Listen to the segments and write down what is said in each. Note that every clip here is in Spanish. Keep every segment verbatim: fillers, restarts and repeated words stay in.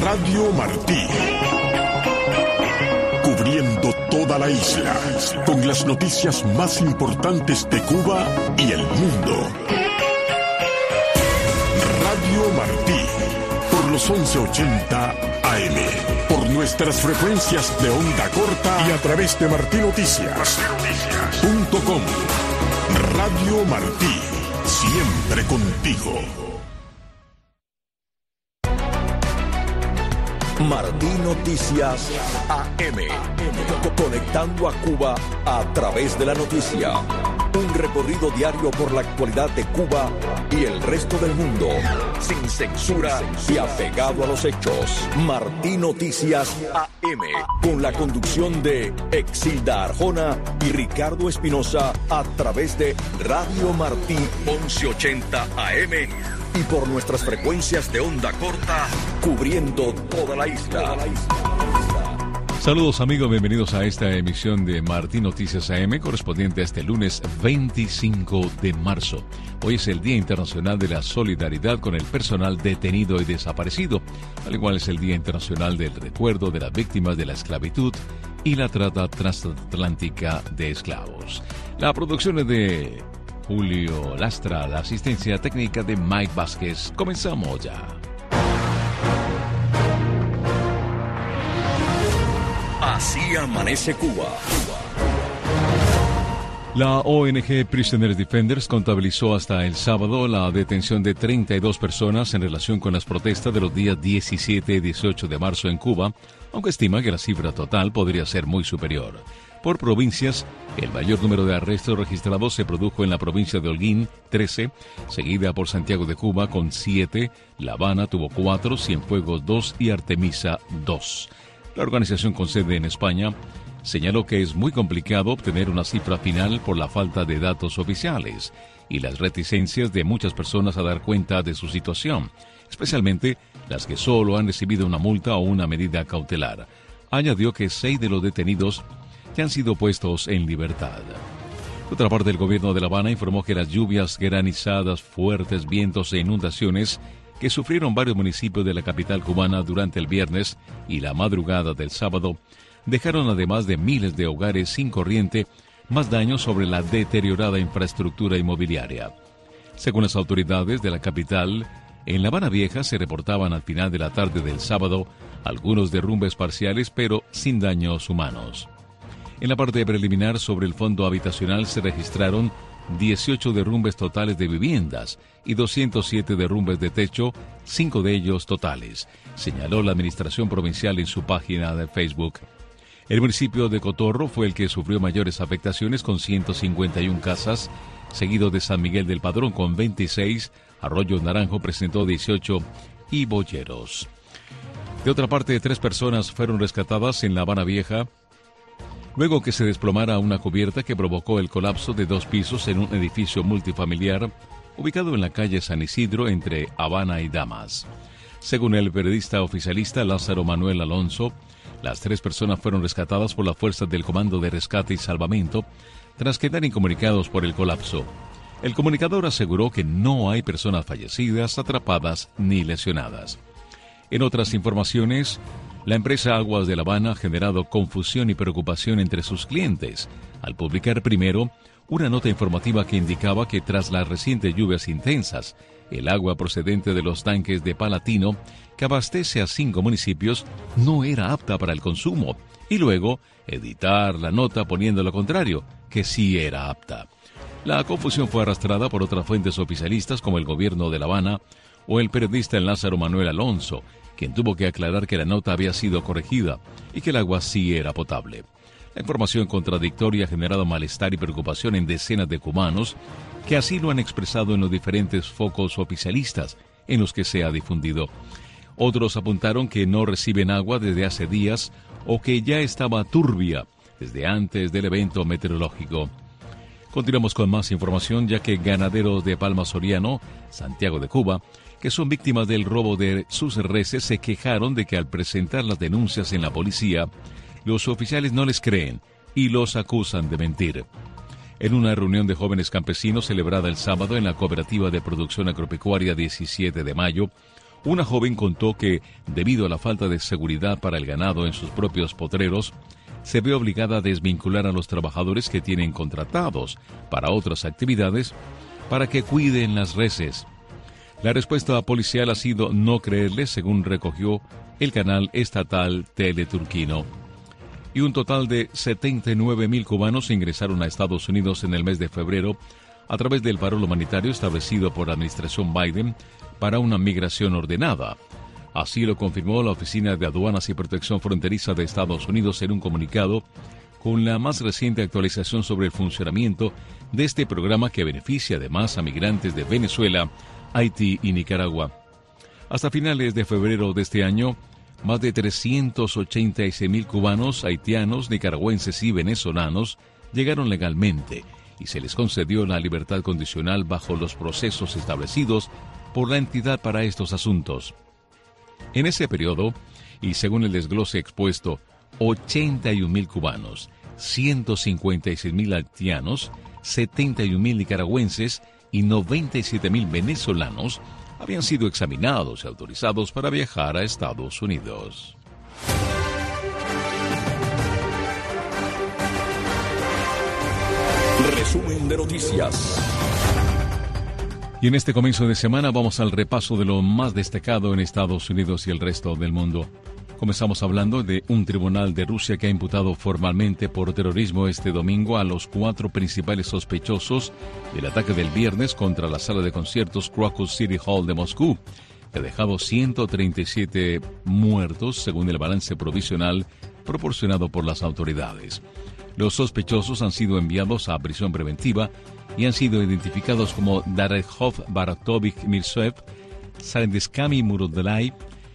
Radio Martí. Cubriendo toda la isla, con las noticias más importantes de Cuba y el mundo. Radio Martí, por los once ochenta A M, por nuestras frecuencias de onda corta y a través de martinoticias punto com. Radio Martí, siempre contigo. Martí Noticias A M, conectando a Cuba a través de la noticia. Un recorrido diario por la actualidad de Cuba y el resto del mundo, sin censura y apegado a los hechos. Martí Noticias A M, con la conducción de Exilda Arjona y Ricardo Espinosa, a través de Radio Martí once ochenta A M y por nuestras frecuencias de onda corta, cubriendo toda la isla. Saludos amigos, bienvenidos a esta emisión de Martí Noticias A M, correspondiente a este lunes veinticinco de marzo. Hoy es el Día Internacional de la Solidaridad con el personal detenido y desaparecido, al igual es el Día Internacional del Recuerdo de las víctimas de la esclavitud y la trata transatlántica de esclavos. La producción es de Julio Lastra, la asistencia técnica de Mike Vázquez. Comenzamos ya. Así amanece Cuba. La O N G Prisoners Defenders contabilizó hasta el sábado la detención de treinta y dos personas en relación con las protestas de los días diecisiete y dieciocho de marzo en Cuba, aunque estima que la cifra total podría ser muy superior. Por provincias, el mayor número de arrestos registrados se produjo en la provincia de Holguín, trece, seguida por Santiago de Cuba con siete, La Habana tuvo cuatro, Cienfuegos dos y Artemisa dos. La organización con sede en España señaló que es muy complicado obtener una cifra final por la falta de datos oficiales y las reticencias de muchas personas a dar cuenta de su situación, especialmente las que solo han recibido una multa o una medida cautelar. Añadió que seis de los detenidos ya han sido puestos en libertad. Por otra parte, el gobierno de La Habana informó que las lluvias, granizadas, fuertes vientos e inundaciones que sufrieron varios municipios de la capital cubana durante el viernes y la madrugada del sábado, dejaron además de miles de hogares sin corriente, más daños sobre la deteriorada infraestructura inmobiliaria. Según las autoridades de la capital, en La Habana Vieja se reportaban al final de la tarde del sábado algunos derrumbes parciales, pero sin daños humanos. En la parte preliminar sobre el fondo habitacional se registraron dieciocho derrumbes totales de viviendas y doscientos siete derrumbes de techo, cinco de ellos totales, señaló la administración provincial en su página de Facebook. El municipio de Cotorro fue el que sufrió mayores afectaciones con ciento cincuenta y una casas, seguido de San Miguel del Padrón con veintiséis, Arroyo Naranjo presentó dieciocho y Boyeros. De otra parte, tres personas fueron rescatadas en La Habana Vieja, luego que se desplomara una cubierta que provocó el colapso de dos pisos en un edificio multifamiliar ubicado en la calle San Isidro entre Habana y Damas. Según el periodista oficialista Lázaro Manuel Alonso, las tres personas fueron rescatadas por las fuerzas del Comando de Rescate y Salvamento tras quedar incomunicados por el colapso. El comunicador aseguró que no hay personas fallecidas, atrapadas ni lesionadas. En otras informaciones, la empresa Aguas de La Habana ha generado confusión y preocupación entre sus clientes al publicar primero una nota informativa que indicaba que tras las recientes lluvias intensas, el agua procedente de los tanques de Palatino, que abastece a cinco municipios, no era apta para el consumo, y luego editar la nota poniendo lo contrario, que sí era apta. La confusión fue arrastrada por otras fuentes oficialistas como el gobierno de La Habana o el periodista Lázaro Manuel Alonso, quien tuvo que aclarar que la nota había sido corregida y que el agua sí era potable. La información contradictoria ha generado malestar y preocupación en decenas de cubanos que así lo han expresado en los diferentes focos oficialistas en los que se ha difundido. Otros apuntaron que no reciben agua desde hace días o que ya estaba turbia desde antes del evento meteorológico. Continuamos con más información, ya que ganaderos de Palma Soriano, Santiago de Cuba, que son víctimas del robo de sus reses, se quejaron de que al presentar las denuncias en la policía, los oficiales no les creen y los acusan de mentir. En una reunión de jóvenes campesinos celebrada el sábado en la Cooperativa de Producción Agropecuaria diecisiete de mayo, Una joven contó que, debido a la falta de seguridad para el ganado en sus propios potreros, se ve obligada a desvincular a los trabajadores que tienen contratados para otras actividades para que cuiden las reses. La respuesta policial ha sido no creerle, según recogió el canal estatal Teleturquino. Y un total de setenta y nueve mil cubanos ingresaron a Estados Unidos en el mes de febrero a través del paro humanitario establecido por la administración Biden para una migración ordenada. Así lo confirmó la Oficina de Aduanas y Protección Fronteriza de Estados Unidos en un comunicado con la más reciente actualización sobre el funcionamiento de este programa que beneficia además a migrantes de Venezuela, Haití y Nicaragua. Hasta finales de febrero de este año, más de trescientos ochenta y seis mil cubanos, haitianos, nicaragüenses y venezolanos llegaron legalmente y se les concedió la libertad condicional bajo los procesos establecidos por la entidad para estos asuntos. En ese periodo, y según el desglose expuesto, ochenta y un mil cubanos, ciento cincuenta y seis mil haitianos, setenta y un mil nicaragüenses y noventa y siete mil venezolanos habían sido examinados y autorizados para viajar a Estados Unidos. Resumen de noticias. Y en este comienzo de semana vamos al repaso de lo más destacado en Estados Unidos y el resto del mundo. Comenzamos hablando de un tribunal de Rusia que ha imputado formalmente por terrorismo este domingo a los cuatro principales sospechosos del ataque del viernes contra la sala de conciertos Krakow City Hall de Moscú, que ha dejado ciento treinta y siete muertos según el balance provisional proporcionado por las autoridades. Los sospechosos han sido enviados a prisión preventiva y han sido identificados como Darejov Baratovich Mirzoev, Sardeskami Murodlai,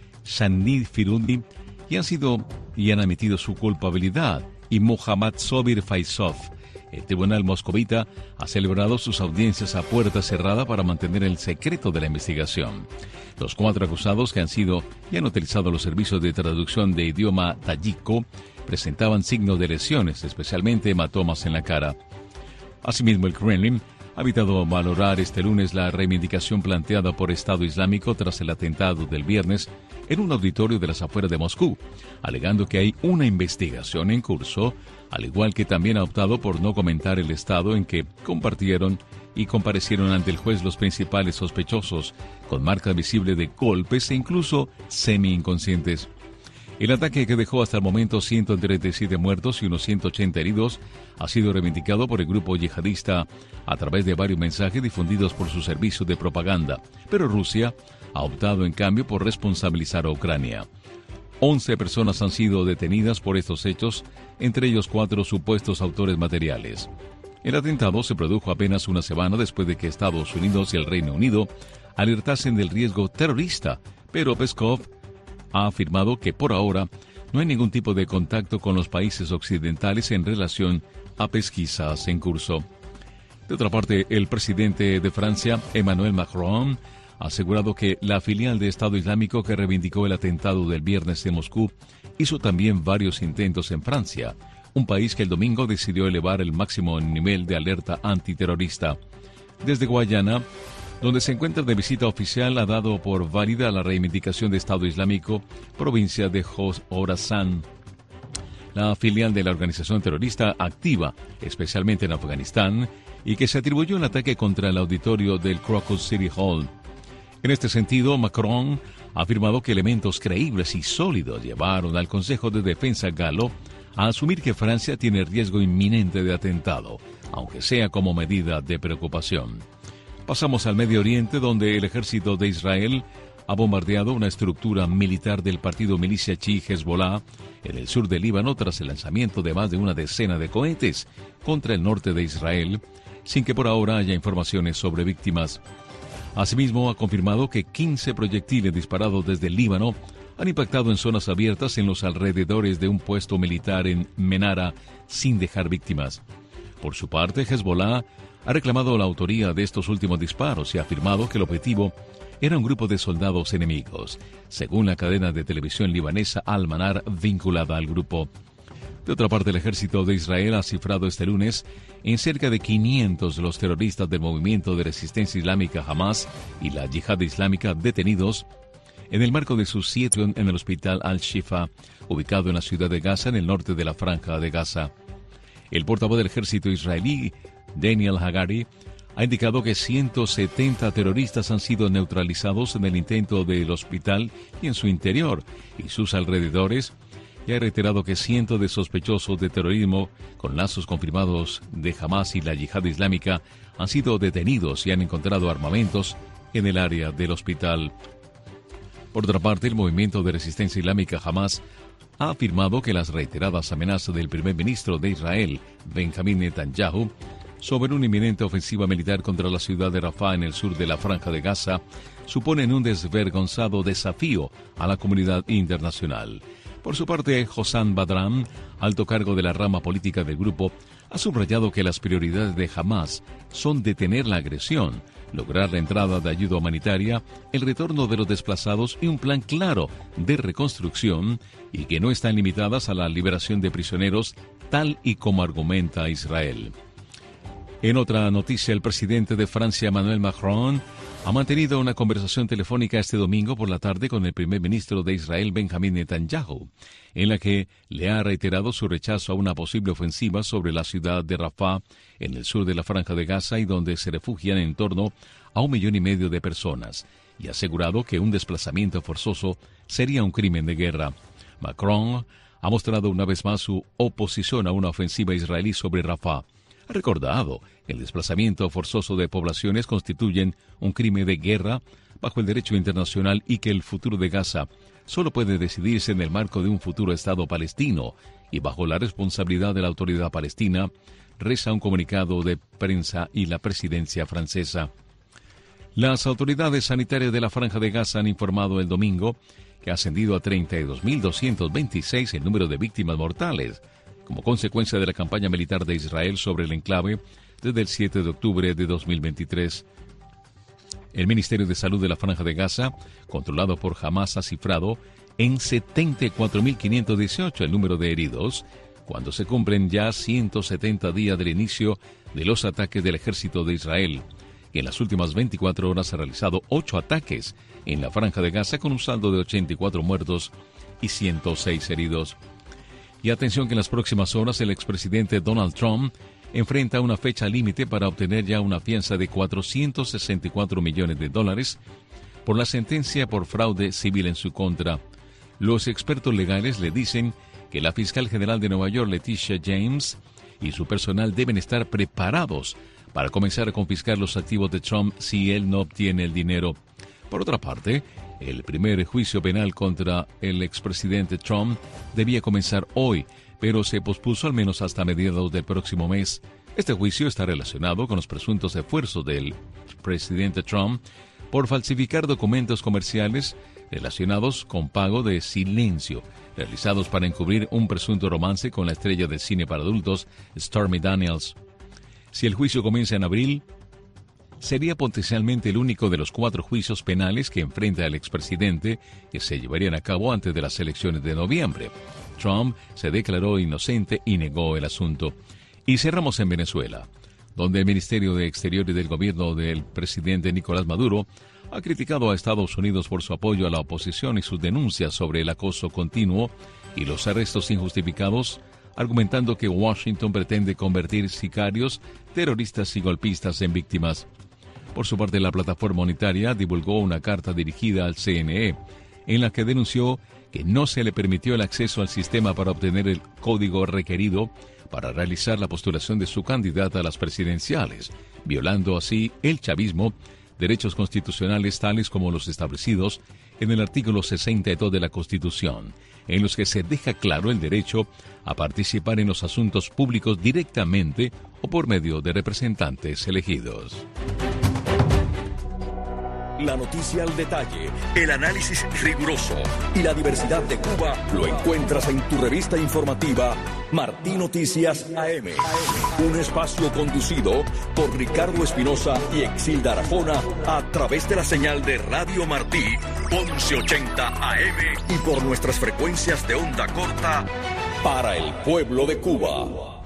Shanid Firudi, y han sido y han admitido su culpabilidad, y Mohammad Sobir Faizov. El tribunal moscovita ha celebrado sus audiencias a puerta cerrada para mantener el secreto de la investigación. Los cuatro acusados, que han sido y han utilizado los servicios de traducción de idioma tayiko, presentaban signos de lesiones, especialmente hematomas en la cara. Asimismo, el Kremlin ha evitado valorar este lunes la reivindicación planteada por Estado Islámico tras el atentado del viernes en un auditorio de las afueras de Moscú, alegando que hay una investigación en curso, al igual que también ha optado por no comentar el estado en que compartieron y comparecieron ante el juez los principales sospechosos, con marcas visibles de golpes e incluso semi-inconscientes. El ataque, que dejó hasta el momento ciento treinta y siete muertos y unos ciento ochenta heridos, ha sido reivindicado por el grupo yihadista a través de varios mensajes difundidos por su servicio de propaganda, pero Rusia ha optado en cambio por responsabilizar a Ucrania. Once personas han sido detenidas por estos hechos, entre ellos cuatro supuestos autores materiales. El atentado se produjo apenas una semana después de que Estados Unidos y el Reino Unido alertasen del riesgo terrorista, pero Peskov ha afirmado que por ahora no hay ningún tipo de contacto con los países occidentales en relación a pesquisas en curso. De otra parte, el presidente de Francia, Emmanuel Macron, ha asegurado que la filial de Estado Islámico que reivindicó el atentado del viernes en Moscú hizo también varios intentos en Francia, un país que el domingo decidió elevar el máximo nivel de alerta antiterrorista. Desde Guayana, donde se encuentra de visita oficial, ha dado por válida la reivindicación de Estado Islámico, provincia de Jorasán, la filial de la organización terrorista activa, especialmente en Afganistán, y que se atribuyó el ataque contra el auditorio del Krakow City Hall. En este sentido, Macron ha afirmado que elementos creíbles y sólidos llevaron al Consejo de Defensa galo a asumir que Francia tiene riesgo inminente de atentado, aunque sea como medida de preocupación. Pasamos al Medio Oriente, donde el ejército de Israel ha bombardeado una estructura militar del partido milicia chií Hezbollah en el sur del Líbano tras el lanzamiento de más de una decena de cohetes contra el norte de Israel, sin que por ahora haya informaciones sobre víctimas. Asimismo, ha confirmado que quince proyectiles disparados desde el Líbano han impactado en zonas abiertas en los alrededores de un puesto militar en Menara, sin dejar víctimas. Por su parte, Hezbollah ha reclamado la autoría de estos últimos disparos y ha afirmado que el objetivo era un grupo de soldados enemigos, según la cadena de televisión libanesa Al-Manar vinculada al grupo. De otra parte, el ejército de Israel ha cifrado este lunes en cerca de quinientos los terroristas del movimiento de resistencia islámica Hamas y la Yihad Islámica detenidos en el marco de su sitio en el hospital Al-Shifa, ubicado en la ciudad de Gaza, en el norte de la Franja de Gaza. El portavoz del ejército israelí, Daniel Hagari, ha indicado que ciento setenta terroristas han sido neutralizados en el intento del hospital y en su interior y sus alrededores, y ha reiterado que cientos de sospechosos de terrorismo con lazos confirmados de Hamas y la Yihad Islámica han sido detenidos y han encontrado armamentos en el área del hospital. Por otra parte, el movimiento de resistencia islámica Hamas ha afirmado que las reiteradas amenazas del primer ministro de Israel, Benjamín Netanyahu, sobre una inminente ofensiva militar contra la ciudad de Rafah en el sur de la Franja de Gaza suponen un desvergonzado desafío a la comunidad internacional. Por su parte, Hossam Badran, alto cargo de la rama política del grupo, ha subrayado que las prioridades de Hamas son detener la agresión, lograr la entrada de ayuda humanitaria, el retorno de los desplazados y un plan claro de reconstrucción, y que no están limitadas a la liberación de prisioneros, tal y como argumenta Israel. En otra noticia, el presidente de Francia, Emmanuel Macron, ha mantenido una conversación telefónica este domingo por la tarde con el primer ministro de Israel, Benjamín Netanyahu, en la que le ha reiterado su rechazo a una posible ofensiva sobre la ciudad de Rafah, en el sur de la Franja de Gaza, y donde se refugian en torno a un millón y medio de personas, y ha asegurado que un desplazamiento forzoso sería un crimen de guerra. Macron ha mostrado una vez más su oposición a una ofensiva israelí sobre Rafah. Ha recordado que el desplazamiento forzoso de poblaciones constituyen un crimen de guerra bajo el derecho internacional y que el futuro de Gaza solo puede decidirse en el marco de un futuro Estado palestino y bajo la responsabilidad de la autoridad palestina, reza un comunicado de prensa y la presidencia francesa. Las autoridades sanitarias de la Franja de Gaza han informado el domingo que ha ascendido a treinta y dos mil doscientos veintiséis el número de víctimas mortales, como consecuencia de la campaña militar de Israel sobre el enclave desde el siete de octubre de dos mil veintitrés. El Ministerio de Salud de la Franja de Gaza, controlado por Hamas, ha cifrado en setenta y cuatro mil quinientos dieciocho el número de heridos, cuando se cumplen ya ciento setenta días del inicio de los ataques del ejército de Israel, que en las últimas veinticuatro horas ha realizado ocho ataques en la Franja de Gaza con un saldo de ochenta y cuatro muertos y ciento seis heridos. Y atención que en las próximas horas el expresidente Donald Trump enfrenta una fecha límite para obtener ya una fianza de cuatrocientos sesenta y cuatro millones de dólares por la sentencia por fraude civil en su contra. Los expertos legales le dicen que la fiscal general de Nueva York, Letitia James, y su personal deben estar preparados para comenzar a confiscar los activos de Trump si él no obtiene el dinero. Por otra parte, el primer juicio penal contra el expresidente Trump debía comenzar hoy, pero se pospuso al menos hasta mediados del próximo mes. Este juicio está relacionado con los presuntos esfuerzos del presidente Trump por falsificar documentos comerciales relacionados con pago de silencio, realizados para encubrir un presunto romance con la estrella del cine para adultos, Stormy Daniels. Si el juicio comienza en abril, sería potencialmente el único de los cuatro juicios penales que enfrenta el expresidente que se llevarían a cabo antes de las elecciones de noviembre. Trump se declaró inocente y negó el asunto. Y cerramos en Venezuela, donde el Ministerio de Exteriores del gobierno del presidente Nicolás Maduro ha criticado a Estados Unidos por su apoyo a la oposición y sus denuncias sobre el acoso continuo y los arrestos injustificados, argumentando que Washington pretende convertir sicarios, terroristas y golpistas en víctimas. Por su parte, la plataforma unitaria divulgó una carta dirigida al C N E, en la que denunció que no se le permitió el acceso al sistema para obtener el código requerido para realizar la postulación de su candidata a las presidenciales, violando así el chavismo, derechos constitucionales tales como los establecidos en el artículo sesenta y dos de la Constitución, en los que se deja claro el derecho a participar en los asuntos públicos directamente o por medio de representantes elegidos. La noticia al detalle, el análisis riguroso y la diversidad de Cuba lo encuentras en tu revista informativa Martí Noticias A M. Un espacio conducido por Ricardo Espinosa y Exilda Arjona a través de la señal de Radio Martí once ochenta A M y por nuestras frecuencias de onda corta para el pueblo de Cuba.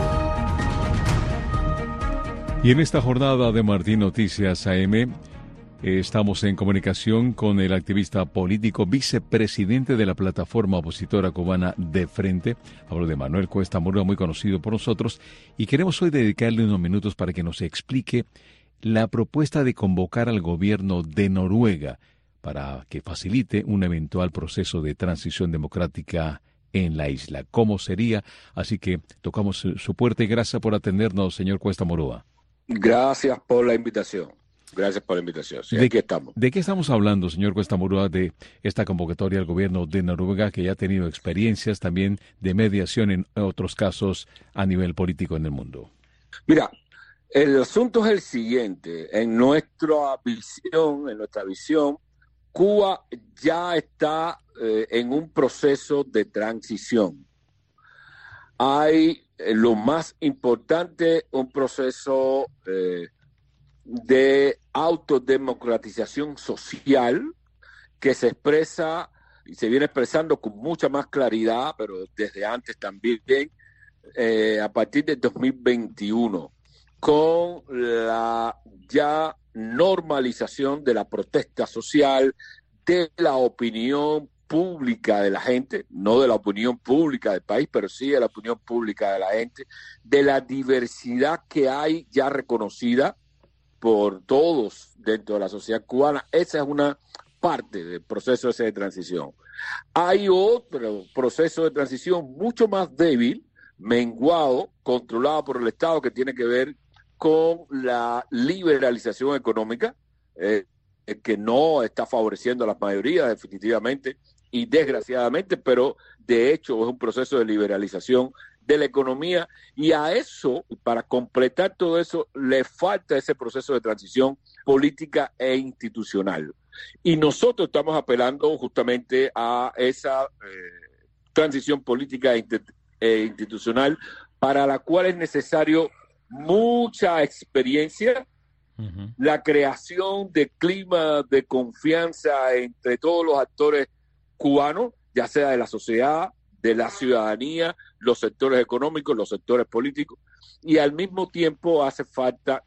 Y en esta jornada de Martí Noticias A M, Eh, Estamos en comunicación con el activista político, vicepresidente de la plataforma opositora cubana De Frente. Hablo de Manuel Cuesta Murúa, muy conocido por nosotros, y queremos hoy dedicarle unos minutos para que nos explique la propuesta de convocar al gobierno de Noruega para que facilite un eventual proceso de transición democrática en la isla. ¿Cómo sería? Así que tocamos su puerta y gracias por atendernos, señor Cuesta Murúa. Gracias por la invitación. Gracias por la invitación. Sí, de, aquí estamos. ¿De qué estamos hablando, señor Cuesta Murúa, de esta convocatoria al gobierno de Noruega, que ya ha tenido experiencias también de mediación en otros casos a nivel político en el mundo? Mira, el asunto es el siguiente. En nuestra visión, en nuestra visión, Cuba ya está eh, en un proceso de transición. Hay eh, lo más importante, un proceso eh, de autodemocratización social que se expresa y se viene expresando con mucha más claridad, pero desde antes también, eh, a partir del dos mil veintiuno, con la ya normalización de la protesta social, de la opinión pública de la gente, no de la opinión pública del país, pero sí de la opinión pública de la gente, de la diversidad que hay ya reconocida por todos dentro de la sociedad cubana. Esa es una parte del proceso ese de transición. Hay otro proceso de transición mucho más débil, menguado, controlado por el Estado, que tiene que ver con la liberalización económica, eh, que no está favoreciendo a las mayorías definitivamente y desgraciadamente, pero de hecho es un proceso de liberalización de la economía, y a eso, para completar todo eso, le falta ese proceso de transición política e institucional. Y nosotros estamos apelando justamente a esa eh, transición política e, e institucional, para la cual es necesario mucha experiencia, uh-huh. la creación de clima de confianza entre todos los actores cubanos, ya sea de la sociedad, de la ciudadanía, los sectores económicos, los sectores políticos, y al mismo tiempo hace falta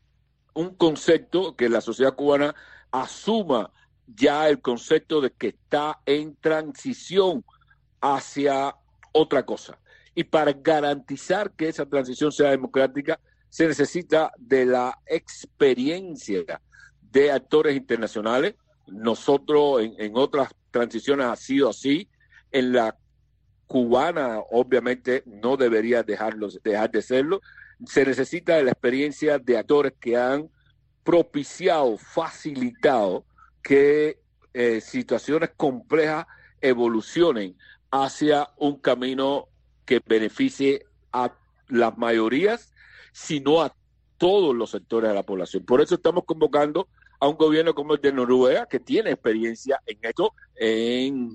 un concepto que la sociedad cubana asuma ya el concepto de que está en transición hacia otra cosa. Y para garantizar que esa transición sea democrática, se necesita de la experiencia de actores internacionales. Nosotros en, en otras transiciones ha sido así. En la cubana, obviamente, no debería dejarlo, dejar de serlo. Se necesita de la experiencia de actores que han propiciado, facilitado que eh, situaciones complejas evolucionen hacia un camino que beneficie a las mayorías, sino a todos los sectores de la población. Por eso estamos convocando a un gobierno como el de Noruega, que tiene experiencia en esto, en,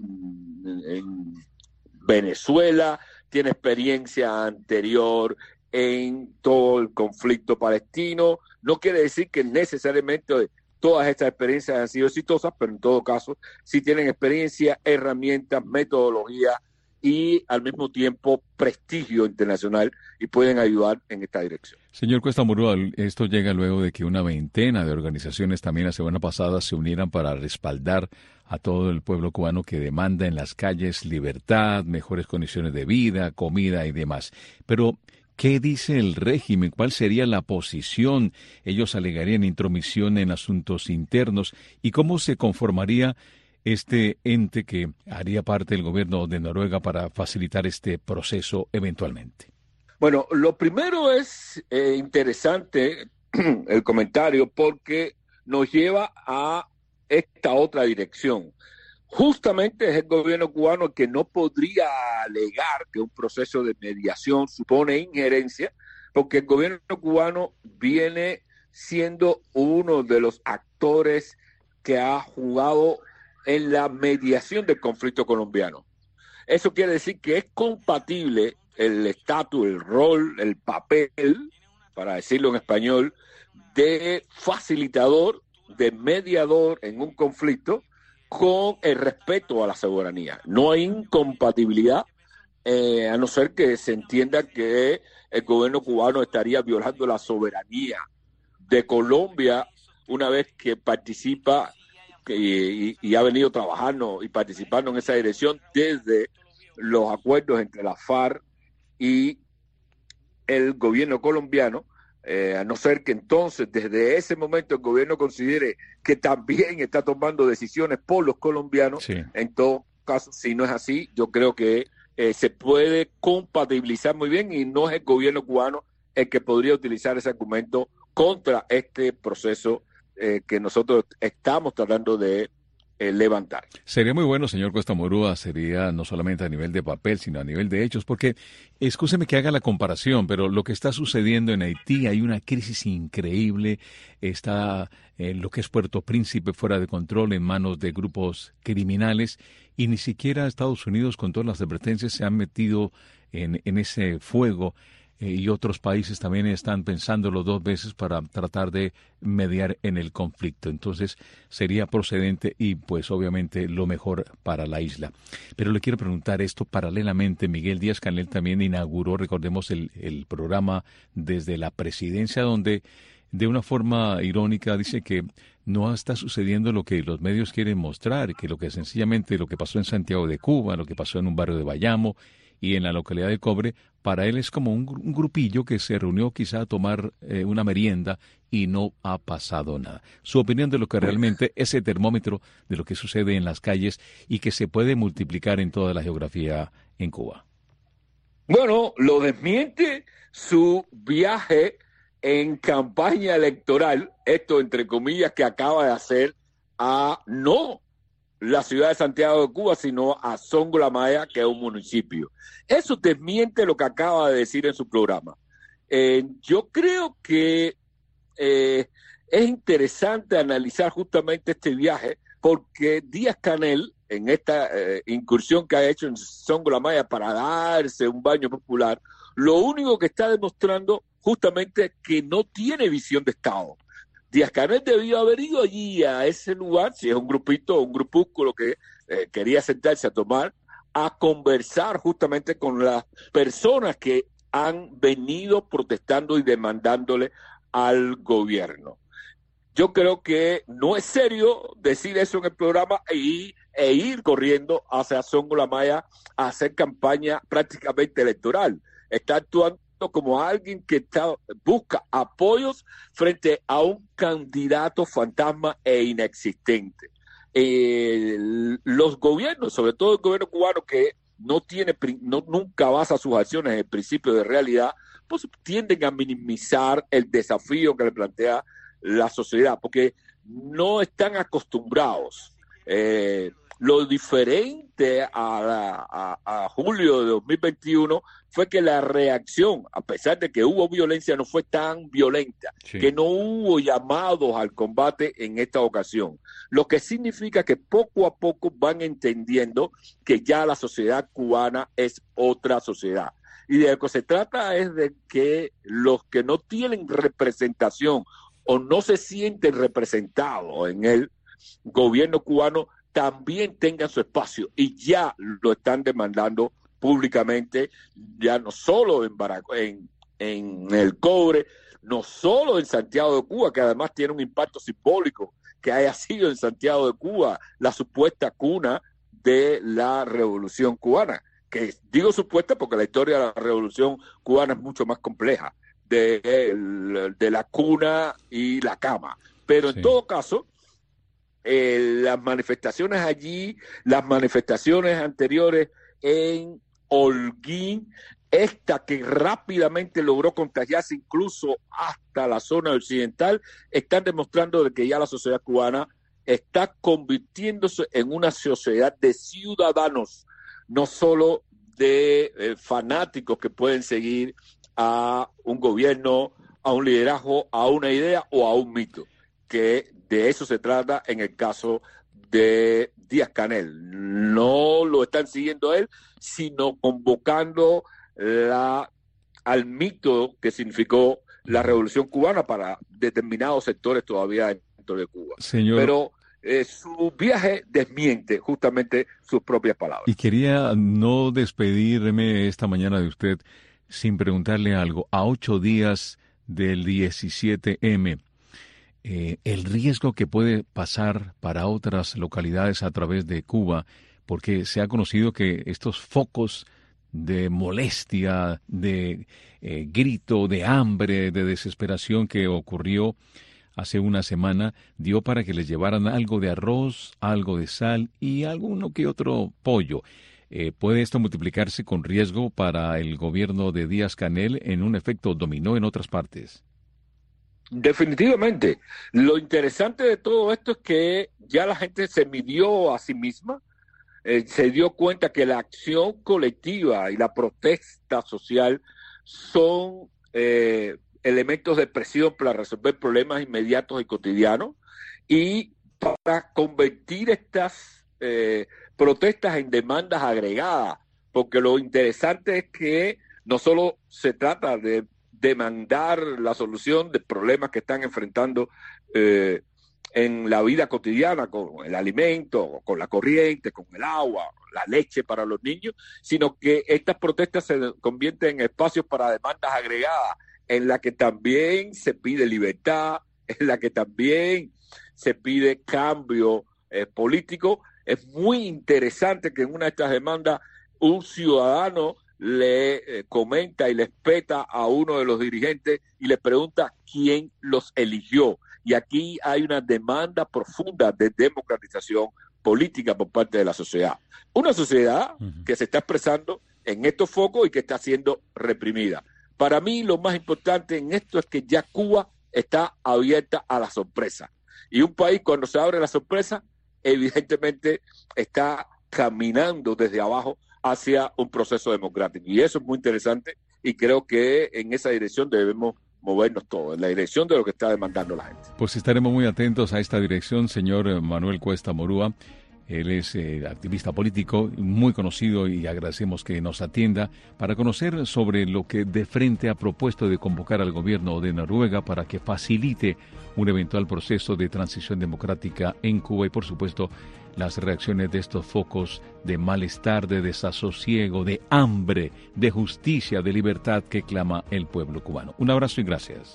en Venezuela, tiene experiencia anterior en todo el conflicto palestino. No quiere decir que necesariamente todas estas experiencias han sido exitosas, pero en todo caso sí tienen experiencia, herramientas, metodología y al mismo tiempo prestigio internacional, y pueden ayudar en esta dirección. Señor Cuesta Murúa, esto llega luego de que una veintena de organizaciones también la semana pasada se unieran para respaldar a todo el pueblo cubano que demanda en las calles libertad, mejores condiciones de vida, comida y demás. Pero ¿qué dice el régimen? ¿Cuál sería la posición? Ellos alegarían intromisión en asuntos internos. ¿Y cómo se conformaría este ente que haría parte del gobierno de Noruega para facilitar este proceso eventualmente? Bueno, lo primero es eh, interesante el comentario, porque nos lleva a esta otra dirección. Justamente es el gobierno cubano el que no podría alegar que un proceso de mediación supone injerencia, porque el gobierno cubano viene siendo uno de los actores que ha jugado en la mediación del conflicto colombiano. Eso quiere decir que es compatible el estatus, el rol, el papel, para decirlo en español, de facilitador, de mediador en un conflicto, con el respeto a la soberanía. No hay incompatibilidad, eh, a no ser que se entienda que el gobierno cubano estaría violando la soberanía de Colombia una vez que participa y, y, y ha venido trabajando y participando en esa dirección desde los acuerdos entre la FARC y el gobierno colombiano, eh, a no ser que entonces desde ese momento el gobierno considere que también está tomando decisiones por los colombianos. Sí. En todo caso, si no es así, yo creo que eh, se puede compatibilizar muy bien y no es el gobierno cubano el que podría utilizar ese argumento contra este proceso eh, que nosotros estamos tratando de eh, levantar. Sería muy bueno, señor Cuesta Morúa, sería no solamente a nivel de papel, sino a nivel de hechos, porque, escúcheme que haga la comparación, pero lo que está sucediendo en Haití, hay una crisis increíble, está eh, lo que es Puerto Príncipe fuera de control en manos de grupos criminales, y ni siquiera Estados Unidos, con todas las advertencias, se han metido en, en ese fuego. Eh, y otros países también están pensándolo dos veces para tratar de mediar en el conflicto. Entonces sería procedente y pues obviamente lo mejor para la isla. Pero le quiero preguntar esto paralelamente. Miguel Díaz-Canel también inauguró, recordemos, el, el programa desde la presidencia, donde de una forma irónica dice que no está sucediendo lo que los medios quieren mostrar, que lo que sencillamente lo que pasó en Santiago de Cuba, lo que pasó en un barrio de Bayamo y en la localidad de Cobre, para él es como un, un grupillo que se reunió quizá a tomar eh, una merienda y no ha pasado nada. Su opinión de lo que realmente es el termómetro de lo que sucede en las calles y que se puede multiplicar en toda la geografía en Cuba. Bueno, lo desmiente su viaje en campaña electoral, esto entre comillas que acaba de hacer a no la ciudad de Santiago de Cuba, sino a Songo La Maya, que es un municipio. Eso desmiente lo que acaba de decir en su programa. Eh, yo creo que eh, es interesante analizar justamente este viaje, porque Díaz-Canel, en esta eh, incursión que ha hecho en Songo La Maya para darse un baño popular, lo único que está demostrando justamente es que no tiene visión de Estado. Díaz-Canel debió haber ido allí a ese lugar, si es un grupito, un grupúsculo que eh, quería sentarse a tomar, a conversar justamente con las personas que han venido protestando y demandándole al gobierno. Yo creo que no es serio decir eso en el programa e, e ir corriendo hacia Songo La Maya a hacer campaña prácticamente electoral. Está actuando como alguien que está, busca apoyos frente a un candidato fantasma e inexistente. Eh, los gobiernos, sobre todo el gobierno cubano, que no tiene, no, nunca basa sus acciones en el principio de realidad, pues tienden a minimizar el desafío que le plantea la sociedad, porque no están acostumbrados. Eh, Lo diferente a, la, a, a julio de dos mil veintiuno fue que la reacción, a pesar de que hubo violencia, no fue tan violenta, sí. que no hubo llamados al combate en esta ocasión. Lo que significa que poco a poco van entendiendo que ya la sociedad cubana es otra sociedad. Y de lo que se trata es de que los que no tienen representación o no se sienten representados en el gobierno cubano también tengan su espacio, y ya lo están demandando públicamente, ya no solo en, Barac- en, en el Cobre, no solo en Santiago de Cuba, que además tiene un impacto simbólico que haya sido en Santiago de Cuba la supuesta cuna de la Revolución Cubana, que digo supuesta porque la historia de la Revolución Cubana es mucho más compleja, de, de, de la cuna y la cama, pero sí. en todo caso, Eh, las manifestaciones allí, las manifestaciones anteriores en Holguín, esta que rápidamente logró contagiarse incluso hasta la zona occidental, están demostrando de que ya la sociedad cubana está convirtiéndose en una sociedad de ciudadanos, no solo de eh, fanáticos que pueden seguir a un gobierno, a un liderazgo, a una idea o a un mito, que de eso se trata en el caso de Díaz-Canel. No lo están siguiendo a él, sino convocando la, al mito que significó la Revolución Cubana para determinados sectores todavía dentro de Cuba. Señor... Pero eh, su viaje desmiente justamente sus propias palabras. Y quería no despedirme esta mañana de usted sin preguntarle algo. A ocho días del diecisiete eme, eh, el riesgo que puede pasar para otras localidades a través de Cuba, porque se ha conocido que estos focos de molestia, de eh, grito, de hambre, de desesperación que ocurrió hace una semana, dio para que les llevaran algo de arroz, algo de sal y alguno que otro pollo. Eh, ¿Puede esto multiplicarse con riesgo para el gobierno de Díaz-Canel en un efecto dominó en otras partes? Definitivamente. Lo interesante de todo esto es que ya la gente se midió a sí misma, eh, se dio cuenta que la acción colectiva y la protesta social son eh, elementos de presión para resolver problemas inmediatos y cotidianos y para convertir estas eh, protestas en demandas agregadas, porque lo interesante es que no solo se trata de demandar la solución de problemas que están enfrentando eh, en la vida cotidiana, con el alimento, con la corriente, con el agua, la leche para los niños, sino que estas protestas se convierten en espacios para demandas agregadas, en la que también se pide libertad, en la que también se pide cambio eh, político. Es muy interesante que en una de estas demandas un ciudadano le eh, comenta y le espeta a uno de los dirigentes y le pregunta quién los eligió. Y aquí hay una demanda profunda de democratización política por parte de la sociedad. Una sociedad uh-huh. que se está expresando en estos focos y que está siendo reprimida. Para mí lo más importante en esto es que ya Cuba está abierta a la sorpresa. Y un país cuando se abre la sorpresa, evidentemente está caminando desde abajo hacia un proceso democrático. Y eso es muy interesante y creo que en esa dirección debemos movernos todos, en la dirección de lo que está demandando la gente. Pues estaremos muy atentos a esta dirección, señor Manuel Cuesta Morúa. Él es eh, activista político, muy conocido, y agradecemos que nos atienda para conocer sobre lo que de frente ha propuesto de convocar al gobierno de Noruega para que facilite un eventual proceso de transición democrática en Cuba y, por supuesto, las reacciones de estos focos de malestar, de desasosiego, de hambre, de justicia, de libertad que clama el pueblo cubano. Un abrazo y gracias.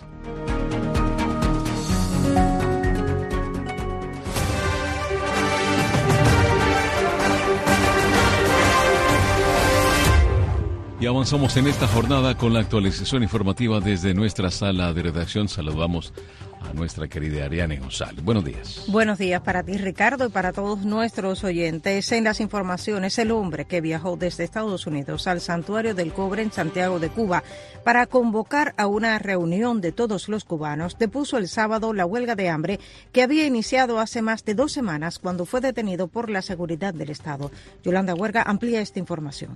Y avanzamos en esta jornada con la actualización informativa desde nuestra sala de redacción. Saludamos a nuestra querida Ariane González. Buenos días. Buenos días para ti, Ricardo, y para todos nuestros oyentes. En las informaciones, el hombre que viajó desde Estados Unidos al Santuario del Cobre en Santiago de Cuba para convocar a una reunión de todos los cubanos depuso el sábado la huelga de hambre que había iniciado hace más de dos semanas cuando fue detenido por la seguridad del Estado. Yolanda Huerga amplía esta información.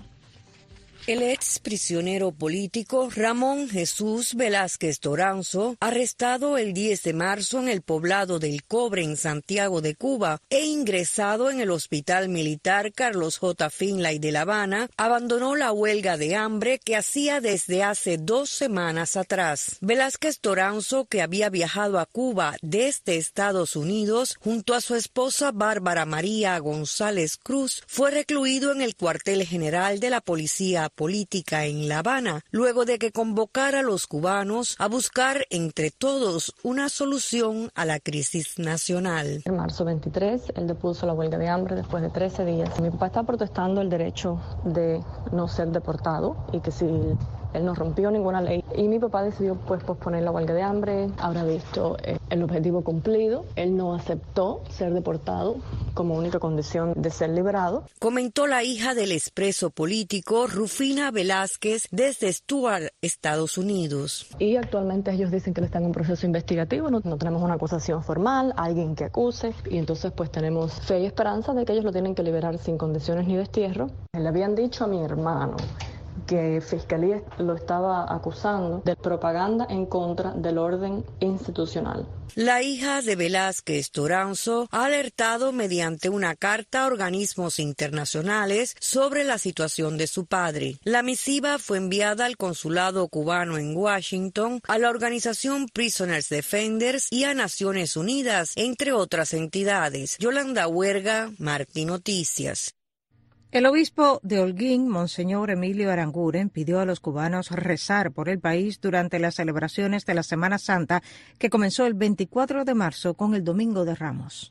El ex prisionero político Ramón Jesús Velázquez Toranzo, arrestado el diez de marzo en el poblado del Cobre en Santiago de Cuba e ingresado en el Hospital Militar Carlos J. Finlay de La Habana, abandonó la huelga de hambre que hacía desde hace dos semanas atrás. Velázquez Toranzo, que había viajado a Cuba desde Estados Unidos junto a su esposa Bárbara María González Cruz, fue recluido en el cuartel general de la Policía política en La Habana, luego de que convocara a los cubanos a buscar entre todos una solución a la crisis nacional. En marzo veintitrés, él depuso la huelga de hambre después de trece días. Mi papá está protestando el derecho de no ser deportado y que si él no rompió ninguna ley. Y mi papá decidió pues posponer la huelga de hambre. Habrá visto eh, el objetivo cumplido. Él no aceptó ser deportado como única condición de ser liberado. Comentó la hija del expreso político Rufina Velázquez desde Stuart, Estados Unidos. Y actualmente ellos dicen que él está en un proceso investigativo. No, no tenemos una acusación formal, alguien que acuse. Y entonces pues tenemos fe y esperanza de que ellos lo tienen que liberar sin condiciones ni destierro. Le habían dicho a mi hermano que Fiscalía lo estaba acusando de propaganda en contra del orden institucional. La hija de Velázquez Toranzo ha alertado mediante una carta a organismos internacionales sobre la situación de su padre. La misiva fue enviada al consulado cubano en Washington, a la organización Prisoners Defenders y a Naciones Unidas, entre otras entidades. Yolanda Huerga, Martí Noticias. El obispo de Holguín, Monseñor Emilio Aranguren, pidió a los cubanos rezar por el país durante las celebraciones de la Semana Santa, que comenzó el veinticuatro de marzo con el Domingo de Ramos.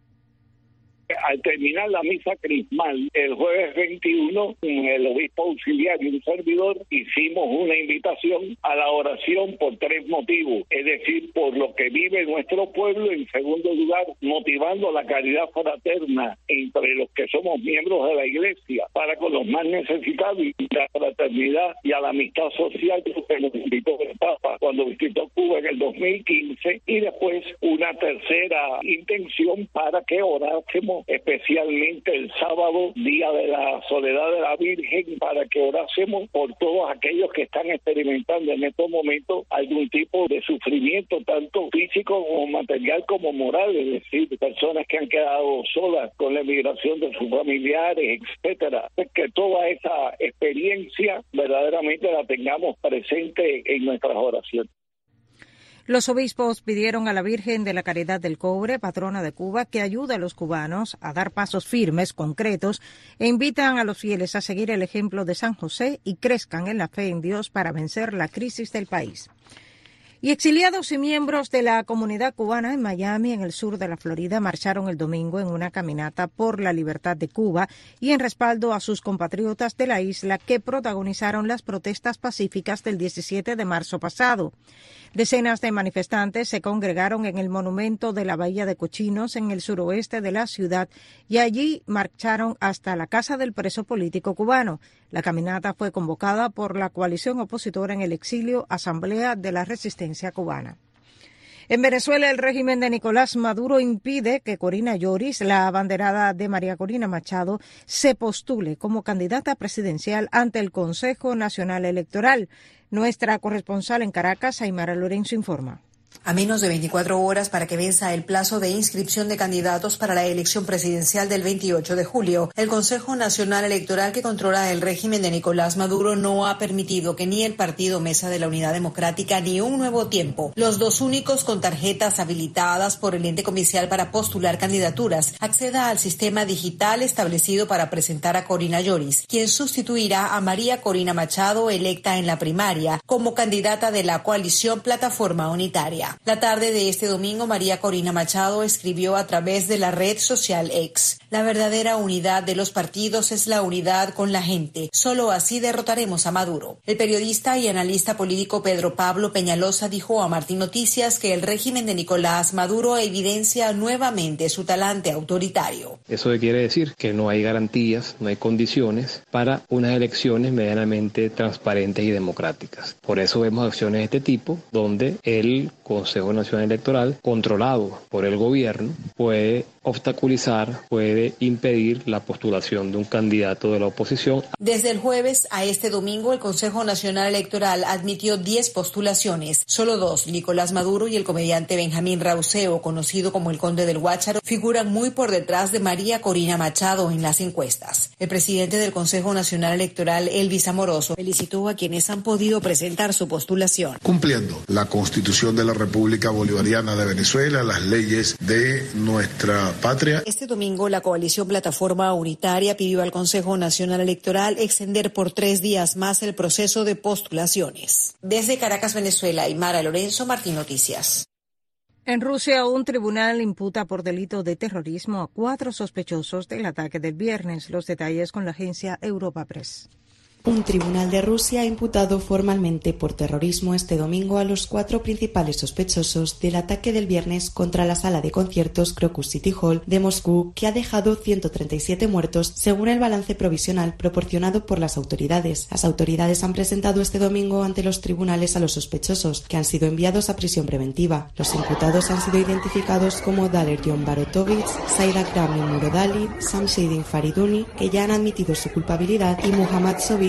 Al terminar la misa crismal el jueves veintiuno, el obispo auxiliar y un servidor hicimos una invitación a la oración por tres motivos, es decir, por lo que vive nuestro pueblo, en segundo lugar, motivando la caridad fraterna entre los que somos miembros de la Iglesia para con los más necesitados, y la fraternidad y a la amistad social que nos invitó el Papa cuando visitó Cuba en el dos mil quince, y después una tercera intención para que orásemos especialmente el sábado, día de la soledad de la Virgen, para que orásemos por todos aquellos que están experimentando en estos momentos algún tipo de sufrimiento, tanto físico como material como moral, es decir, personas que han quedado solas con la emigración de sus familiares, etcétera. Que toda esa experiencia verdaderamente la tengamos presente en nuestras oraciones. Los obispos pidieron a la Virgen de la Caridad del Cobre, patrona de Cuba, que ayude a los cubanos a dar pasos firmes, concretos, e invitan a los fieles a seguir el ejemplo de San José y crezcan en la fe en Dios para vencer la crisis del país. Y exiliados y miembros de la comunidad cubana en Miami, en el sur de la Florida, marcharon el domingo en una caminata por la libertad de Cuba y en respaldo a sus compatriotas de la isla que protagonizaron las protestas pacíficas del diecisiete de marzo pasado. Decenas de manifestantes se congregaron en el monumento de la Bahía de Cochinos en el suroeste de la ciudad y allí marcharon hasta la casa del preso político cubano. La caminata fue convocada por la coalición opositora en el exilio, Asamblea de la Resistencia Cubana. En Venezuela, el régimen de Nicolás Maduro impide que Corina Yoris, la abanderada de María Corina Machado, se postule como candidata presidencial ante el Consejo Nacional Electoral. Nuestra corresponsal en Caracas, Aymara Lorenzo, informa. A menos de veinticuatro horas para que venza el plazo de inscripción de candidatos para la elección presidencial del veintiocho de julio, el Consejo Nacional Electoral, que controla el régimen de Nicolás Maduro, no ha permitido que ni el Partido Mesa de la Unidad Democrática ni Un Nuevo Tiempo, los dos únicos con tarjetas habilitadas por el ente comicial para postular candidaturas, acceda al sistema digital establecido para presentar a Corina Yoris, quien sustituirá a María Corina Machado, electa en la primaria como candidata de la coalición Plataforma Unitaria. La tarde de este domingo, María Corina Machado escribió a través de la red social X: la verdadera unidad de los partidos es la unidad con la gente. Solo así derrotaremos a Maduro. El periodista y analista político Pedro Pablo Peñalosa dijo a Martín Noticias que el régimen de Nicolás Maduro evidencia nuevamente su talante autoritario. Eso quiere decir que no hay garantías, no hay condiciones para unas elecciones medianamente transparentes y democráticas. Por eso vemos acciones de este tipo, donde el Consejo Nacional Electoral, controlado por el gobierno, puede obstaculizar, puede impedir la postulación de un candidato de la oposición. Desde el jueves a este domingo, el Consejo Nacional Electoral admitió diez postulaciones. Solo dos, Nicolás Maduro y el comediante Benjamín Rauseo, conocido como el Conde del Guácharo, figuran muy por detrás de María Corina Machado en las encuestas. El presidente del Consejo Nacional Electoral, Elvis Amoroso, felicitó a quienes han podido presentar su postulación. Cumpliendo la Constitución de la República Bolivariana de Venezuela, las leyes de nuestra patria. Este domingo, la coalición Plataforma Unitaria pidió al Consejo Nacional Electoral extender por tres días más el proceso de postulaciones. Desde Caracas, Venezuela, Aymara Lorenzo, Martín Noticias. En Rusia, un tribunal imputa por delito de terrorismo a cuatro sospechosos del ataque del viernes. Los detalles con la agencia Europa Press. Un tribunal de Rusia ha imputado formalmente por terrorismo este domingo a los cuatro principales sospechosos del ataque del viernes contra la sala de conciertos Crocus City Hall de Moscú, que ha dejado ciento treinta y siete muertos, según el balance provisional proporcionado por las autoridades. Las autoridades han presentado este domingo ante los tribunales a los sospechosos, que han sido enviados a prisión preventiva. Los imputados han sido identificados como Dalerion Barotovich, Saida Gramin Murodali, Samshidin Fariduni, que ya han admitido su culpabilidad, y Muhammad Sobir,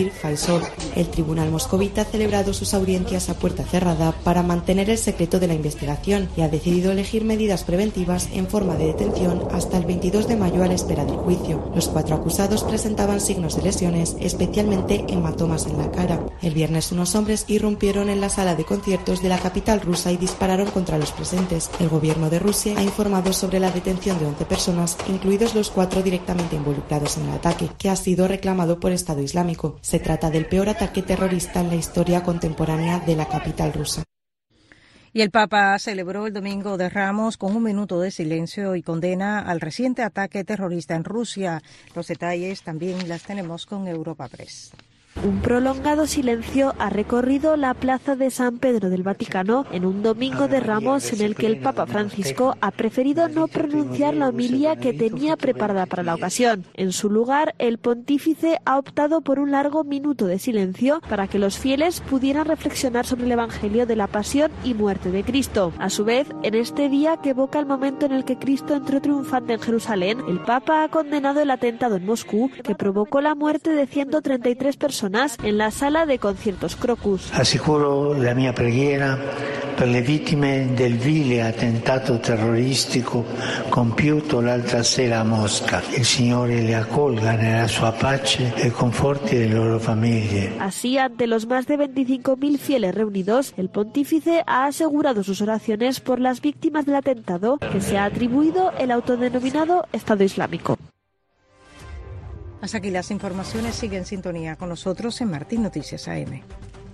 Tahir Faisal. El tribunal moscovita ha celebrado sus audiencias a puerta cerrada para mantener el secreto de la investigación y ha decidido elegir medidas preventivas en forma de detención hasta el veintidós de mayo a la espera del juicio. Los cuatro acusados presentaban signos de lesiones, especialmente hematomas en la cara. El viernes unos hombres irrumpieron en la sala de conciertos de la capital rusa y dispararon contra los presentes. El gobierno de Rusia ha informado sobre la detención de once personas, incluidos los cuatro directamente involucrados en el ataque, que ha sido reclamado por Estado Islámico. Se trata del peor ataque terrorista en la historia contemporánea de la capital rusa. Y el Papa celebró el Domingo de Ramos con un minuto de silencio y condena al reciente ataque terrorista en Rusia. Los detalles también las tenemos con Europa Press. Un prolongado silencio ha recorrido la plaza de San Pedro del Vaticano en un Domingo de Ramos en el que el Papa Francisco ha preferido no pronunciar la homilía que tenía preparada para la ocasión. En su lugar, el pontífice ha optado por un largo minuto de silencio para que los fieles pudieran reflexionar sobre el Evangelio de la pasión y muerte de Cristo. A su vez, en este día que evoca el momento en el que Cristo entró triunfante en Jerusalén, el Papa ha condenado el atentado en Moscú que provocó la muerte de ciento treinta y tres personas en la sala de conciertos Crocus. Assicuro la mia preghiera per le vittime del vile attentato terroristico compiuto l'altra sera a Mosca. Il Signore le accolga nella sua pace e conforti le loro famiglie. Así, ante los más de veinticinco mil fieles reunidos, el pontífice ha asegurado sus oraciones por las víctimas del atentado que se ha atribuido el autodenominado Estado Islámico. Hasta aquí las informaciones. Sigue en sintonía con nosotros en Martín Noticias A M.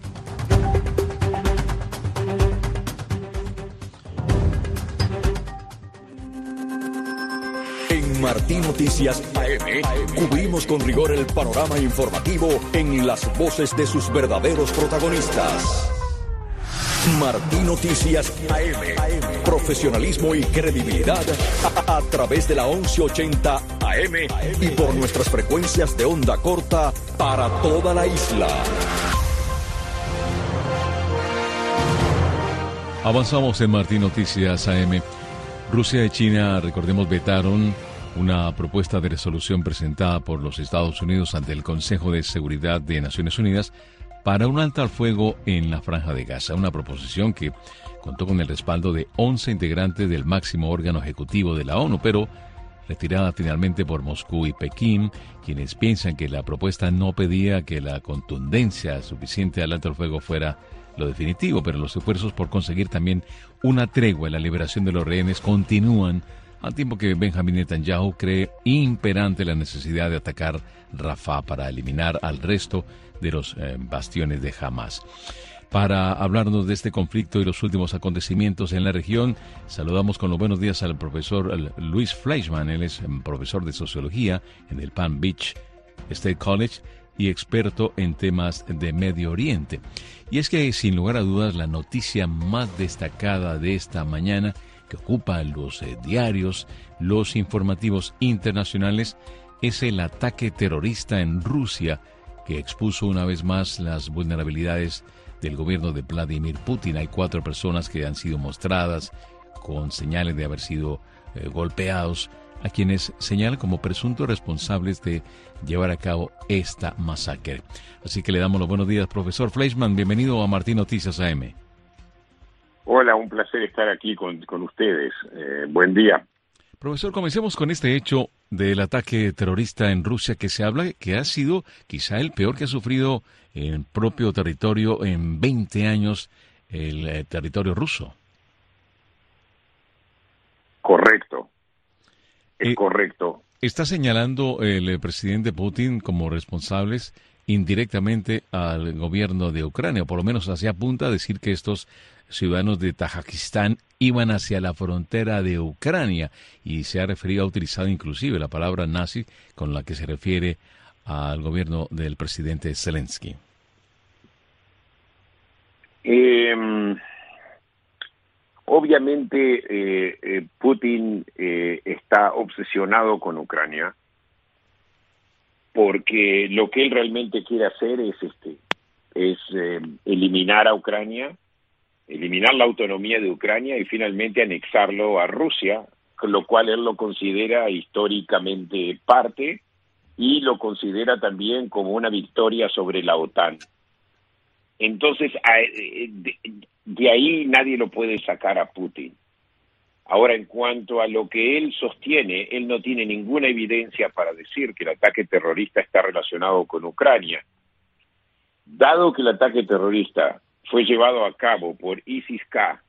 En Martín Noticias A M cubrimos con rigor el panorama informativo en las voces de sus verdaderos protagonistas. Martín Noticias A M. Profesionalismo y credibilidad a, a través de la once ochenta A M y por nuestras frecuencias de onda corta para toda la isla. Avanzamos en Martín Noticias A M. Rusia y China, recordemos, vetaron una propuesta de resolución presentada por los Estados Unidos ante el Consejo de Seguridad de Naciones Unidas para un alto al fuego en la Franja de Gaza, una proposición que contó con el respaldo de once integrantes del máximo órgano ejecutivo de la ONU, pero retirada finalmente por Moscú y Pekín, quienes piensan que la propuesta no pedía que la contundencia suficiente al alto al fuego fuera lo definitivo, pero los esfuerzos por conseguir también una tregua en la liberación de los rehenes continúan, al tiempo que Benjamín Netanyahu cree imperante la necesidad de atacar Rafah para eliminar al resto de los eh, bastiones de Hamas. Para hablarnos de este conflicto y los últimos acontecimientos en la región, saludamos con los buenos días al profesor Luis Fleischman. Él es profesor de Sociología en el Palm Beach State College y experto en temas de Medio Oriente. Y es que, sin lugar a dudas, la noticia más destacada de esta mañana, que ocupa los eh, diarios, los informativos internacionales, es el ataque terrorista en Rusia, que expuso una vez más las vulnerabilidades del gobierno de Vladimir Putin. Hay cuatro personas que han sido mostradas con señales de haber sido eh, golpeados, a quienes señalan como presuntos responsables de llevar a cabo esta masacre. Así que le damos los buenos días, profesor Fleischman. Bienvenido a Martín Noticias A M. Hola, un placer estar aquí con, con ustedes. Eh, buen día. Profesor, comencemos con este hecho del ataque terrorista en Rusia, que se habla que ha sido quizá el peor que ha sufrido en propio territorio en veinte años el eh, territorio ruso. Correcto. Es eh, correcto. Está señalando el eh, presidente Putin como responsables indirectamente al gobierno de Ucrania, o por lo menos hacía apunta a decir que estos ciudadanos de Tayikistán iban hacia la frontera de Ucrania, y se ha referido, ha utilizado inclusive la palabra nazi con la que se refiere al gobierno del presidente Zelensky. Eh, obviamente eh, eh, Putin eh, está obsesionado con Ucrania, porque lo que él realmente quiere hacer es este es eh, eliminar a Ucrania, eliminar la autonomía de Ucrania y finalmente anexarlo a Rusia, con lo cual él lo considera históricamente parte y lo considera también como una victoria sobre la OTAN. Entonces, de ahí nadie lo puede sacar a Putin. Ahora, en cuanto a lo que él sostiene, él no tiene ninguna evidencia para decir que el ataque terrorista está relacionado con Ucrania. Dado que el ataque terrorista fue llevado a cabo por ISIS-K,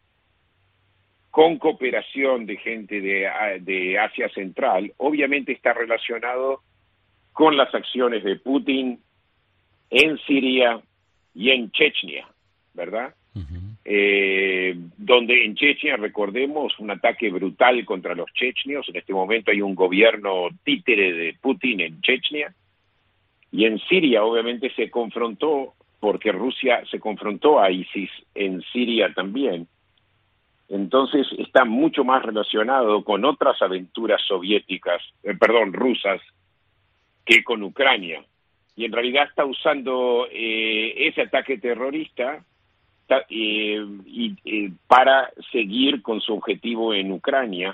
con cooperación de gente de, de Asia Central, obviamente está relacionado con las acciones de Putin en Siria y en Chechnya, ¿verdad? Uh-huh. Eh, donde en Chechnya, recordemos, un ataque brutal contra los chechenios. En este momento hay un gobierno títere de Putin en Chechnya. Y en Siria, obviamente, se confrontó, porque Rusia se confrontó a ISIS en Siria también. Entonces está mucho más relacionado con otras aventuras soviéticas, eh, perdón, rusas, que con Ucrania. Y en realidad está usando eh, ese ataque terrorista ta, eh, y, eh, para seguir con su objetivo en Ucrania.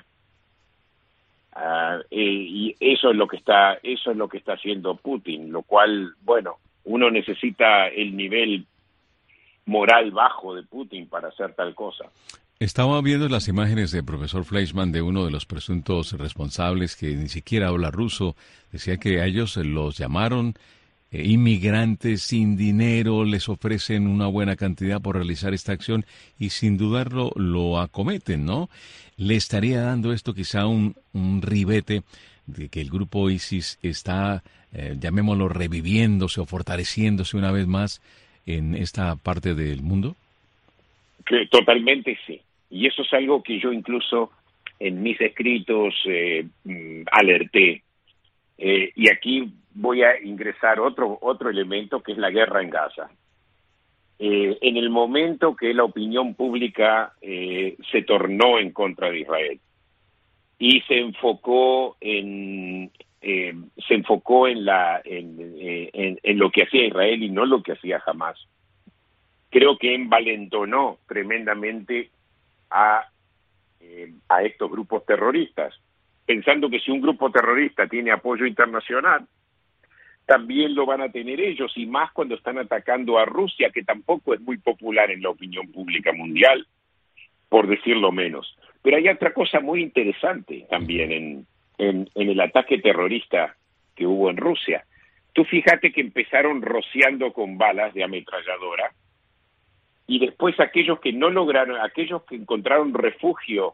Uh, eh, y eso es lo que está, eso es lo que está haciendo Putin, lo cual, bueno, uno necesita el nivel moral bajo de Putin para hacer tal cosa. Estaba viendo las imágenes del profesor Fleischmann de uno de los presuntos responsables que ni siquiera habla ruso. Decía que a ellos los llamaron eh, inmigrantes sin dinero, les ofrecen una buena cantidad por realizar esta acción y sin dudarlo lo acometen, ¿no? ¿Le estaría dando esto quizá un, un ribete de que el grupo ISIS está, eh, llamémoslo, reviviéndose o fortaleciéndose una vez más en esta parte del mundo? Que totalmente sí. Y eso es algo que yo incluso en mis escritos eh, alerté. Eh, y aquí voy a ingresar otro, otro elemento que es la guerra en Gaza. Eh, en el momento que la opinión pública eh, se tornó en contra de Israel y se enfocó en eh, se enfocó en la en, eh, en, en lo que hacía Israel y no lo que hacía Hamás, creo que envalentonó tremendamente a eh, a estos grupos terroristas, pensando que si un grupo terrorista tiene apoyo internacional, también lo van a tener ellos, y más cuando están atacando a Rusia, que tampoco es muy popular en la opinión pública mundial, por decirlo menos. Pero hay otra cosa muy interesante también en, en, en el ataque terrorista que hubo en Rusia. Tú fíjate que empezaron rociando con balas de ametralladora, y después aquellos que no lograron, aquellos que encontraron refugio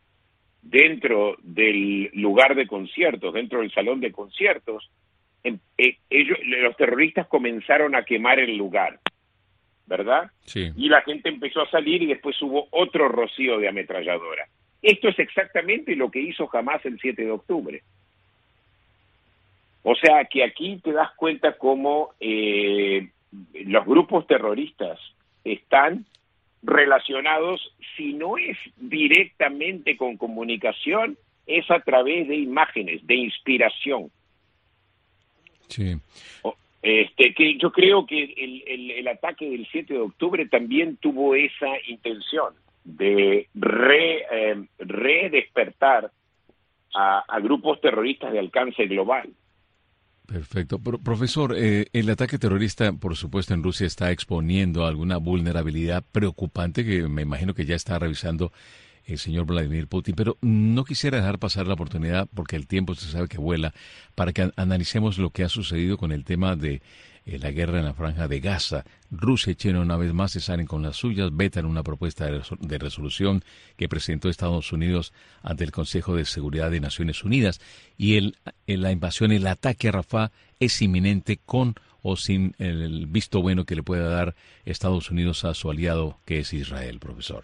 dentro del lugar de conciertos, dentro del salón de conciertos, ellos, los terroristas comenzaron a quemar el lugar, ¿verdad? Sí. Y la gente empezó a salir y después hubo otro rocío de ametralladora. Esto es exactamente lo que hizo Hamás el siete de octubre. O sea, que aquí te das cuenta cómo eh, los grupos terroristas están relacionados, si no es directamente con comunicación, es a través de imágenes, de inspiración. Sí. Este, que yo creo que el, el, el ataque del siete de octubre también tuvo esa intención de re, eh, redespertar a, a grupos terroristas de alcance global. Perfecto. Pro- profesor, eh, el ataque terrorista, por supuesto, en Rusia está exponiendo alguna vulnerabilidad preocupante que me imagino que ya está revisando el señor Vladimir Putin, pero no quisiera dejar pasar la oportunidad, porque el tiempo se sabe que vuela, para que analicemos lo que ha sucedido con el tema de eh, la guerra en la Franja de Gaza. Rusia y China una vez más se salen con las suyas, vetan una propuesta de, resol- de resolución que presentó Estados Unidos ante el Consejo de Seguridad de Naciones Unidas, y el, el, la invasión, el ataque a Rafah es inminente con o sin el visto bueno que le pueda dar Estados Unidos a su aliado, que es Israel, profesor.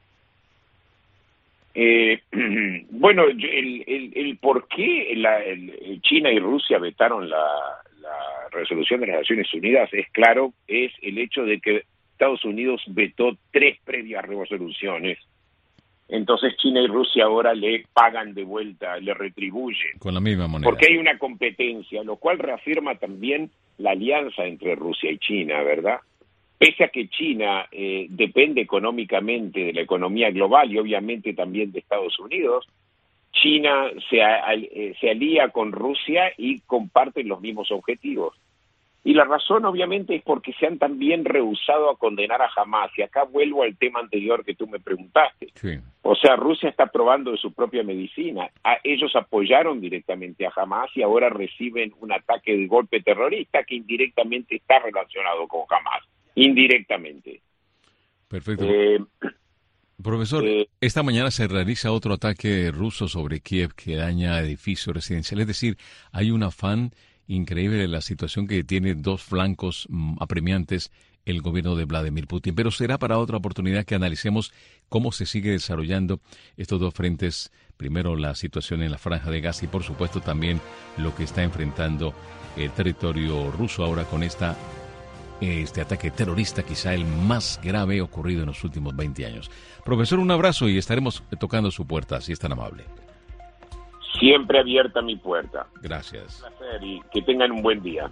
Eh, bueno, el, el, el por qué la, el, China y Rusia vetaron la, la resolución de las Naciones Unidas es claro, es el hecho de que Estados Unidos vetó tres previas resoluciones. Entonces China y Rusia ahora le pagan de vuelta, le retribuyen. Con la misma moneda. Porque hay una competencia, lo cual reafirma también la alianza entre Rusia y China, ¿verdad? Pese a que China eh, depende económicamente de la economía global y obviamente también de Estados Unidos, China se, eh, se alía con Rusia y comparten los mismos objetivos. Y la razón, obviamente, es porque se han también rehusado a condenar a Hamas. Y acá vuelvo al tema anterior que tú me preguntaste. Sí. O sea, Rusia está probando de su propia medicina. A, ellos apoyaron directamente a Hamas y ahora reciben un ataque de golpe terrorista que indirectamente está relacionado con Hamas. Indirectamente. Perfecto. Eh, Profesor, eh, esta mañana se realiza otro ataque ruso sobre Kiev que daña edificios residenciales. Es decir, hay un afán increíble de la situación que tiene dos flancos mm, apremiantes el gobierno de Vladimir Putin. Pero será para otra oportunidad que analicemos cómo se sigue desarrollando estos dos frentes. Primero la situación en la Franja de Gaza y por supuesto también lo que está enfrentando el territorio ruso ahora con esta este ataque terrorista, quizá el más grave ocurrido en los últimos veinte años. Profesor, un abrazo y estaremos tocando su puerta, si es tan amable. Siempre abierta mi puerta. Gracias. Un placer y que tengan un buen día.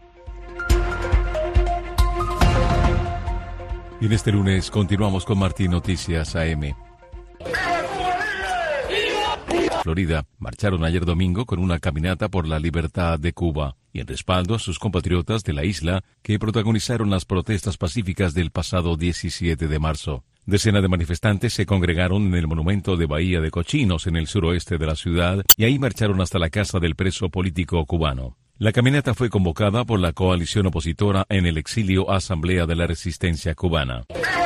Y en este lunes continuamos con Martín Noticias A M. Florida marcharon ayer domingo con una caminata por la libertad de Cuba y en respaldo a sus compatriotas de la isla que protagonizaron las protestas pacíficas del pasado diecisiete de marzo. Decenas de manifestantes se congregaron en el monumento de Bahía de Cochinos en el suroeste de la ciudad y ahí marcharon hasta la casa del preso político cubano. La caminata fue convocada por la coalición opositora en el exilio Asamblea de la Resistencia Cubana.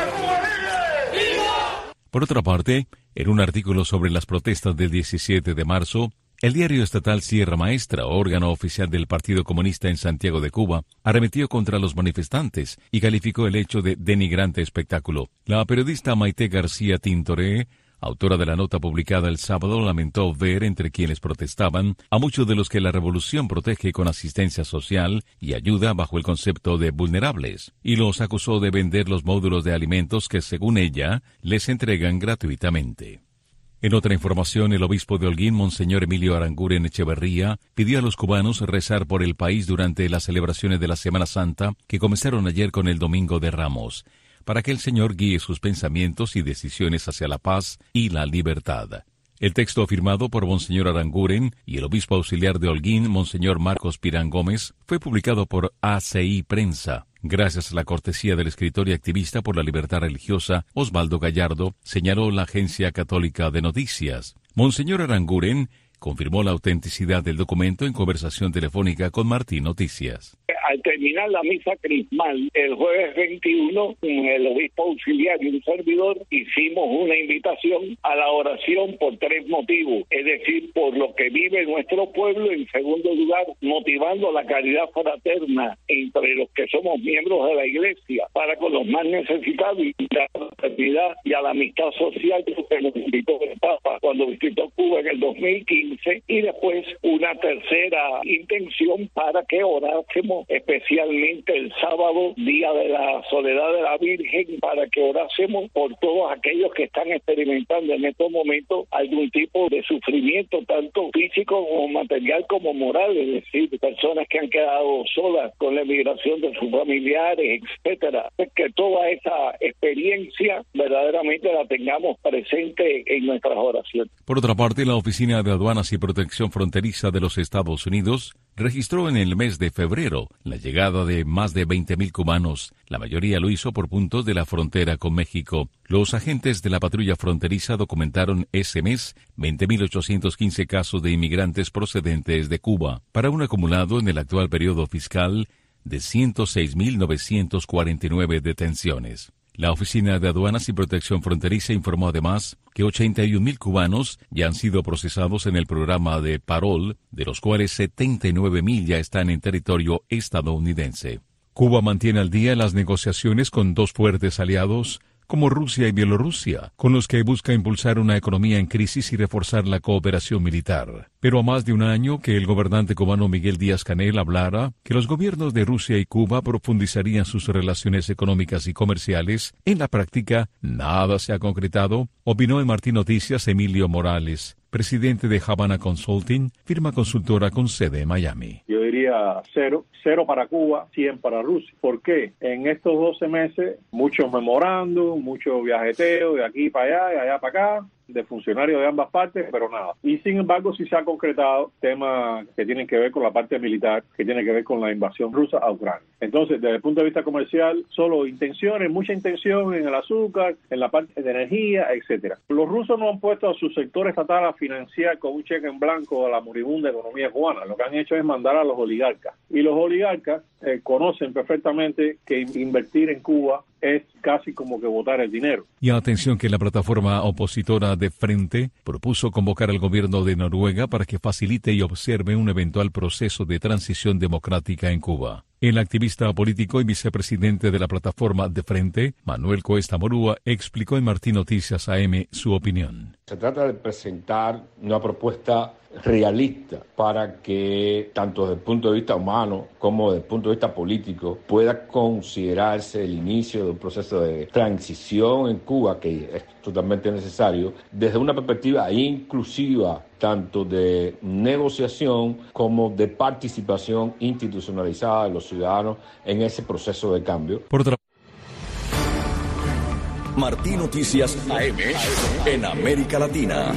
Por otra parte, en un artículo sobre las protestas del diecisiete de marzo, el diario estatal Sierra Maestra, órgano oficial del Partido Comunista en Santiago de Cuba, arremetió contra los manifestantes y calificó el hecho de denigrante espectáculo. La periodista Maite García Tintoré, autora de la nota publicada el sábado, lamentó ver entre quienes protestaban a muchos de los que la revolución protege con asistencia social y ayuda bajo el concepto de vulnerables, y los acusó de vender los módulos de alimentos que, según ella, les entregan gratuitamente. En otra información, el obispo de Holguín, Monseñor Emilio Aranguren Echeverría, pidió a los cubanos rezar por el país durante las celebraciones de la Semana Santa que comenzaron ayer con el Domingo de Ramos, para que el Señor guíe sus pensamientos y decisiones hacia la paz y la libertad. El texto firmado por Monseñor Aranguren y el obispo auxiliar de Holguín, Monseñor Marcos Pirán Gómez, fue publicado por A C I Prensa, gracias a la cortesía del escritor y activista por la libertad religiosa Osvaldo Gallardo, señaló la Agencia Católica de Noticias. Monseñor Aranguren confirmó la autenticidad del documento en conversación telefónica con Martín Noticias. Al terminar la misa crismal el jueves veintiuno, el obispo auxiliar y un servidor hicimos una invitación a la oración por tres motivos, es decir, por lo que vive nuestro pueblo, en segundo lugar, motivando la caridad fraterna entre los que somos miembros de la Iglesia para con los más necesitados y la fraternidad y a la amistad social que nos invitó el Papa cuando visitó Cuba en el dos mil quince, y después una tercera intención para que orásemos especialmente el sábado, día de la soledad de la Virgen, para que orásemos por todos aquellos que están experimentando en estos momentos algún tipo de sufrimiento, tanto físico como material como moral, es decir, personas que han quedado solas con la emigración de sus familiares, etcétera. Que toda esa experiencia verdaderamente la tengamos presente en nuestras oraciones. Por otra parte, la Oficina de Aduanas y Protección Fronteriza de los Estados Unidos registró en el mes de febrero la llegada de más de veinte mil cubanos. La mayoría lo hizo por puntos de la frontera con México. Los agentes de la patrulla fronteriza documentaron ese mes veinte mil ochocientos quince casos de inmigrantes procedentes de Cuba, para un acumulado en el actual periodo fiscal de ciento seis mil novecientos cuarenta y nueve detenciones. La Oficina de Aduanas y Protección Fronteriza informó además que ochenta y un mil cubanos ya han sido procesados en el programa de Parol, de los cuales setenta y nueve mil ya están en territorio estadounidense. Cuba mantiene al día las negociaciones con dos fuertes aliados, como Rusia y Bielorrusia, con los que busca impulsar una economía en crisis y reforzar la cooperación militar. Pero a más de un año que el gobernante cubano Miguel Díaz-Canel hablara que los gobiernos de Rusia y Cuba profundizarían sus relaciones económicas y comerciales, en la práctica nada se ha concretado, opinó en Martín Noticias Emilio Morales, presidente de Havana Consulting, firma consultora con sede en Miami. Yo diría cero, cero para Cuba, cien para Rusia. ¿Por qué? En estos doce meses, muchos memorandos, mucho viajeteo de aquí para allá, de allá para acá, de funcionarios de ambas partes, pero nada. Y sin embargo, sí se ha concretado temas que tienen que ver con la parte militar, que tienen que ver con la invasión rusa a Ucrania. Entonces, desde el punto de vista comercial, solo intenciones, mucha intención en el azúcar, en la parte de energía, etcétera. Los rusos no han puesto a su sector estatal a financiar con un cheque en blanco a la moribunda economía cubana. Lo que han hecho es mandar a los oligarcas. Y los oligarcas eh, conocen perfectamente que invertir en Cuba es casi como que botar el dinero. Y atención que la plataforma opositora de Frente propuso convocar al gobierno de Noruega para que facilite y observe un eventual proceso de transición democrática en Cuba. El activista político y vicepresidente de la plataforma de Frente, Manuel Cuesta Morúa, explicó en Martín Noticias A M su opinión. Se trata de presentar una propuesta realista para que, tanto desde el punto de vista humano como desde el punto de vista político, pueda considerarse el inicio de un proceso de transición en Cuba, que es totalmente necesario, desde una perspectiva inclusiva, tanto de negociación como de participación institucionalizada de los ciudadanos en ese proceso de cambio. Por otra Martín Noticias A M en América Latina.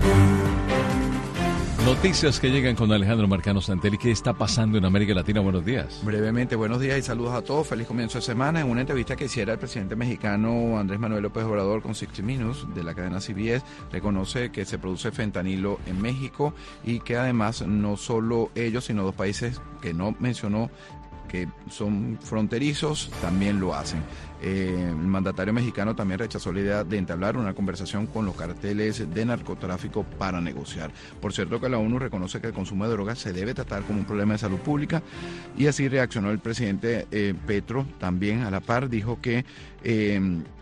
Noticias que llegan con Alejandro Marcano Santelli. ¿Qué está pasando en América Latina? Buenos días. Brevemente, buenos días y saludos a todos. Feliz comienzo de semana. En una entrevista que hiciera el presidente mexicano Andrés Manuel López Obrador con sesenta Minutes de la cadena C B S, reconoce que se produce fentanilo en México y que además no solo ellos, sino dos países que no mencionó que son fronterizos, también lo hacen. Eh, el mandatario mexicano también rechazó la idea de entablar una conversación con los carteles de narcotráfico para negociar. Por cierto que la ONU reconoce que el consumo de drogas se debe tratar como un problema de salud pública y así reaccionó el presidente eh, Petro también a la par, dijo que eh,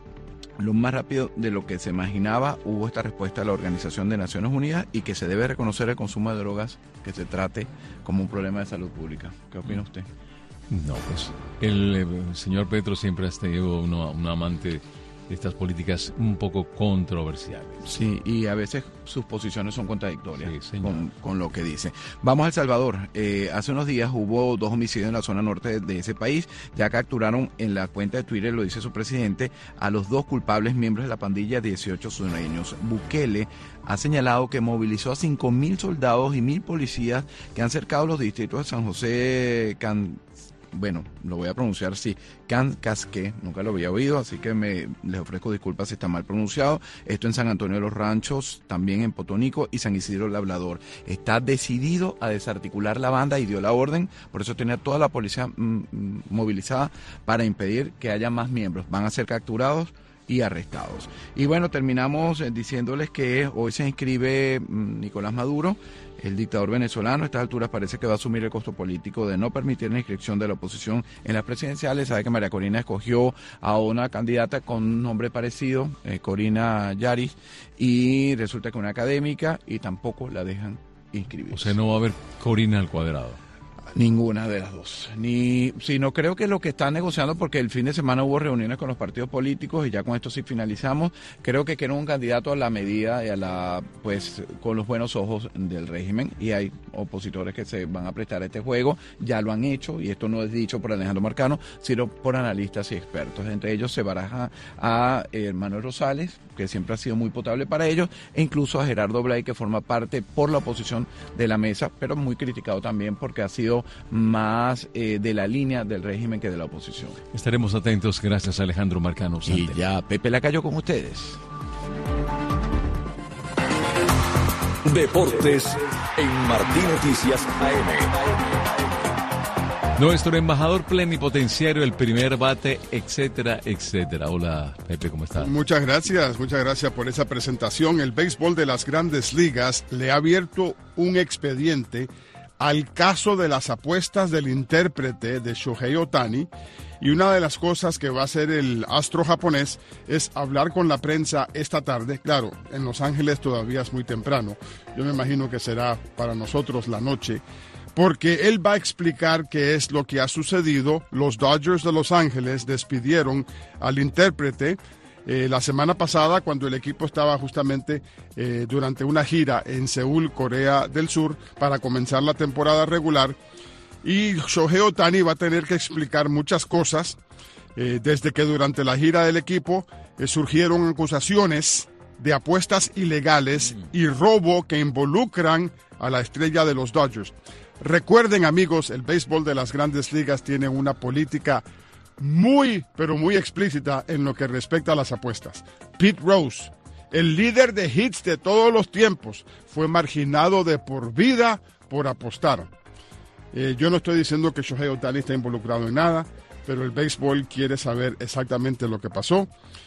lo más rápido de lo que se imaginaba hubo esta respuesta a la Organización de Naciones Unidas y que se debe reconocer el consumo de drogas que se trate como un problema de salud pública. ¿Qué opina usted? No, pues el, el señor Petro siempre ha sido un amante de estas políticas un poco controversiales. Sí, y a veces sus posiciones son contradictorias sí, con, con lo que dice. Vamos a El Salvador. Eh, hace unos días hubo dos homicidios en la zona norte de, de ese país. Ya capturaron en la cuenta de Twitter, lo dice su presidente, a los dos culpables miembros de la pandilla, dieciocho sureños. Bukele ha señalado que movilizó a cinco mil soldados y mil policías que han cercado los distritos de San José, Can... bueno, lo voy a pronunciar así, Can Casque, nunca lo había oído, así que me les ofrezco disculpas si está mal pronunciado. Esto en San Antonio de los Ranchos, también en Potónico y San Isidro Labrador. Está decidido a desarticular la banda y dio la orden, por eso tenía toda la policía mm, movilizada para impedir que haya más miembros. Van a ser capturados y arrestados. Y bueno, terminamos eh, diciéndoles que hoy se inscribe mm, Nicolás Maduro, el dictador venezolano. A estas alturas parece que va a asumir el costo político de no permitir la inscripción de la oposición en las presidenciales. Sabe que María Corina escogió a una candidata con un nombre parecido, eh, Corina Yaris, y resulta que una académica y tampoco la dejan inscribir. O sea, no va a haber Corina al cuadrado. Ninguna de las dos. Ni, sí, no creo que lo que están negociando, porque el fin de semana hubo reuniones con los partidos políticos y ya con esto sí finalizamos. Creo que quieren un candidato a la medida y a la, pues, con los buenos ojos del régimen, y hay opositores que se van a prestar a este juego, ya lo han hecho, y esto no es dicho por Alejandro Marcano, sino por analistas y expertos. Entre ellos se baraja a eh, Manuel Rosales, que siempre ha sido muy potable para ellos, e incluso a Gerardo Blay, que forma parte por la oposición de la mesa, pero muy criticado también porque ha sido más eh, de la línea del régimen que de la oposición. Estaremos atentos, gracias a Alejandro Marcano Santelli. Y ya Pepe Lacayo con ustedes. Deportes en Martín Noticias A M. Nuestro embajador plenipotenciario, el primer bate, etcétera, etcétera. Hola, Pepe, ¿cómo estás? Muchas gracias, muchas gracias por esa presentación. El béisbol de las Grandes Ligas le ha abierto un expediente al caso de las apuestas del intérprete de Shohei Ohtani, y una de las cosas que va a hacer el astro japonés es hablar con la prensa esta tarde. Claro, en Los Ángeles todavía es muy temprano, yo me imagino que será para nosotros la noche, porque él va a explicar qué es lo que ha sucedido. Los Dodgers de Los Ángeles despidieron al intérprete Eh, la semana pasada, cuando el equipo estaba justamente eh, durante una gira en Seúl, Corea del Sur, para comenzar la temporada regular, y Shohei Ohtani va a tener que explicar muchas cosas, eh, desde que durante la gira del equipo eh, surgieron acusaciones de apuestas ilegales y robo que involucran a la estrella de los Dodgers. Recuerden, amigos, el béisbol de las Grandes Ligas tiene una política muy, pero muy explícita en lo que respecta a las apuestas. Pete Rose, el líder de hits de todos los tiempos, fue marginado de por vida por apostar. Eh, yo no estoy diciendo que Shohei Ohtani está involucrado en nada, pero el béisbol quiere saber exactamente lo que pasó.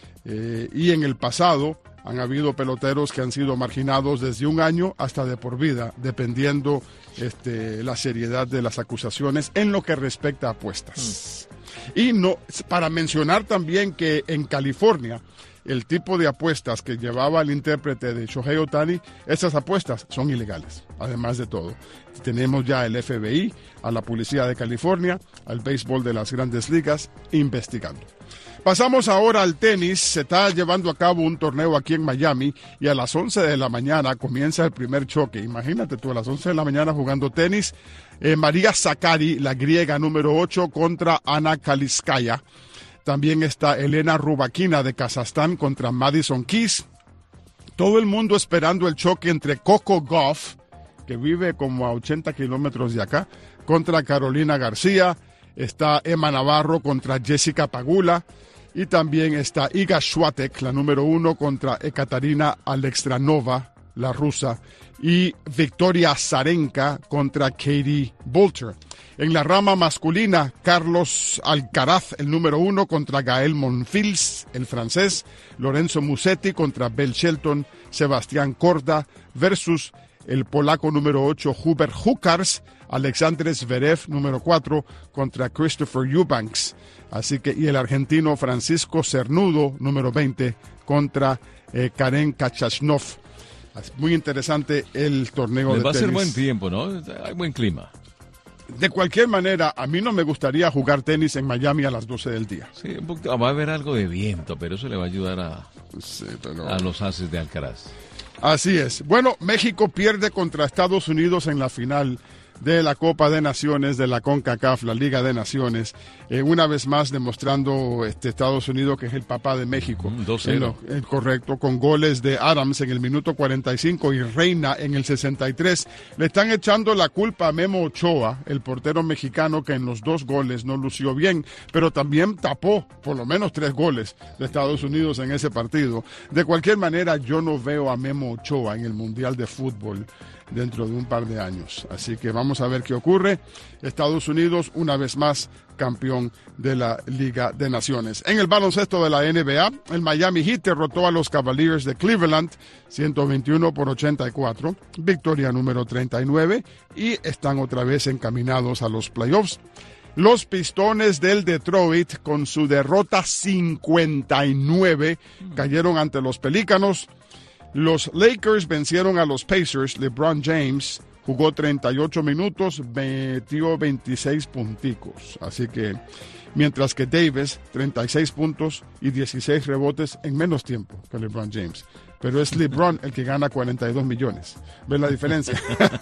Eh, y en el pasado han habido peloteros que han sido marginados desde un año hasta de por vida, dependiendo este, la seriedad de las acusaciones en lo que respecta a apuestas. Mm. Y no, para mencionar también que en California, el tipo de apuestas que llevaba el intérprete de Shohei Ohtani, esas apuestas son ilegales, además de todo. Tenemos ya el F B I, a la Policía de California, al béisbol de las Grandes Ligas, investigando. Pasamos ahora al tenis. Se está llevando a cabo un torneo aquí en Miami y a las once de la mañana comienza el primer choque. Imagínate tú, a las once de la mañana jugando tenis, eh, María Sakkari, la griega número ocho, contra Ana Kaliskaya. También está Elena Rybakina de Kazajstán contra Madison Keys. Todo el mundo esperando el choque entre Coco Gauff, que vive como a ochenta kilómetros de acá, contra Carolina García. Está Emma Navarro contra Jessica Pagula. Y también está Iga Swiatek, la número uno, contra Ekaterina Alexandrova, la rusa. Y Victoria Azarenka contra Katie Boulter. En la rama masculina, Carlos Alcaraz, el número uno, contra Gael Monfils, el francés. Lorenzo Musetti contra Bell Shelton. Sebastián Korda versus el polaco número ocho, Hubert Hurkacz. Alexander Zverev, número cuatro, contra Christopher Eubanks. Así que, y el argentino Francisco Cernudo, número veinte, contra eh, Karen Khachanov. Muy interesante el torneo de tenis. Va a ser buen tiempo, ¿no? Hay buen clima. De cualquier manera, a mí no me gustaría jugar tenis en Miami a las doce del día. Sí, un poquito, va a haber algo de viento, pero eso le va a ayudar a, sí, pero... a los ases de Alcaraz. Así es. Bueno, México pierde contra Estados Unidos en la final de la Copa de Naciones de la CONCACAF, la Liga de Naciones, eh, una vez más demostrando este Estados Unidos que es el papá de México. Mm, dos cero. Eh, correcto, con goles de Adams en el minuto cuarenta y cinco y Reina en el sesenta y tres. Le están echando la culpa a Memo Ochoa, el portero mexicano, que en los dos goles no lució bien, pero también tapó por lo menos tres goles de Estados Unidos en ese partido. De cualquier manera, yo no veo a Memo Ochoa en el Mundial de Fútbol dentro de un par de años. Así que vamos a ver qué ocurre. Estados Unidos, una vez más, campeón de la Liga de Naciones. En el baloncesto de la N B A, el Miami Heat derrotó a los Cavaliers de Cleveland ciento veintiuno por ochenta y cuatro, victoria número treinta y nueve, y están otra vez encaminados a los playoffs. Los Pistones del Detroit, con su derrota cincuenta y nueve, cayeron ante los Pelícanos. Los Lakers vencieron a los Pacers. LeBron James jugó treinta y ocho minutos, metió veintiséis punticos. Así que, mientras que Davis, treinta y seis puntos y dieciséis rebotes en menos tiempo que LeBron James. Pero es LeBron el que gana cuarenta y dos millones. ¿Ves la diferencia?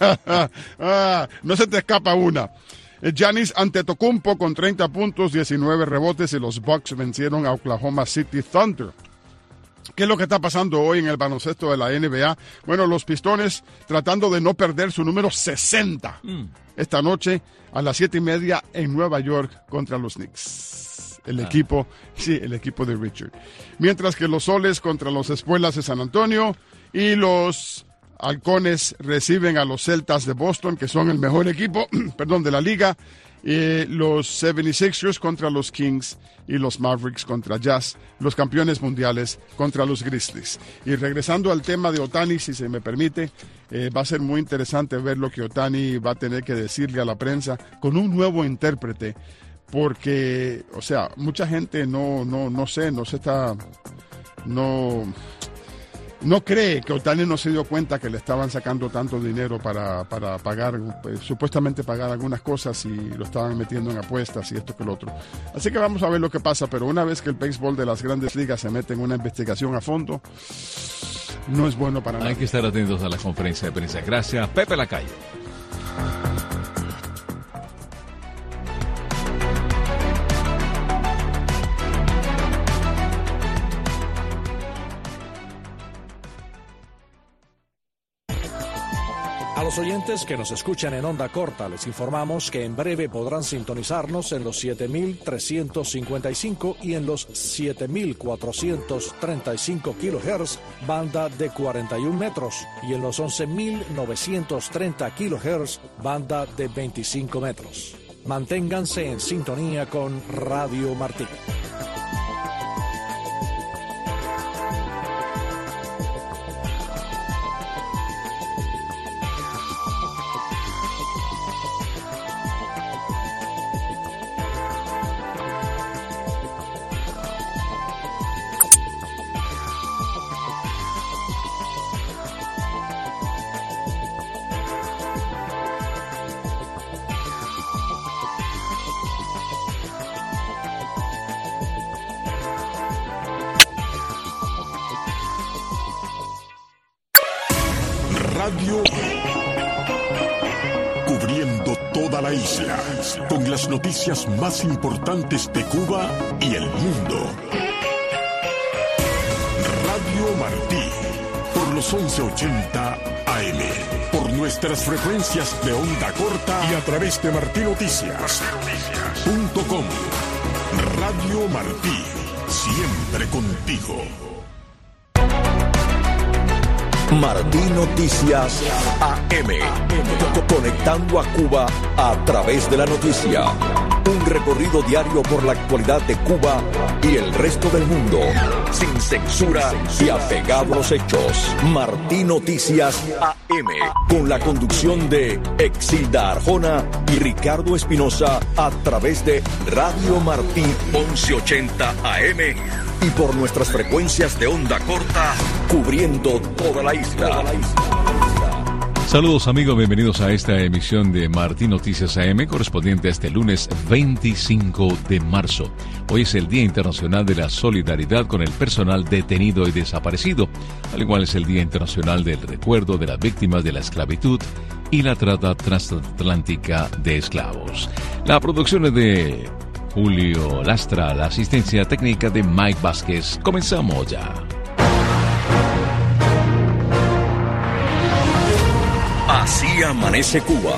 ah, no se te escapa una. Giannis Antetokounmpo con treinta puntos, diecinueve rebotes, y los Bucks vencieron a Oklahoma City Thunder. ¿Qué es lo que está pasando hoy en el baloncesto de la N B A? Bueno, los Pistones tratando de no perder su número sesenta mm. esta noche a las siete y media en Nueva York contra los Knicks. El ah. equipo, sí, el equipo de Richard. Mientras que los Soles contra los Espuelas de San Antonio y los Halcones reciben a los Celtas de Boston, que son el mejor equipo, perdón, de la liga. Eh, los setenta y seis ers contra los Kings y los Mavericks contra Jazz, los campeones mundiales contra los Grizzlies. Y regresando al tema de Ohtani, si se me permite, eh, va a ser muy interesante ver lo que Ohtani va a tener que decirle a la prensa con un nuevo intérprete, porque, o sea, mucha gente no, no, no sé, no se está, no... No cree que Ohtani no se dio cuenta que le estaban sacando tanto dinero para, para pagar, pues, supuestamente pagar algunas cosas, y lo estaban metiendo en apuestas y esto que lo otro. Así que vamos a ver lo que pasa, pero una vez que el béisbol de las Grandes Ligas se mete en una investigación a fondo, no es bueno para nada. Hay que estar atentos a la conferencia de prensa. Gracias, Pepe Lacayo. los oyentes que nos escuchan en onda corta, les informamos que en breve podrán sintonizarnos en los siete mil trescientos cincuenta y cinco y en los siete mil cuatrocientos treinta y cinco kilohertz, banda de cuarenta y un metros, y en los once mil novecientos treinta kilohertz, banda de veinticinco metros. Manténganse en sintonía con Radio Martí. Radio cubriendo toda la isla con las noticias más importantes de Cuba y el mundo. Radio Martí por los once ochenta A M, por nuestras frecuencias de onda corta y a través de martí noticias punto com. Radio Martí, siempre contigo. Martí Noticias A M, conectando a Cuba a través de la noticia. Un recorrido diario por la actualidad de Cuba y el resto del mundo, sin censura y apegado a los hechos. Martí Noticias A M, con la conducción de Exilda Arjona y Ricardo Espinosa, a través de Radio Martí once ochenta A M y por nuestras frecuencias de onda corta, cubriendo toda la isla. Saludos amigos, bienvenidos a esta emisión de Martí Noticias A M correspondiente a este lunes veinticinco de marzo. Hoy es el Día Internacional de la Solidaridad con el personal detenido y desaparecido, al igual es el Día Internacional del Recuerdo de las víctimas de la esclavitud y la trata transatlántica de esclavos. La producción es de Julio Lastra, la asistencia técnica de Mike Vázquez. Comenzamos ya. Así amanece Cuba.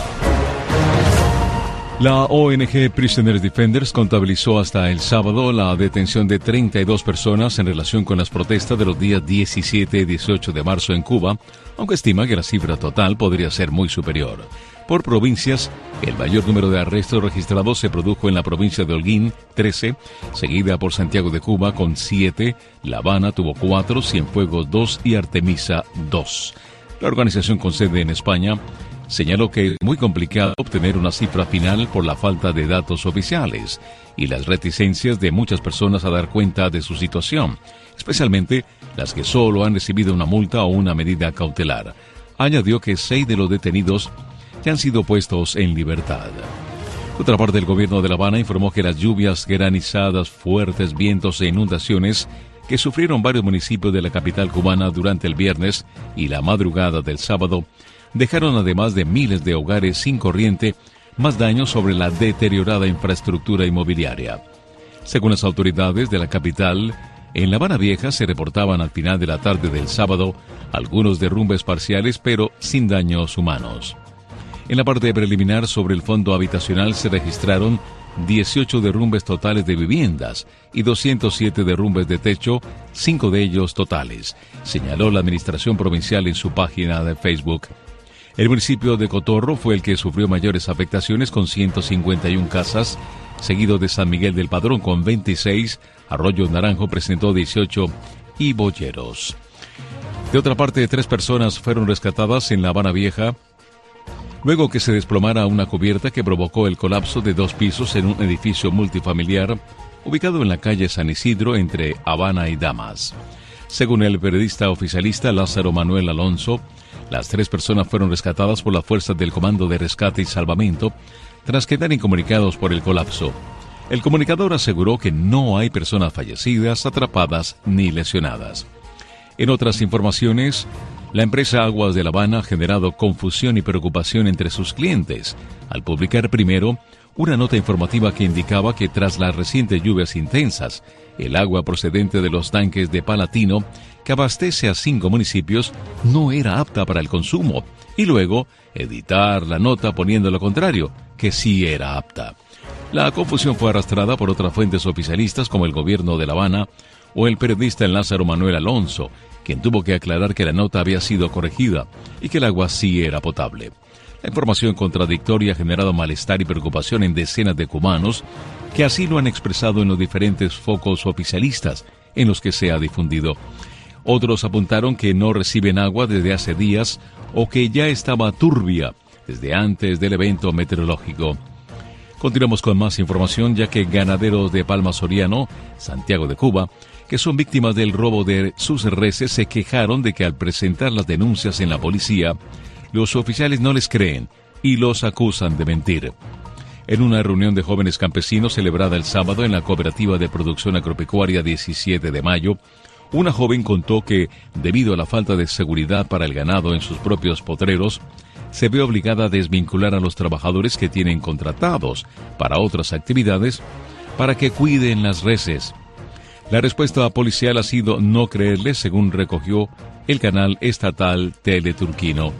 La O N G Prisoners Defenders contabilizó hasta el sábado la detención de treinta y dos personas en relación con las protestas de los días diecisiete y dieciocho de marzo en Cuba, aunque estima que la cifra total podría ser muy superior. Por provincias, el mayor número de arrestos registrados se produjo en la provincia de Holguín, trece, seguida por Santiago de Cuba con siete, La Habana tuvo cuatro, Cienfuegos dos y Artemisa dos. La organización con sede en España señaló que es muy complicado obtener una cifra final por la falta de datos oficiales y las reticencias de muchas personas a dar cuenta de su situación, especialmente las que solo han recibido una multa o una medida cautelar. Añadió que seis de los detenidos ya han sido puestos en libertad. Por otra parte, el gobierno de La Habana informó que las lluvias, granizadas, fuertes vientos e inundaciones que sufrieron varios municipios de la capital cubana durante el viernes y la madrugada del sábado dejaron, además de miles de hogares sin corriente, más daños sobre la deteriorada infraestructura inmobiliaria. Según las autoridades de la capital, en La Habana Vieja se reportaban al final de la tarde del sábado algunos derrumbes parciales, pero sin daños humanos. En la parte preliminar sobre el fondo habitacional se registraron dieciocho derrumbes totales de viviendas y doscientos siete derrumbes de techo, cinco de ellos totales, señaló la administración provincial en su página de Facebook. El municipio de Cotorro fue el que sufrió mayores afectaciones con ciento cincuenta y una casas, seguido de San Miguel del Padrón con veintiséis, Arroyo Naranjo presentó dieciocho y Boyeros. De otra parte, tres personas fueron rescatadas en La Habana Vieja luego que se desplomara una cubierta que provocó el colapso de dos pisos en un edificio multifamiliar ubicado en la calle San Isidro entre Habana y Damas. Según el periodista oficialista Lázaro Manuel Alonso, las tres personas fueron rescatadas por las fuerzas del Comando de Rescate y Salvamento tras quedar incomunicados por el colapso. El comunicador aseguró que no hay personas fallecidas, atrapadas ni lesionadas. En otras informaciones, la empresa Aguas de La Habana ha generado confusión y preocupación entre sus clientes al publicar primero una nota informativa que indicaba que tras las recientes lluvias intensas, el agua procedente de los tanques de Palatino, que abastece a cinco municipios, no era apta para el consumo, y luego editar la nota poniendo lo contrario, que sí era apta. La confusión fue arrastrada por otras fuentes oficialistas como el gobierno de La Habana o el periodista Lázaro Manuel Alonso, quien tuvo que aclarar que la nota había sido corregida y que el agua sí era potable. La información contradictoria ha generado malestar y preocupación en decenas de cubanos que así lo han expresado en los diferentes focos oficialistas en los que se ha difundido. Otros apuntaron que no reciben agua desde hace días o que ya estaba turbia desde antes del evento meteorológico. Continuamos con más información, ya que ganaderos de Palma Soriano, Santiago de Cuba, que son víctimas del robo de sus reses, se quejaron de que al presentar las denuncias en la policía, los oficiales no les creen y los acusan de mentir. En una reunión de jóvenes campesinos celebrada el sábado en la Cooperativa de Producción Agropecuaria diecisiete de mayo, una joven contó que, debido a la falta de seguridad para el ganado en sus propios potreros, se ve obligada a desvincular a los trabajadores que tienen contratados para otras actividades para que cuiden las reses. La respuesta policial ha sido no creerle, según recogió el canal estatal Teleturquino.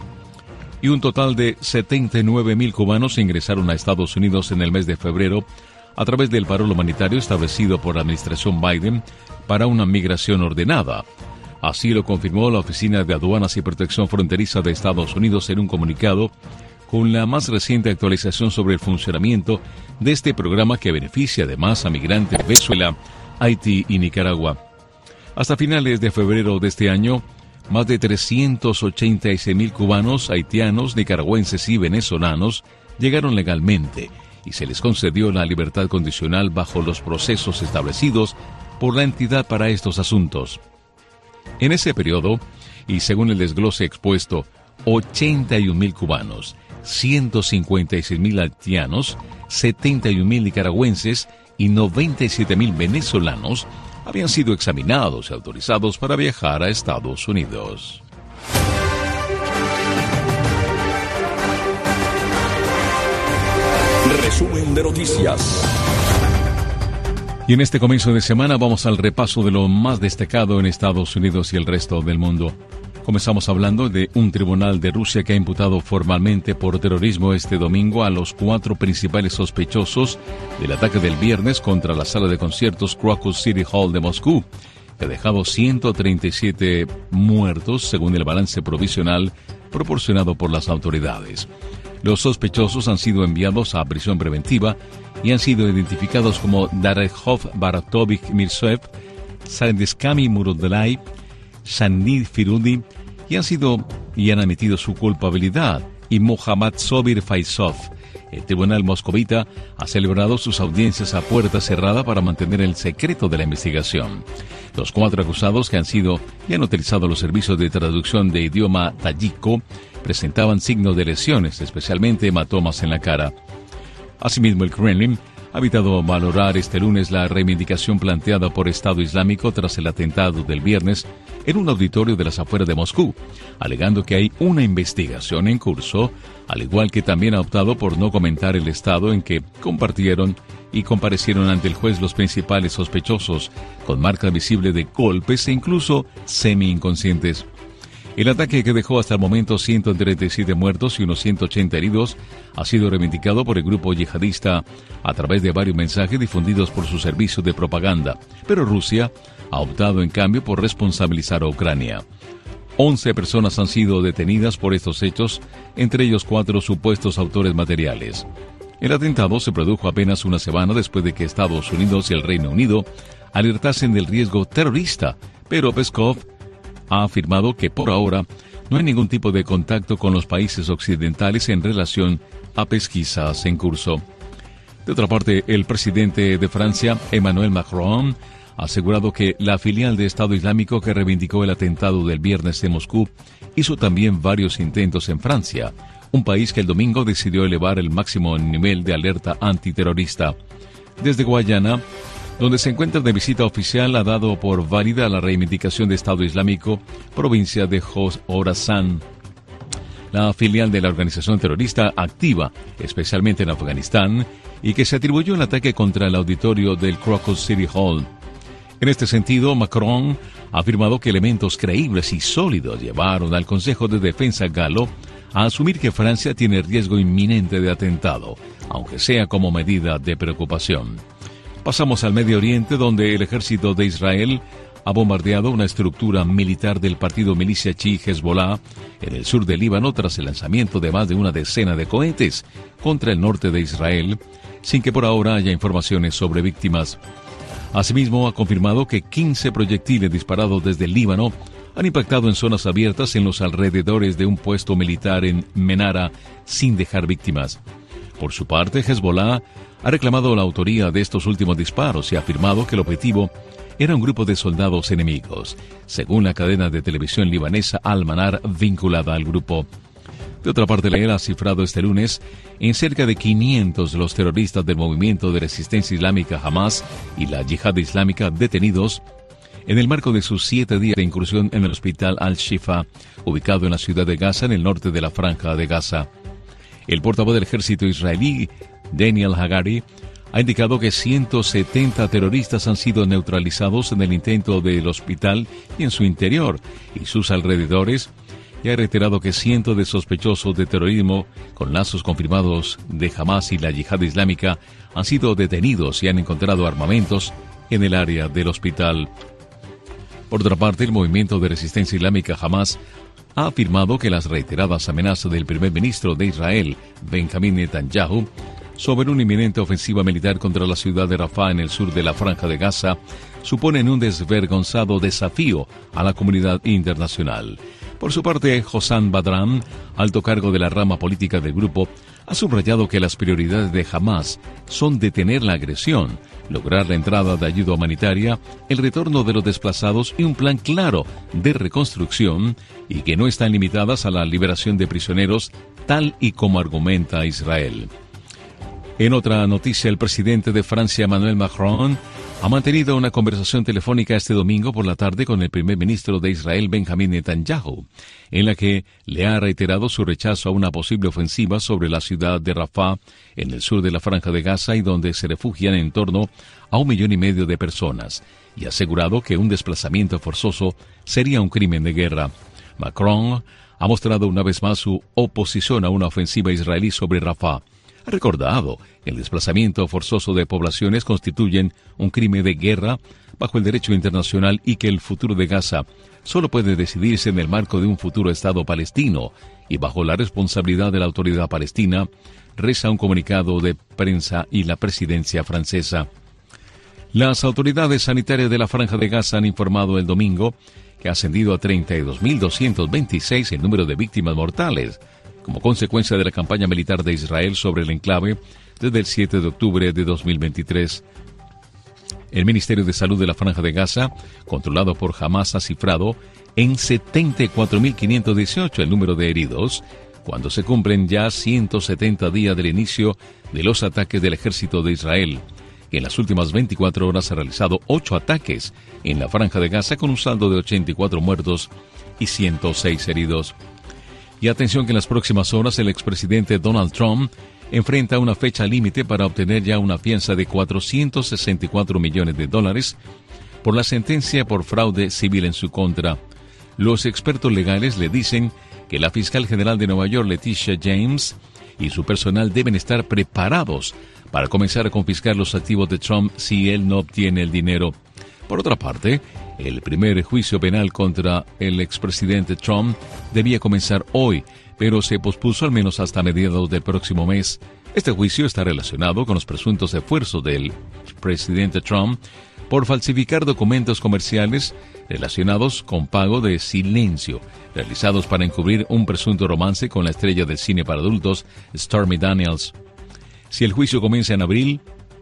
Y un total de setenta y nueve mil cubanos ingresaron a Estados Unidos en el mes de febrero a través del parol humanitario establecido por la administración Biden para una migración ordenada. Así lo confirmó la Oficina de Aduanas y Protección Fronteriza de Estados Unidos en un comunicado con la más reciente actualización sobre el funcionamiento de este programa que beneficia además a migrantes de Venezuela, Haití y Nicaragua. Hasta finales de febrero de este año, más de trescientos ochenta y seis mil cubanos, haitianos, nicaragüenses y venezolanos llegaron legalmente y se les concedió la libertad condicional bajo los procesos establecidos por la entidad para estos asuntos. En ese periodo, y según el desglose expuesto, ochenta y un mil cubanos, ciento cincuenta y seis mil haitianos, setenta y un mil nicaragüenses y noventa y siete mil venezolanos habían sido examinados y autorizados para viajar a Estados Unidos. Resumen de noticias. Y en este comienzo de semana vamos al repaso de lo más destacado en Estados Unidos y el resto del mundo. Comenzamos hablando de un tribunal de Rusia que ha imputado formalmente por terrorismo este domingo a los cuatro principales sospechosos del ataque del viernes contra la sala de conciertos Crocus City Hall de Moscú, que ha dejado ciento treinta y siete muertos según el balance provisional proporcionado por las autoridades. Los sospechosos han sido enviados a prisión preventiva y han sido identificados como Darejov Baratovich Mirzoev, Sardeskami Murodlai, Shanid Firudi, y han sido y han admitido su culpabilidad, y Mohammad Sobir Faisov. El tribunal moscovita ha celebrado sus audiencias a puerta cerrada para mantener el secreto de la investigación. Los cuatro acusados, que han sido y han utilizado los servicios de traducción de idioma tayiko, presentaban signos de lesiones, especialmente hematomas en la cara. Asimismo, el Kremlin ha evitado valorar este lunes la reivindicación planteada por Estado Islámico tras el atentado del viernes en un auditorio de las afueras de Moscú, alegando que hay una investigación en curso, al igual que también ha optado por no comentar el estado en que compartieron y comparecieron ante el juez los principales sospechosos, con marcas visibles de golpes e incluso semi-inconscientes. El ataque, que dejó hasta el momento ciento treinta y siete muertos y unos ciento ochenta heridos, ha sido reivindicado por el grupo yihadista a través de varios mensajes difundidos por su servicio de propaganda, pero Rusia ha optado en cambio por responsabilizar a Ucrania. Once personas han sido detenidas por estos hechos, entre ellos cuatro supuestos autores materiales. El atentado se produjo apenas una semana después de que Estados Unidos y el Reino Unido alertasen del riesgo terrorista, pero Peskov ha afirmado que por ahora no hay ningún tipo de contacto con los países occidentales en relación a pesquisas en curso. De otra parte, el presidente de Francia, Emmanuel Macron, ha asegurado que la filial de Estado Islámico que reivindicó el atentado del viernes en Moscú hizo también varios intentos en Francia, un país que el domingo decidió elevar el máximo nivel de alerta antiterrorista. Desde Guayana, donde se encuentra de visita oficial, ha dado por válida la reivindicación de Estado Islámico, provincia de Jorasán. La filial de la organización terrorista activa, especialmente en Afganistán, y que se atribuyó el ataque contra el auditorio del Crocus City Hall. En este sentido, Macron ha afirmado que elementos creíbles y sólidos llevaron al Consejo de Defensa galo a asumir que Francia tiene riesgo inminente de atentado, aunque sea como medida de preocupación. Pasamos al Medio Oriente, donde el ejército de Israel ha bombardeado una estructura militar del partido milicia chií Hezbollah en el sur del Líbano tras el lanzamiento de más de una decena de cohetes contra el norte de Israel, sin que por ahora haya informaciones sobre víctimas. Asimismo, ha confirmado que quince proyectiles disparados desde el Líbano han impactado en zonas abiertas en los alrededores de un puesto militar en Menara, sin dejar víctimas. Por su parte, Hezbollah ha reclamado la autoría de estos últimos disparos y ha afirmado que el objetivo era un grupo de soldados enemigos, según la cadena de televisión libanesa Al-Manar vinculada al grupo. De otra parte, la E L A ha cifrado este lunes en cerca de quinientos los terroristas del movimiento de resistencia islámica Hamas y la Yihad Islámica detenidos en el marco de sus siete días de incursión en el hospital Al-Shifa, ubicado en la ciudad de Gaza, en el norte de la Franja de Gaza. El portavoz del ejército israelí, Daniel Hagari, ha indicado que ciento setenta terroristas han sido neutralizados en el intento del hospital y en su interior y sus alrededores, y ha reiterado que cientos de sospechosos de terrorismo con lazos confirmados de Hamas y la Yihad Islámica han sido detenidos y han encontrado armamentos en el área del hospital. Por otra parte, el movimiento de resistencia islámica Hamas ha afirmado que las reiteradas amenazas del primer ministro de Israel, Benjamín Netanyahu, sobre una inminente ofensiva militar contra la ciudad de Rafah en el sur de la Franja de Gaza suponen un desvergonzado desafío a la comunidad internacional. Por su parte, Hossam Badran, alto cargo de la rama política del grupo, ha subrayado que las prioridades de Hamas son detener la agresión, lograr la entrada de ayuda humanitaria, el retorno de los desplazados y un plan claro de reconstrucción, y que no están limitadas a la liberación de prisioneros, tal y como argumenta Israel. En otra noticia, el presidente de Francia, Emmanuel Macron, ha mantenido una conversación telefónica este domingo por la tarde con el primer ministro de Israel, Benjamín Netanyahu, en la que le ha reiterado su rechazo a una posible ofensiva sobre la ciudad de Rafah, en el sur de la Franja de Gaza, y donde se refugian en torno a un millón y medio de personas, y ha asegurado que un desplazamiento forzoso sería un crimen de guerra. Macron ha mostrado una vez más su oposición a una ofensiva israelí sobre Rafah. Ha recordado que el desplazamiento forzoso de poblaciones constituyen un crimen de guerra bajo el derecho internacional y que el futuro de Gaza solo puede decidirse en el marco de un futuro Estado palestino y bajo la responsabilidad de la autoridad palestina, reza un comunicado de prensa y la presidencia francesa. Las autoridades sanitarias de la Franja de Gaza han informado el domingo que ha ascendido a treinta y dos mil doscientos veintiséis el número de víctimas mortales, como consecuencia de la campaña militar de Israel sobre el enclave desde el siete de octubre de dos mil veintitrés. El Ministerio de Salud de la Franja de Gaza, controlado por Hamas, ha cifrado en setenta y cuatro mil quinientos dieciocho el número de heridos, cuando se cumplen ya ciento setenta días del inicio de los ataques del ejército de Israel, que en las últimas veinticuatro horas ha realizado ocho ataques en la Franja de Gaza con un saldo de ochenta y cuatro muertos y ciento seis heridos. Y atención que en las próximas horas el expresidente Donald Trump enfrenta una fecha límite para obtener ya una fianza de cuatrocientos sesenta y cuatro millones de dólares por la sentencia por fraude civil en su contra. Los expertos legales le dicen que la fiscal general de Nueva York, Letitia James, y su personal deben estar preparados para comenzar a confiscar los activos de Trump si él no obtiene el dinero. Por otra parte, el primer juicio penal contra el expresidente Trump debía comenzar hoy, pero se pospuso al menos hasta mediados del próximo mes. Este juicio está relacionado con los presuntos esfuerzos del presidente Trump por falsificar documentos comerciales relacionados con pago de silencio, realizados para encubrir un presunto romance con la estrella del cine para adultos, Stormy Daniels. Si el juicio comienza en abril,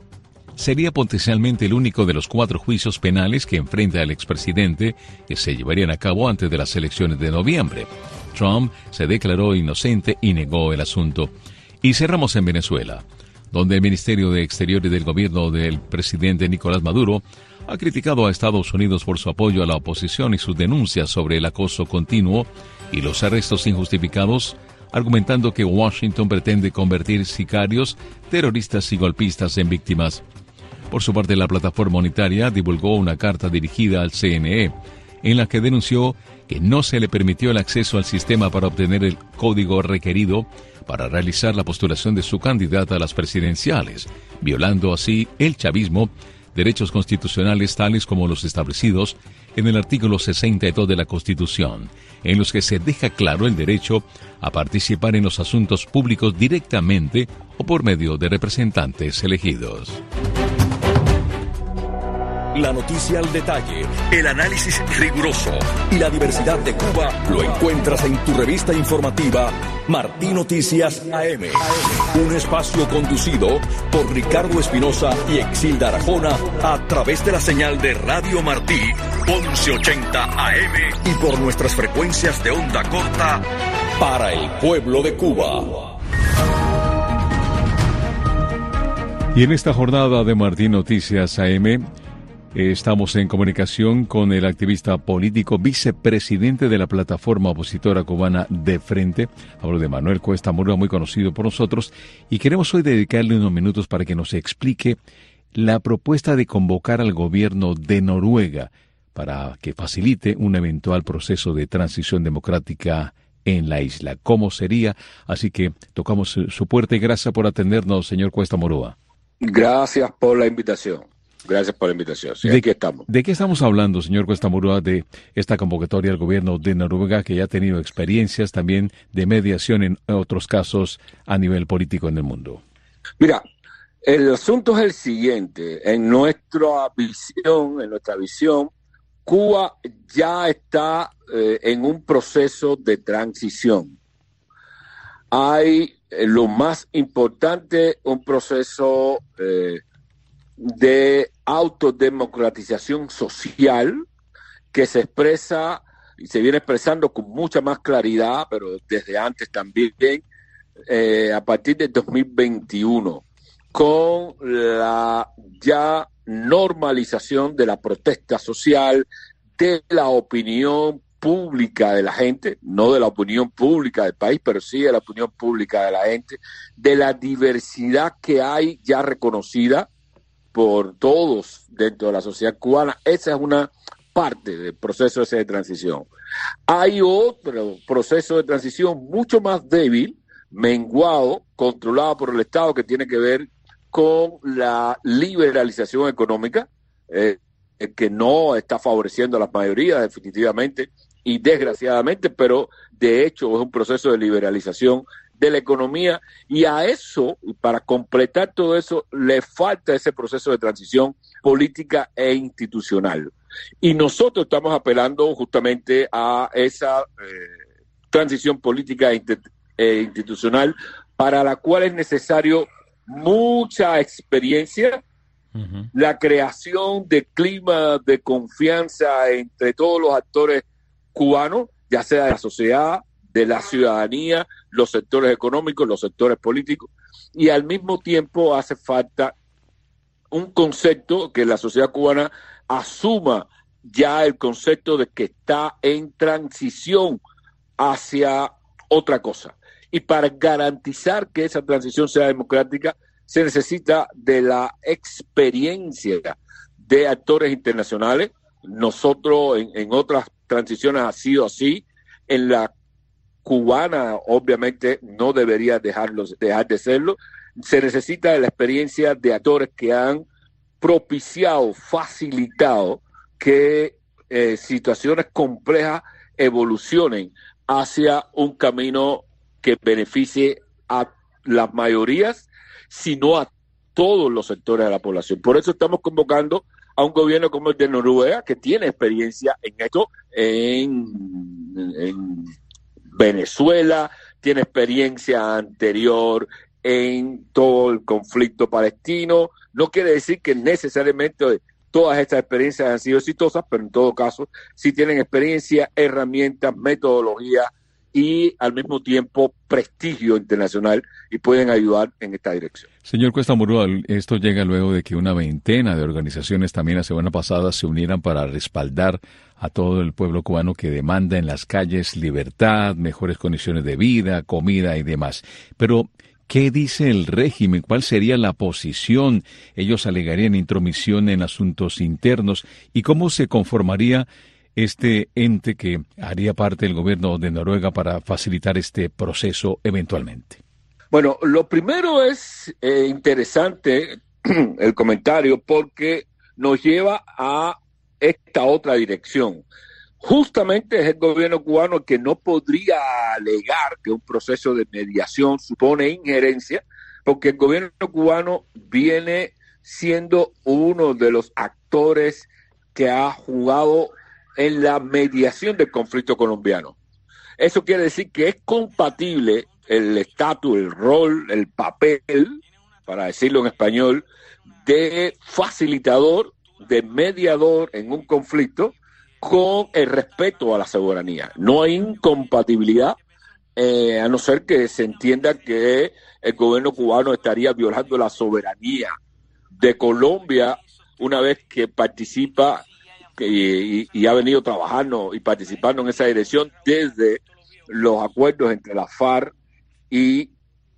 sería potencialmente el único de los cuatro juicios penales que enfrenta el expresidente que se llevarían a cabo antes de las elecciones de noviembre. Trump se declaró inocente y negó el asunto. Y cerramos en Venezuela, donde el Ministerio de Exteriores del gobierno del presidente Nicolás Maduro ha criticado a Estados Unidos por su apoyo a la oposición y sus denuncias sobre el acoso continuo y los arrestos injustificados argumentando que Washington pretende convertir sicarios, terroristas y golpistas en víctimas. Por su parte, la plataforma unitaria divulgó una carta dirigida al C N E, en la que denunció que no se le permitió el acceso al sistema para obtener el código requerido para realizar la postulación de su candidata a las presidenciales, violando así el chavismo, derechos constitucionales tales como los establecidos en el artículo sesenta y dos de la Constitución, en los que se deja claro el derecho a participar en los asuntos públicos directamente o por medio de representantes elegidos. La noticia al detalle, el análisis riguroso y la diversidad de Cuba lo encuentras en tu revista informativa Martí Noticias A M. Un espacio conducido por Ricardo Espinosa y Exilda Arajona a través de la señal de Radio Martí once ochenta A M y por nuestras frecuencias de onda corta para el pueblo de Cuba. Y en esta jornada de Martí Noticias A M, estamos en comunicación con el activista político, vicepresidente de la plataforma opositora cubana De Frente. Hablo de Manuel Cuesta Murúa, muy conocido por nosotros, y queremos hoy dedicarle unos minutos para que nos explique la propuesta de convocar al gobierno de Noruega para que facilite un eventual proceso de transición democrática en la isla. ¿Cómo sería? Así que tocamos su puerta y gracias por atendernos, señor Cuesta Murúa. Gracias por la invitación. Gracias por la invitación. Sí, de, aquí estamos. ¿De qué estamos hablando, señor Cuesta Murúa, de esta convocatoria al gobierno de Noruega, que ya ha tenido experiencias también de mediación en otros casos a nivel político en el mundo? Mira, el asunto es el siguiente. En nuestra visión, en nuestra visión, Cuba ya está eh, en un proceso de transición. Hay eh, lo más importante, un proceso eh, de autodemocratización social que se expresa y se viene expresando con mucha más claridad, pero desde antes también, eh, a partir del dos mil veintiuno, con la ya normalización de la protesta social, de la opinión pública de la gente, no de la opinión pública del país, pero sí de la opinión pública de la gente, de la diversidad que hay ya reconocida por todos dentro de la sociedad cubana. Esa es una parte del proceso ese de transición. Hay otro proceso de transición mucho más débil, menguado, controlado por el Estado, que tiene que ver con la liberalización económica, eh, que no está favoreciendo a las mayorías definitivamente y desgraciadamente, pero de hecho es un proceso de liberalización de la economía, y a eso, y para completar todo eso, le falta ese proceso de transición política e institucional. Y nosotros estamos apelando justamente a esa eh, transición política e, e institucional, para la cual es necesario mucha experiencia, uh-huh. la creación de clima de confianza entre todos los actores cubanos, ya sea de la sociedad, de la ciudadanía, los sectores económicos, los sectores políticos, y al mismo tiempo hace falta un concepto que la sociedad cubana asuma ya el concepto de que está en transición hacia otra cosa. Y para garantizar que esa transición sea democrática, se necesita de la experiencia de actores internacionales. Nosotros en, en otras transiciones ha sido así. En la cubana, obviamente, no debería dejarlo, dejar de serlo. Se necesita de la experiencia de actores que han propiciado, facilitado que eh, situaciones complejas evolucionen hacia un camino que beneficie a las mayorías, sino a todos los sectores de la población. Por eso estamos convocando a un gobierno como el de Noruega, que tiene experiencia en esto, en, en Venezuela, tiene experiencia anterior en todo el conflicto palestino. No quiere decir que necesariamente todas estas experiencias han sido exitosas, pero en todo caso sí tienen experiencia, herramientas, metodología y al mismo tiempo prestigio internacional y pueden ayudar en esta dirección. Señor Cuesta Murúa, esto llega luego de que una veintena de organizaciones también la semana pasada se unieran para respaldar a todo el pueblo cubano que demanda en las calles libertad, mejores condiciones de vida, comida y demás. Pero, ¿qué dice el régimen? ¿Cuál sería la posición? Ellos alegarían intromisión en asuntos internos. ¿Y cómo se conformaría este ente que haría parte del gobierno de Noruega para facilitar este proceso eventualmente? Bueno, lo primero es eh, interesante el comentario porque nos lleva a esta otra dirección. Justamente es el gobierno cubano el que no podría alegar que un proceso de mediación supone injerencia, porque el gobierno cubano viene siendo uno de los actores que ha jugado en la mediación del conflicto colombiano. Eso quiere decir que es compatible el estatus, el rol, el papel, para decirlo en español, de facilitador, de mediador en un conflicto con el respeto a la soberanía. No hay incompatibilidad, eh, a no ser que se entienda que el gobierno cubano estaría violando la soberanía de Colombia una vez que participa y, y, y ha venido trabajando y participando en esa dirección desde los acuerdos entre la FARC y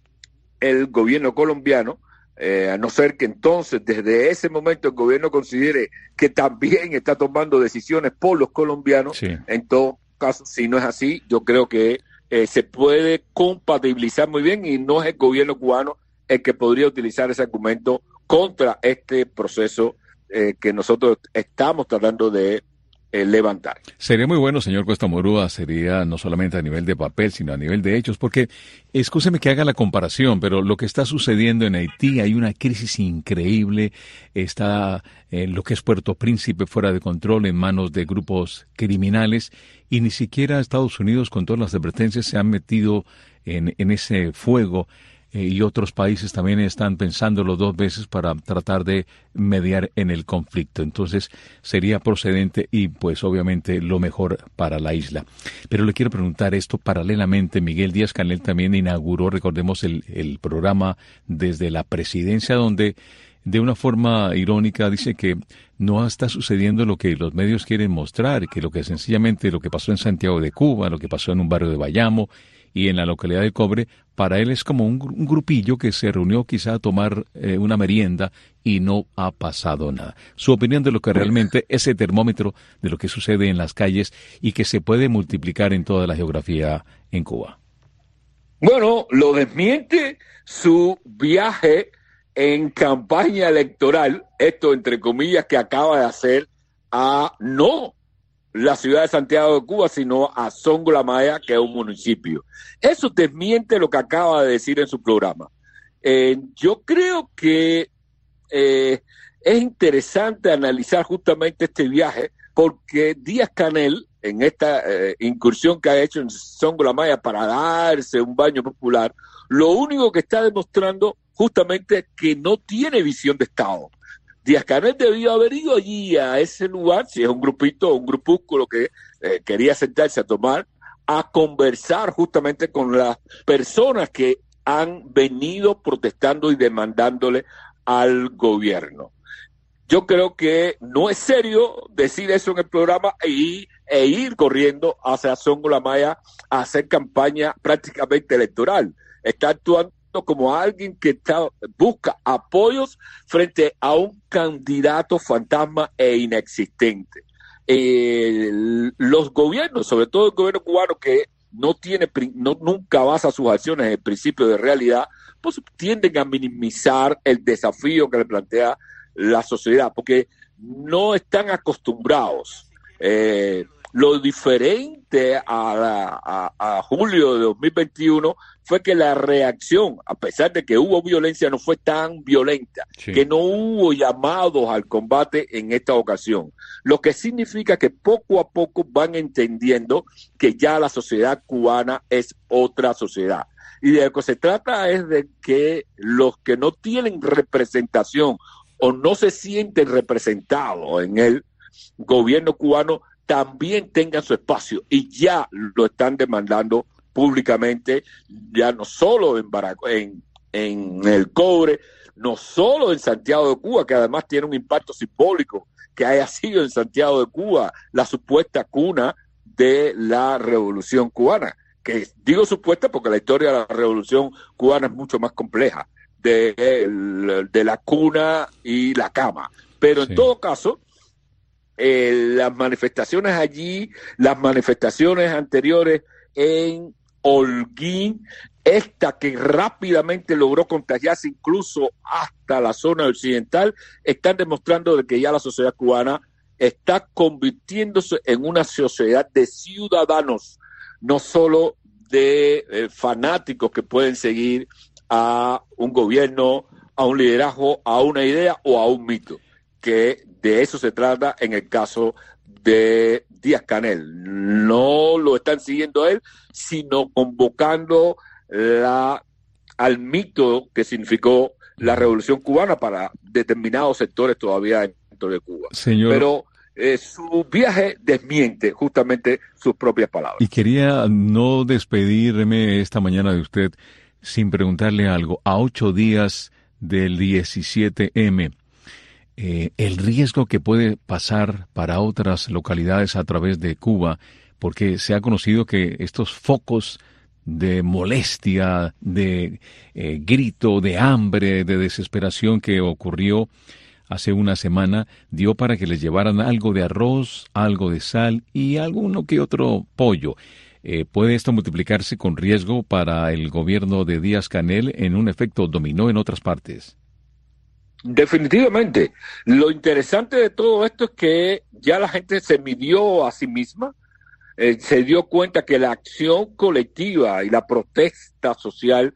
el gobierno colombiano, eh, a no ser que entonces desde ese momento el gobierno considere que también está tomando decisiones por los colombianos. Sí. En todo caso, si no es así, yo creo que eh, se puede compatibilizar muy bien y no es el gobierno cubano el que podría utilizar ese argumento contra este proceso eh, que nosotros estamos tratando de Eh, levantar. Sería muy bueno, señor Cuesta Murúa, sería no solamente a nivel de papel, sino a nivel de hechos, porque, escúcheme que haga la comparación, pero lo que está sucediendo en Haití, hay una crisis increíble, está eh, lo que es Puerto Príncipe fuera de control en manos de grupos criminales, y ni siquiera Estados Unidos, con todas las advertencias, se han metido en, en ese fuego. Y otros países también están pensándolo dos veces para tratar de mediar en el conflicto. Entonces, sería procedente y, pues, obviamente, lo mejor para la isla. Pero le quiero preguntar esto paralelamente. Miguel Díaz-Canel también inauguró, recordemos, el, el programa desde la presidencia, donde de una forma irónica dice que no está sucediendo lo que los medios quieren mostrar, que lo que sencillamente lo que pasó en Santiago de Cuba, lo que pasó en un barrio de Bayamo y en la localidad del Cobre, para él es como un, un grupillo que se reunió quizá a tomar eh, una merienda y no ha pasado nada. Su opinión de lo que realmente es el termómetro de lo que sucede en las calles y que se puede multiplicar en toda la geografía en Cuba. Bueno, lo desmiente su viaje en campaña electoral, esto entre comillas que acaba de hacer a no la ciudad de Santiago de Cuba, sino a Songo La Maya, que es un municipio. Eso desmiente lo que acaba de decir en su programa. Eh, yo creo que eh, es interesante analizar justamente este viaje, porque Díaz-Canel, en esta eh, incursión que ha hecho en Songo La Maya para darse un baño popular, lo único que está demostrando justamente es que no tiene visión de Estado. Díaz-Canel debió haber ido allí a ese lugar, si es un grupito o un grupúsculo que eh, quería sentarse a tomar, a conversar justamente con las personas que han venido protestando y demandándole al gobierno. Yo creo que no es serio decir eso en el programa e, e ir corriendo hacia Songo La Maya a hacer campaña prácticamente electoral. Está actuando como alguien que está, busca apoyos frente a un candidato fantasma e inexistente. Eh, los gobiernos, sobre todo el gobierno cubano, que no tiene, no, nunca basa sus acciones en el principio de realidad, pues tienden a minimizar el desafío que le plantea la sociedad, porque no están acostumbrados. Eh, Lo diferente a, la, a, a julio de dos mil veintiuno fue que la reacción, a pesar de que hubo violencia, no fue tan violenta, sí. que no hubo llamados al combate en esta ocasión. Lo que significa que poco a poco van entendiendo que ya la sociedad cubana es otra sociedad. Y de lo que se trata es de que los que no tienen representación o no se sienten representados en el gobierno cubano también tengan su espacio, y ya lo están demandando públicamente, ya no solo en, Barac- en, en el Cobre, no solo en Santiago de Cuba, que además tiene un impacto simbólico, que haya sido en Santiago de Cuba la supuesta cuna de la Revolución Cubana, que digo supuesta porque la historia de la Revolución Cubana es mucho más compleja, de, de, de la cuna y la cama, pero sí. En todo caso, eh, las manifestaciones allí, las manifestaciones anteriores en Holguín, esta que rápidamente logró contagiarse incluso hasta la zona occidental, están demostrando de que ya la sociedad cubana está convirtiéndose en una sociedad de ciudadanos, no solo de eh, fanáticos que pueden seguir a un gobierno, a un liderazgo, a una idea o a un mito, que de eso se trata en el caso de Díaz-Canel. No lo están siguiendo a él, sino convocando la, al mito que significó la Revolución Cubana para determinados sectores todavía dentro de Cuba. Señor... Pero eh, su viaje desmiente justamente sus propias palabras. Y quería no despedirme esta mañana de usted sin preguntarle algo. A ocho días del diecisiete eme, eh, el riesgo que puede pasar para otras localidades a través de Cuba, porque se ha conocido que estos focos de molestia, de eh, grito, de hambre, de desesperación que ocurrió hace una semana, dio para que les llevaran algo de arroz, algo de sal y alguno que otro pollo. Eh, ¿Puede esto multiplicarse con riesgo para el gobierno de Díaz-Canel en un efecto dominó en otras partes? Definitivamente. Lo interesante de todo esto es que ya la gente se midió a sí misma, eh, se dio cuenta que la acción colectiva y la protesta social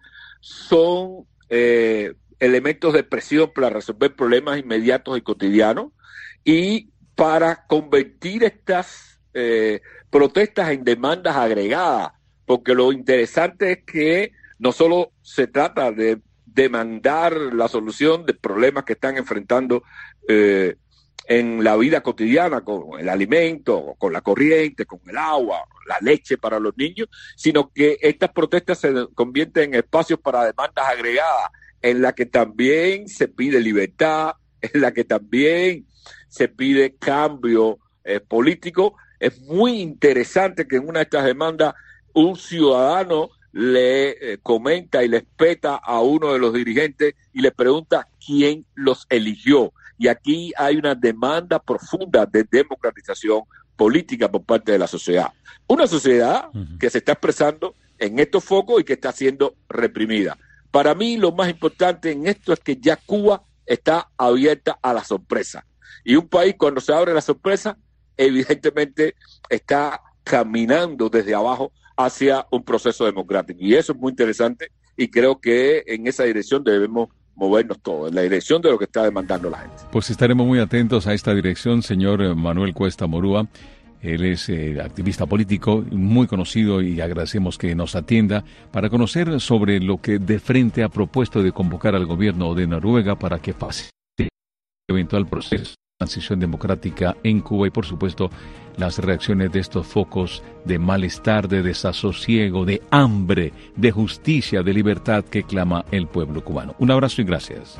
son eh, elementos de presión para resolver problemas inmediatos y cotidianos, y para convertir estas eh, protestas en demandas agregadas, porque lo interesante es que no solo se trata de demandar la solución de problemas que están enfrentando eh, en la vida cotidiana, con el alimento, con la corriente, con el agua, la leche para los niños, sino que estas protestas se convierten en espacios para demandas agregadas, en la que también se pide libertad, en la que también se pide cambio eh, político. Es muy interesante que en una de estas demandas un ciudadano le eh, comenta y le espeta a uno de los dirigentes y le pregunta quién los eligió. Y aquí hay una demanda profunda de democratización política por parte de la sociedad. Una sociedad uh-huh. que se está expresando en estos focos y que está siendo reprimida. Para mí lo más importante en esto es que ya Cuba está abierta a la sorpresa. Y un país cuando se abre la sorpresa, evidentemente está caminando desde abajo hacia un proceso democrático. Y eso es muy interesante y creo que en esa dirección debemos movernos todos, en la dirección de lo que está demandando la gente. Pues estaremos muy atentos a esta dirección, señor Manuel Cuesta Morúa. Él es eh, activista político, muy conocido, y agradecemos que nos atienda para conocer sobre lo que de frente ha propuesto de convocar al gobierno de Noruega para que pase el eventual proceso de transición democrática en Cuba y, por supuesto, las reacciones de estos focos de malestar, de desasosiego, de hambre, de justicia, de libertad que clama el pueblo cubano. Un abrazo y gracias.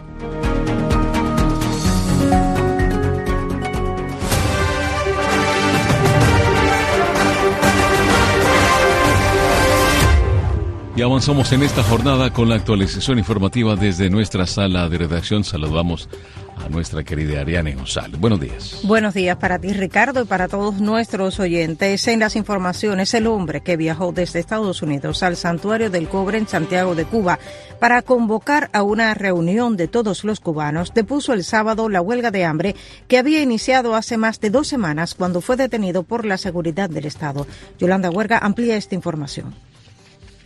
Y avanzamos en esta jornada con la actualización informativa desde nuestra sala de redacción. Saludamos a nuestra querida Ariane González. Buenos días. Buenos días para ti, Ricardo, y para todos nuestros oyentes. En las informaciones, el hombre que viajó desde Estados Unidos al Santuario del Cobre en Santiago de Cuba para convocar a una reunión de todos los cubanos depuso el sábado la huelga de hambre que había iniciado hace más de dos semanas cuando fue detenido por la seguridad del Estado. Yolanda Huerga amplía esta información.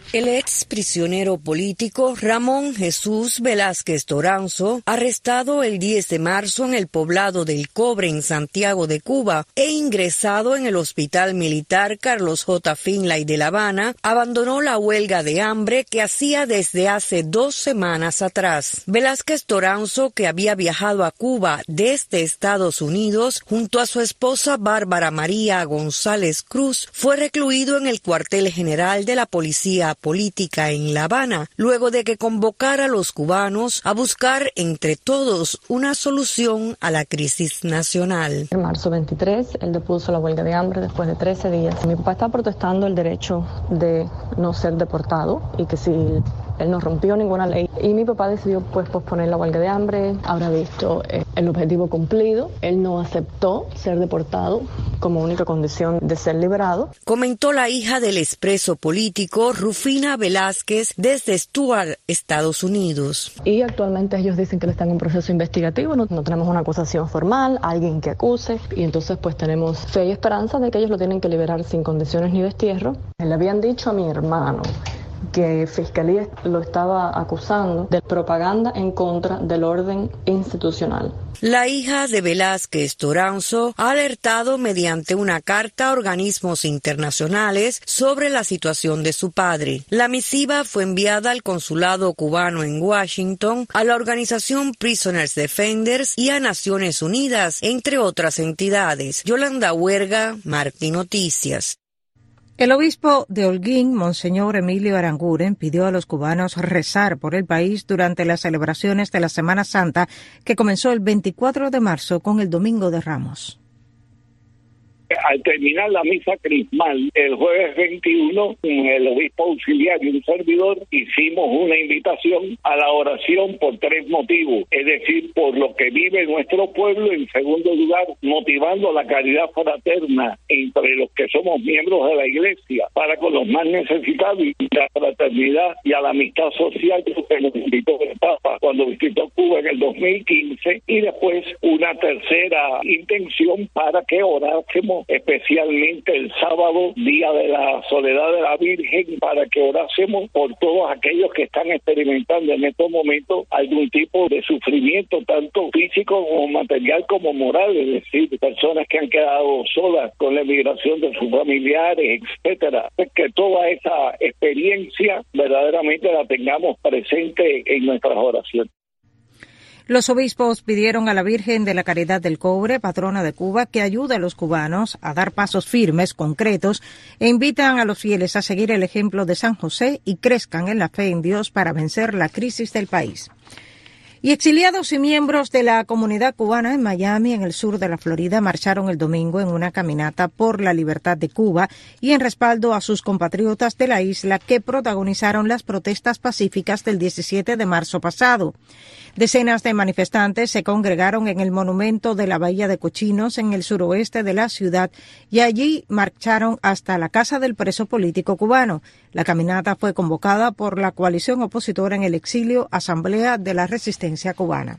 El ex prisionero político Ramón Jesús Velázquez Toranzo, arrestado el diez de marzo en el poblado del Cobre en Santiago de Cuba e ingresado en el Hospital Militar Carlos J. Finlay de La Habana, abandonó la huelga de hambre que hacía desde hace dos semanas atrás. Velázquez Toranzo, que había viajado a Cuba desde Estados Unidos junto a su esposa Bárbara María González Cruz, fue recluido en el cuartel general de la Policía Política en La Habana, luego de que convocara a los cubanos a buscar entre todos una solución a la crisis nacional. En marzo veintitrés, él depuso la huelga de hambre después de trece días. Mi papá está protestando el derecho de no ser deportado y que si él no rompió ninguna ley. Y mi papá decidió pues posponer la huelga de hambre. Habrá visto eh, el objetivo cumplido. Él no aceptó ser deportado como única condición de ser liberado. Comentó la hija del expreso político Rufina Velázquez desde Stuart, Estados Unidos. Y actualmente ellos dicen que él está en un proceso investigativo. No, no tenemos una acusación formal, alguien que acuse. Y entonces pues tenemos fe y esperanza de que ellos lo tienen que liberar sin condiciones ni destierro. Le habían dicho a mi hermano que Fiscalía lo estaba acusando de propaganda en contra del orden institucional. La hija de Velázquez Toranzo ha alertado mediante una carta a organismos internacionales sobre la situación de su padre. La misiva fue enviada al consulado cubano en Washington, a la organización Prisoners Defenders y a Naciones Unidas, entre otras entidades. Yolanda Huerga, Martín Noticias. El obispo de Holguín, Monseñor Emilio Aranguren, pidió a los cubanos rezar por el país durante las celebraciones de la Semana Santa, que comenzó el veinticuatro de marzo con el Domingo de Ramos. Al terminar la misa crismal el jueves veintiuno, el obispo auxiliar y un servidor hicimos una invitación a la oración por tres motivos, es decir, por lo que vive nuestro pueblo, en segundo lugar, motivando la caridad fraterna entre los que somos miembros de la Iglesia para con los más necesitados, y la fraternidad y a la amistad social que nos invitó el Papa cuando visitó Cuba en el dos mil quince, y después una tercera intención para que orásemos especialmente el sábado, día de la soledad de la Virgen, para que orásemos por todos aquellos que están experimentando en estos momentos algún tipo de sufrimiento, tanto físico como material como moral, es decir, personas que han quedado solas con la emigración de sus familiares, etcétera. Que toda esa experiencia verdaderamente la tengamos presente en nuestras oraciones. Los obispos pidieron a la Virgen de la Caridad del Cobre, patrona de Cuba, que ayude a los cubanos a dar pasos firmes, concretos, e invitan a los fieles a seguir el ejemplo de San José y crezcan en la fe en Dios para vencer la crisis del país. Y exiliados y miembros de la comunidad cubana en Miami, en el sur de la Florida, marcharon el domingo en una caminata por la libertad de Cuba y en respaldo a sus compatriotas de la isla que protagonizaron las protestas pacíficas del diecisiete de marzo pasado. Decenas de manifestantes se congregaron en el monumento de la Bahía de Cochinos en el suroeste de la ciudad y allí marcharon hasta la casa del preso político cubano. La caminata fue convocada por la coalición opositora en el exilio, Asamblea de la Resistencia Cubana.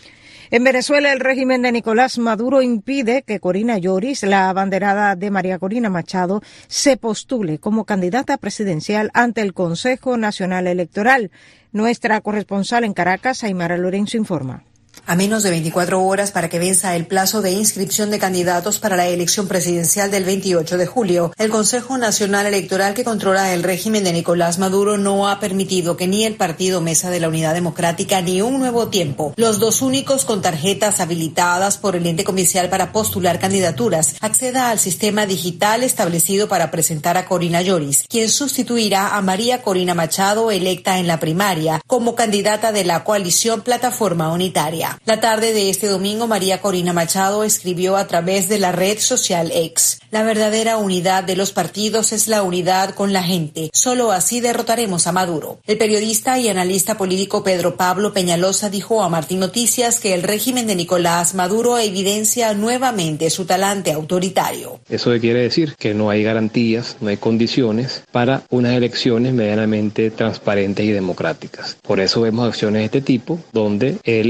En Venezuela, el régimen de Nicolás Maduro impide que Corina Yoris, la abanderada de María Corina Machado, se postule como candidata presidencial ante el Consejo Nacional Electoral. Nuestra corresponsal en Caracas, Aymara Lorenzo, informa. A menos de veinticuatro horas para que venza el plazo de inscripción de candidatos para la elección presidencial del veintiocho de julio, el Consejo Nacional Electoral que controla el régimen de Nicolás Maduro no ha permitido que ni el Partido Mesa de la Unidad Democrática ni Un Nuevo Tiempo, los dos únicos con tarjetas habilitadas por el ente comicial para postular candidaturas, acceda al sistema digital establecido para presentar a Corina Yoris, quien sustituirá a María Corina Machado, electa en la primaria como candidata de la coalición Plataforma Unitaria. La tarde de este domingo, María Corina Machado escribió a través de la red social X: la verdadera unidad de los partidos es la unidad con la gente. Solo así derrotaremos a Maduro. El periodista y analista político Pedro Pablo Peñalosa dijo a Martín Noticias que el régimen de Nicolás Maduro evidencia nuevamente su talante autoritario. Eso quiere decir que no hay garantías, no hay condiciones para unas elecciones medianamente transparentes y democráticas. Por eso vemos acciones de este tipo, donde él con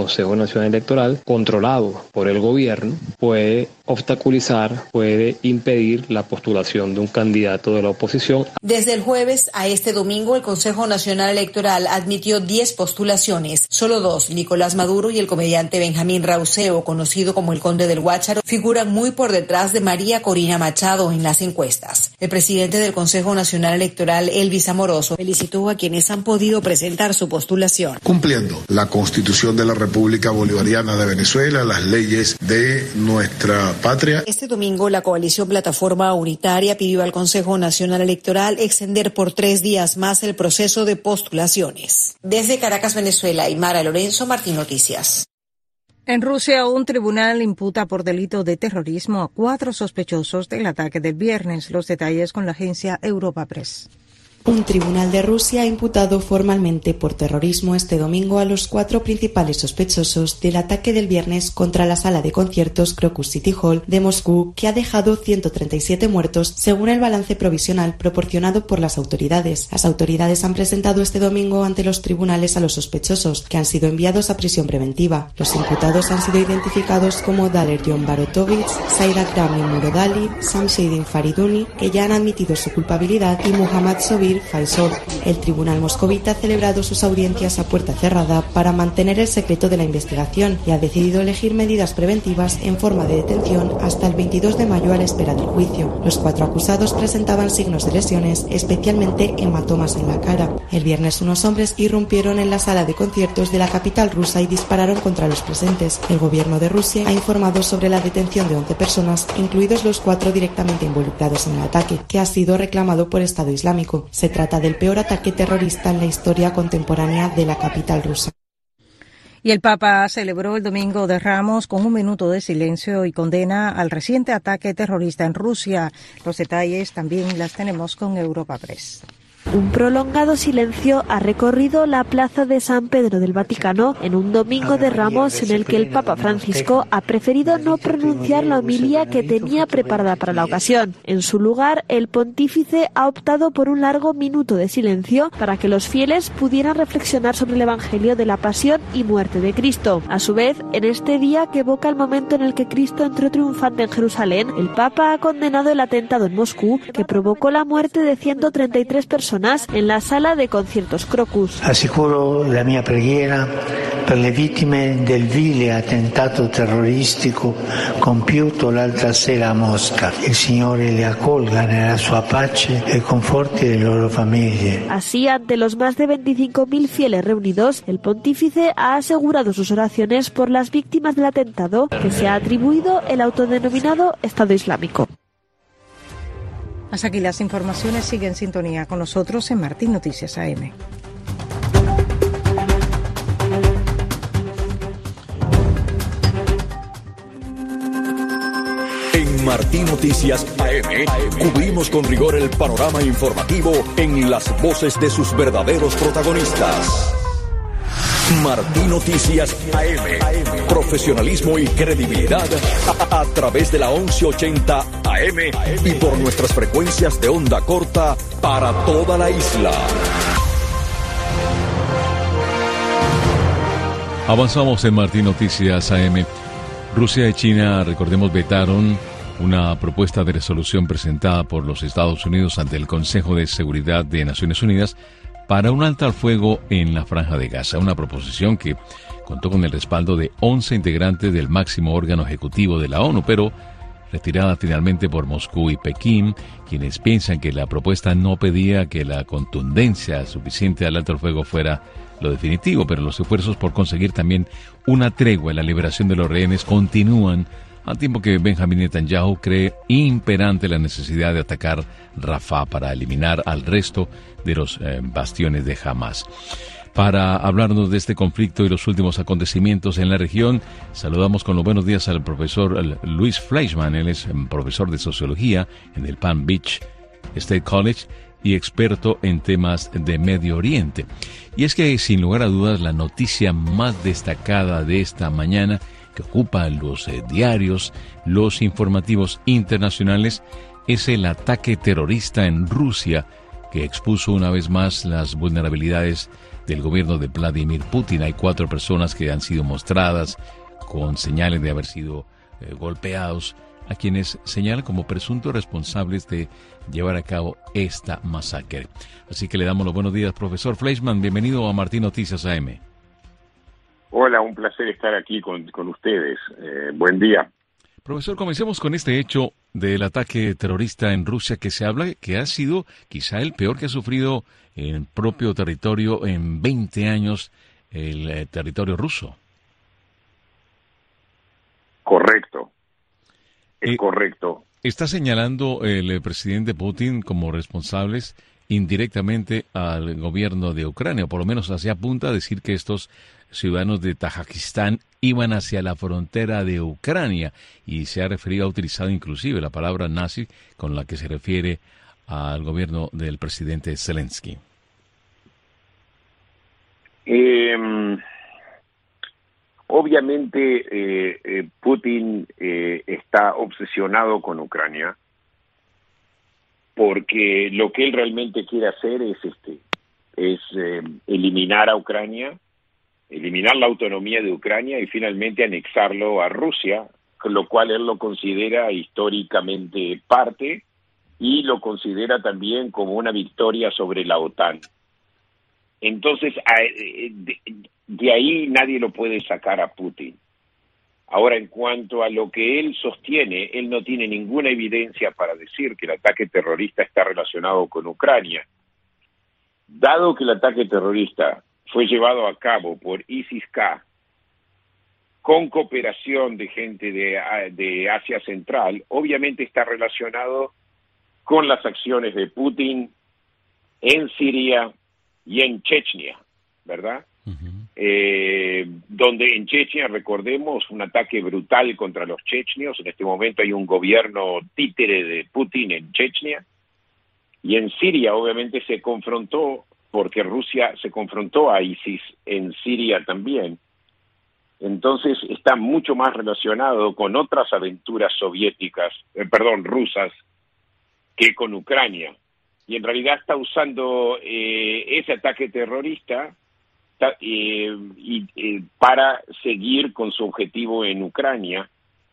Consejo Nacional Electoral, controlado por el gobierno, puede obstaculizar, puede impedir la postulación de un candidato de la oposición. Desde el jueves a este domingo, el Consejo Nacional Electoral admitió diez postulaciones. Solo dos, Nicolás Maduro y el comediante Benjamín Rauseo, conocido como el Conde del Guácharo, figuran muy por detrás de María Corina Machado en las encuestas. El presidente del Consejo Nacional Electoral, Elvis Amoroso, felicitó a quienes han podido presentar su postulación. Cumpliendo la Constitución de la República Bolivariana de Venezuela, las leyes de nuestra patria. Este domingo, la coalición Plataforma Unitaria pidió al Consejo Nacional Electoral extender por tres días más el proceso de postulaciones. Desde Caracas, Venezuela, Aymara Lorenzo, Martín Noticias. En Rusia, un tribunal imputa por delito de terrorismo a cuatro sospechosos del ataque del viernes. Los detalles con la agencia Europa Press. Un tribunal de Rusia ha imputado formalmente por terrorismo este domingo a los cuatro principales sospechosos del ataque del viernes contra la sala de conciertos Crocus City Hall de Moscú, que ha dejado ciento treinta y siete muertos, según el balance provisional proporcionado por las autoridades. Las autoridades han presentado este domingo ante los tribunales a los sospechosos, que han sido enviados a prisión preventiva. Los imputados han sido identificados como Dalerjon Barotovich, Saidakrami Murodali, Samshedin Fariduni, que ya han admitido su culpabilidad, y Muhammad Sobir Faisal. El tribunal moscovita ha celebrado sus audiencias a puerta cerrada para mantener el secreto de la investigación y ha decidido elegir medidas preventivas en forma de detención hasta el veintidós de mayo a la espera del juicio. Los cuatro acusados presentaban signos de lesiones, especialmente hematomas en la cara. El viernes unos hombres irrumpieron en la sala de conciertos de la capital rusa y dispararon contra los presentes. El gobierno de Rusia ha informado sobre la detención de once personas, incluidos los cuatro directamente involucrados en el ataque, que ha sido reclamado por Estado Islámico. Se trata del peor ataque terrorista en la historia contemporánea de la capital rusa. Y el Papa celebró el Domingo de Ramos con un minuto de silencio y condena al reciente ataque terrorista en Rusia. Los detalles también las tenemos con Europa Press. Un prolongado silencio ha recorrido la plaza de San Pedro del Vaticano en un Domingo de Ramos en el que el Papa Francisco ha preferido no pronunciar la homilía que tenía preparada para la ocasión. En su lugar, el pontífice ha optado por un largo minuto de silencio para que los fieles pudieran reflexionar sobre el Evangelio de la pasión y muerte de Cristo. A su vez, en este día que evoca el momento en el que Cristo entró triunfante en Jerusalén, el Papa ha condenado el atentado en Moscú que provocó la muerte de ciento treinta y tres personas en la sala de conciertos Crocus. Assicuro la mia preghiera per le vittime del vile attentato terroristico compiuto l'altra sera a Mosca. Il Signore le accolga nella sua pace e conforti le loro famiglie. Así, ante los más de veinticinco mil fieles reunidos, el pontífice ha asegurado sus oraciones por las víctimas del atentado que se ha atribuido el autodenominado Estado Islámico. Hasta aquí las informaciones. Sigue en sintonía con nosotros en Martín Noticias A M. En Martín Noticias A M cubrimos con rigor el panorama informativo en las voces de sus verdaderos protagonistas. Martín Noticias A M. Profesionalismo y credibilidad a, a través de la once ochenta A M y por nuestras frecuencias de onda corta para toda la isla. Avanzamos en Martín Noticias A M. Rusia y China, recordemos, vetaron una propuesta de resolución presentada por los Estados Unidos ante el Consejo de Seguridad de Naciones Unidas para un alto al fuego en la Franja de Gaza, una proposición que contó con el respaldo de once integrantes del máximo órgano ejecutivo de la ONU, pero retirada finalmente por Moscú y Pekín, quienes piensan que la propuesta no pedía que la contundencia suficiente al alto al fuego fuera lo definitivo, pero los esfuerzos por conseguir también una tregua en la liberación de los rehenes continúan, al tiempo que Benjamín Netanyahu cree imperante la necesidad de atacar Rafah para eliminar al resto de los eh, bastiones de Hamas. Para hablarnos de este conflicto y los últimos acontecimientos en la región, saludamos con los buenos días al profesor Luis Fleischman. Él es profesor de Sociología en el Palm Beach State College y experto en temas de Medio Oriente. Y es que, sin lugar a dudas, la noticia más destacada de esta mañana, que ocupa los eh, diarios, los informativos internacionales, es el ataque terrorista en Rusia que expuso una vez más las vulnerabilidades del gobierno de Vladimir Putin. Hay cuatro personas que han sido mostradas con señales de haber sido eh, golpeados, a quienes señalan como presuntos responsables de llevar a cabo esta masacre. Así que le damos los buenos días, profesor Fleischmann. Bienvenido a Martín Noticias A M. Hola, un placer estar aquí con, con ustedes. Eh, buen día. Profesor, comencemos con este hecho del ataque terrorista en Rusia, que se habla que ha sido quizá el peor que ha sufrido en propio territorio en veinte años el eh, territorio ruso. Correcto. Es eh, correcto. Está señalando el eh, presidente Putin como responsables indirectamente al gobierno de Ucrania, por lo menos hacía apunta a decir que estos ciudadanos de Tayikistán iban hacia la frontera de Ucrania, y se ha referido, ha utilizado inclusive la palabra nazi con la que se refiere al gobierno del presidente Zelensky. Eh, obviamente eh, eh, Putin eh, está obsesionado con Ucrania, porque lo que él realmente quiere hacer es este es eh, eliminar a Ucrania, eliminar la autonomía de Ucrania y finalmente anexarlo a Rusia, con lo cual él lo considera históricamente parte y lo considera también como una victoria sobre la OTAN. Entonces, de ahí nadie lo puede sacar a Putin. Ahora, en cuanto a lo que él sostiene, él no tiene ninguna evidencia para decir que el ataque terrorista está relacionado con Ucrania. Dado que el ataque terrorista fue llevado a cabo por ISIS-K, con cooperación de gente de, de Asia Central, obviamente está relacionado con las acciones de Putin en Siria y en Chechnya, ¿verdad? Uh-huh. Eh, donde en Chechnya, recordemos, un ataque brutal contra los chechenios. En este momento hay un gobierno títere de Putin en Chechnya. Y en Siria, obviamente, se confrontó, porque Rusia se confrontó a ISIS en Siria también. Entonces está mucho más relacionado con otras aventuras soviéticas, eh, perdón, rusas, que con Ucrania. Y en realidad está usando eh, ese ataque terrorista ta, eh, y, eh, para seguir con su objetivo en Ucrania.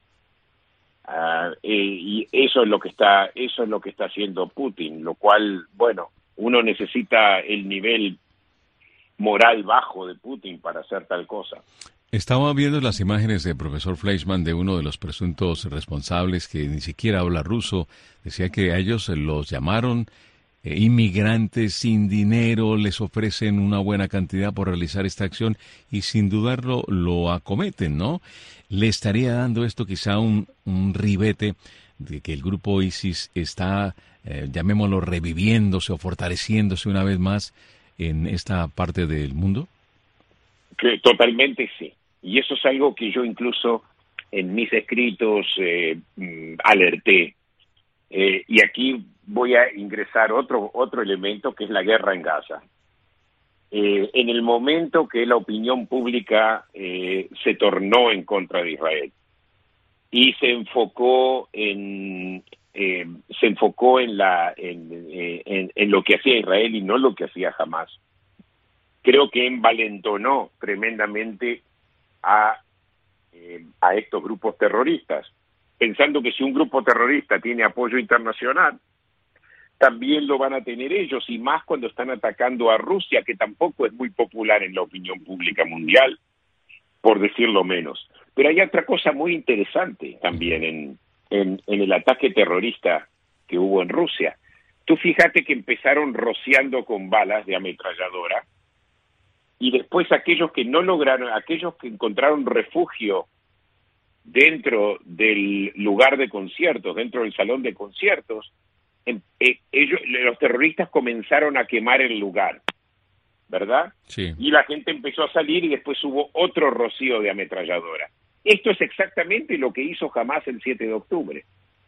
Uh, eh, y eso es lo que está, eso es lo que está haciendo Putin, lo cual, bueno, uno necesita el nivel moral bajo de Putin para hacer tal cosa. Estaba viendo las imágenes del profesor Fleischmann de uno de los presuntos responsables que ni siquiera habla ruso. Decía que a ellos los llamaron eh, inmigrantes sin dinero, les ofrecen una buena cantidad por realizar esta acción y sin dudarlo lo acometen, ¿no? ¿Le estaría dando esto quizá un, un ribete de que el grupo ISIS está, eh, llamémoslo, reviviéndose o fortaleciéndose una vez más en esta parte del mundo? Que totalmente sí. Y eso es algo que yo incluso en mis escritos eh, alerté. Eh, y aquí voy a ingresar otro, otro elemento, que es la guerra en Gaza. Eh, en el momento que la opinión pública eh, se tornó en contra de Israel y se enfocó en eh, se enfocó en la en, eh, en, en lo que hacía Israel y no lo que hacía Hamás, creo que envalentonó tremendamente a eh, a estos grupos terroristas, pensando que si un grupo terrorista tiene apoyo internacional, también lo van a tener ellos, y más cuando están atacando a Rusia, que tampoco es muy popular en la opinión pública mundial, por decirlo menos. Pero hay otra cosa muy interesante también en, en, en el ataque terrorista que hubo en Rusia. Tú fíjate que empezaron rociando con balas de ametralladora, y después aquellos que no lograron, aquellos que encontraron refugio dentro del lugar de conciertos, dentro del salón de conciertos, ellos, los terroristas comenzaron a quemar el lugar, ¿verdad? Sí. Y la gente empezó a salir y después hubo otro rocío de ametralladora. Esto es exactamente lo que hizo Hamás el siete de octubre.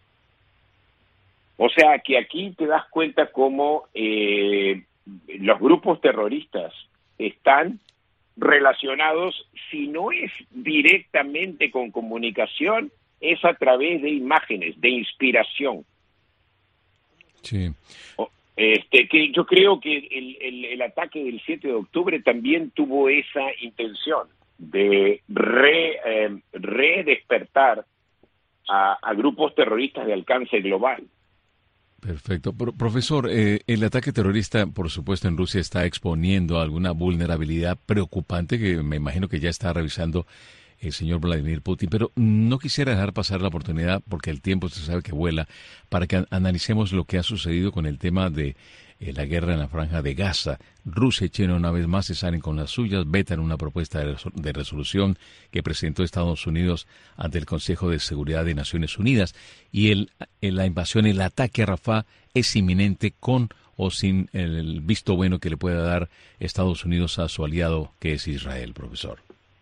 O sea, que aquí te das cuenta cómo eh, los grupos terroristas están relacionados, si no es directamente con comunicación, es a través de imágenes, de inspiración. Sí. Este, que yo creo que el, el, el ataque del siete de octubre también tuvo esa intención de re, eh, redespertar a, a grupos terroristas de alcance global. Perfecto. Pro- profesor, eh, el ataque terrorista, por supuesto, en Rusia está exponiendo alguna vulnerabilidad preocupante que me imagino que ya está revisando el señor Vladimir Putin, pero no quisiera dejar pasar la oportunidad, porque el tiempo se sabe que vuela, para que analicemos lo que ha sucedido con el tema de eh, la guerra en la Franja de Gaza. Rusia y China una vez más se salen con las suyas, vetan una propuesta de, resol- de resolución que presentó Estados Unidos ante el Consejo de Seguridad de Naciones Unidas, y el, el, la invasión, el ataque a Rafah es inminente con o sin el visto bueno que le pueda dar Estados Unidos a su aliado que es Israel, profesor.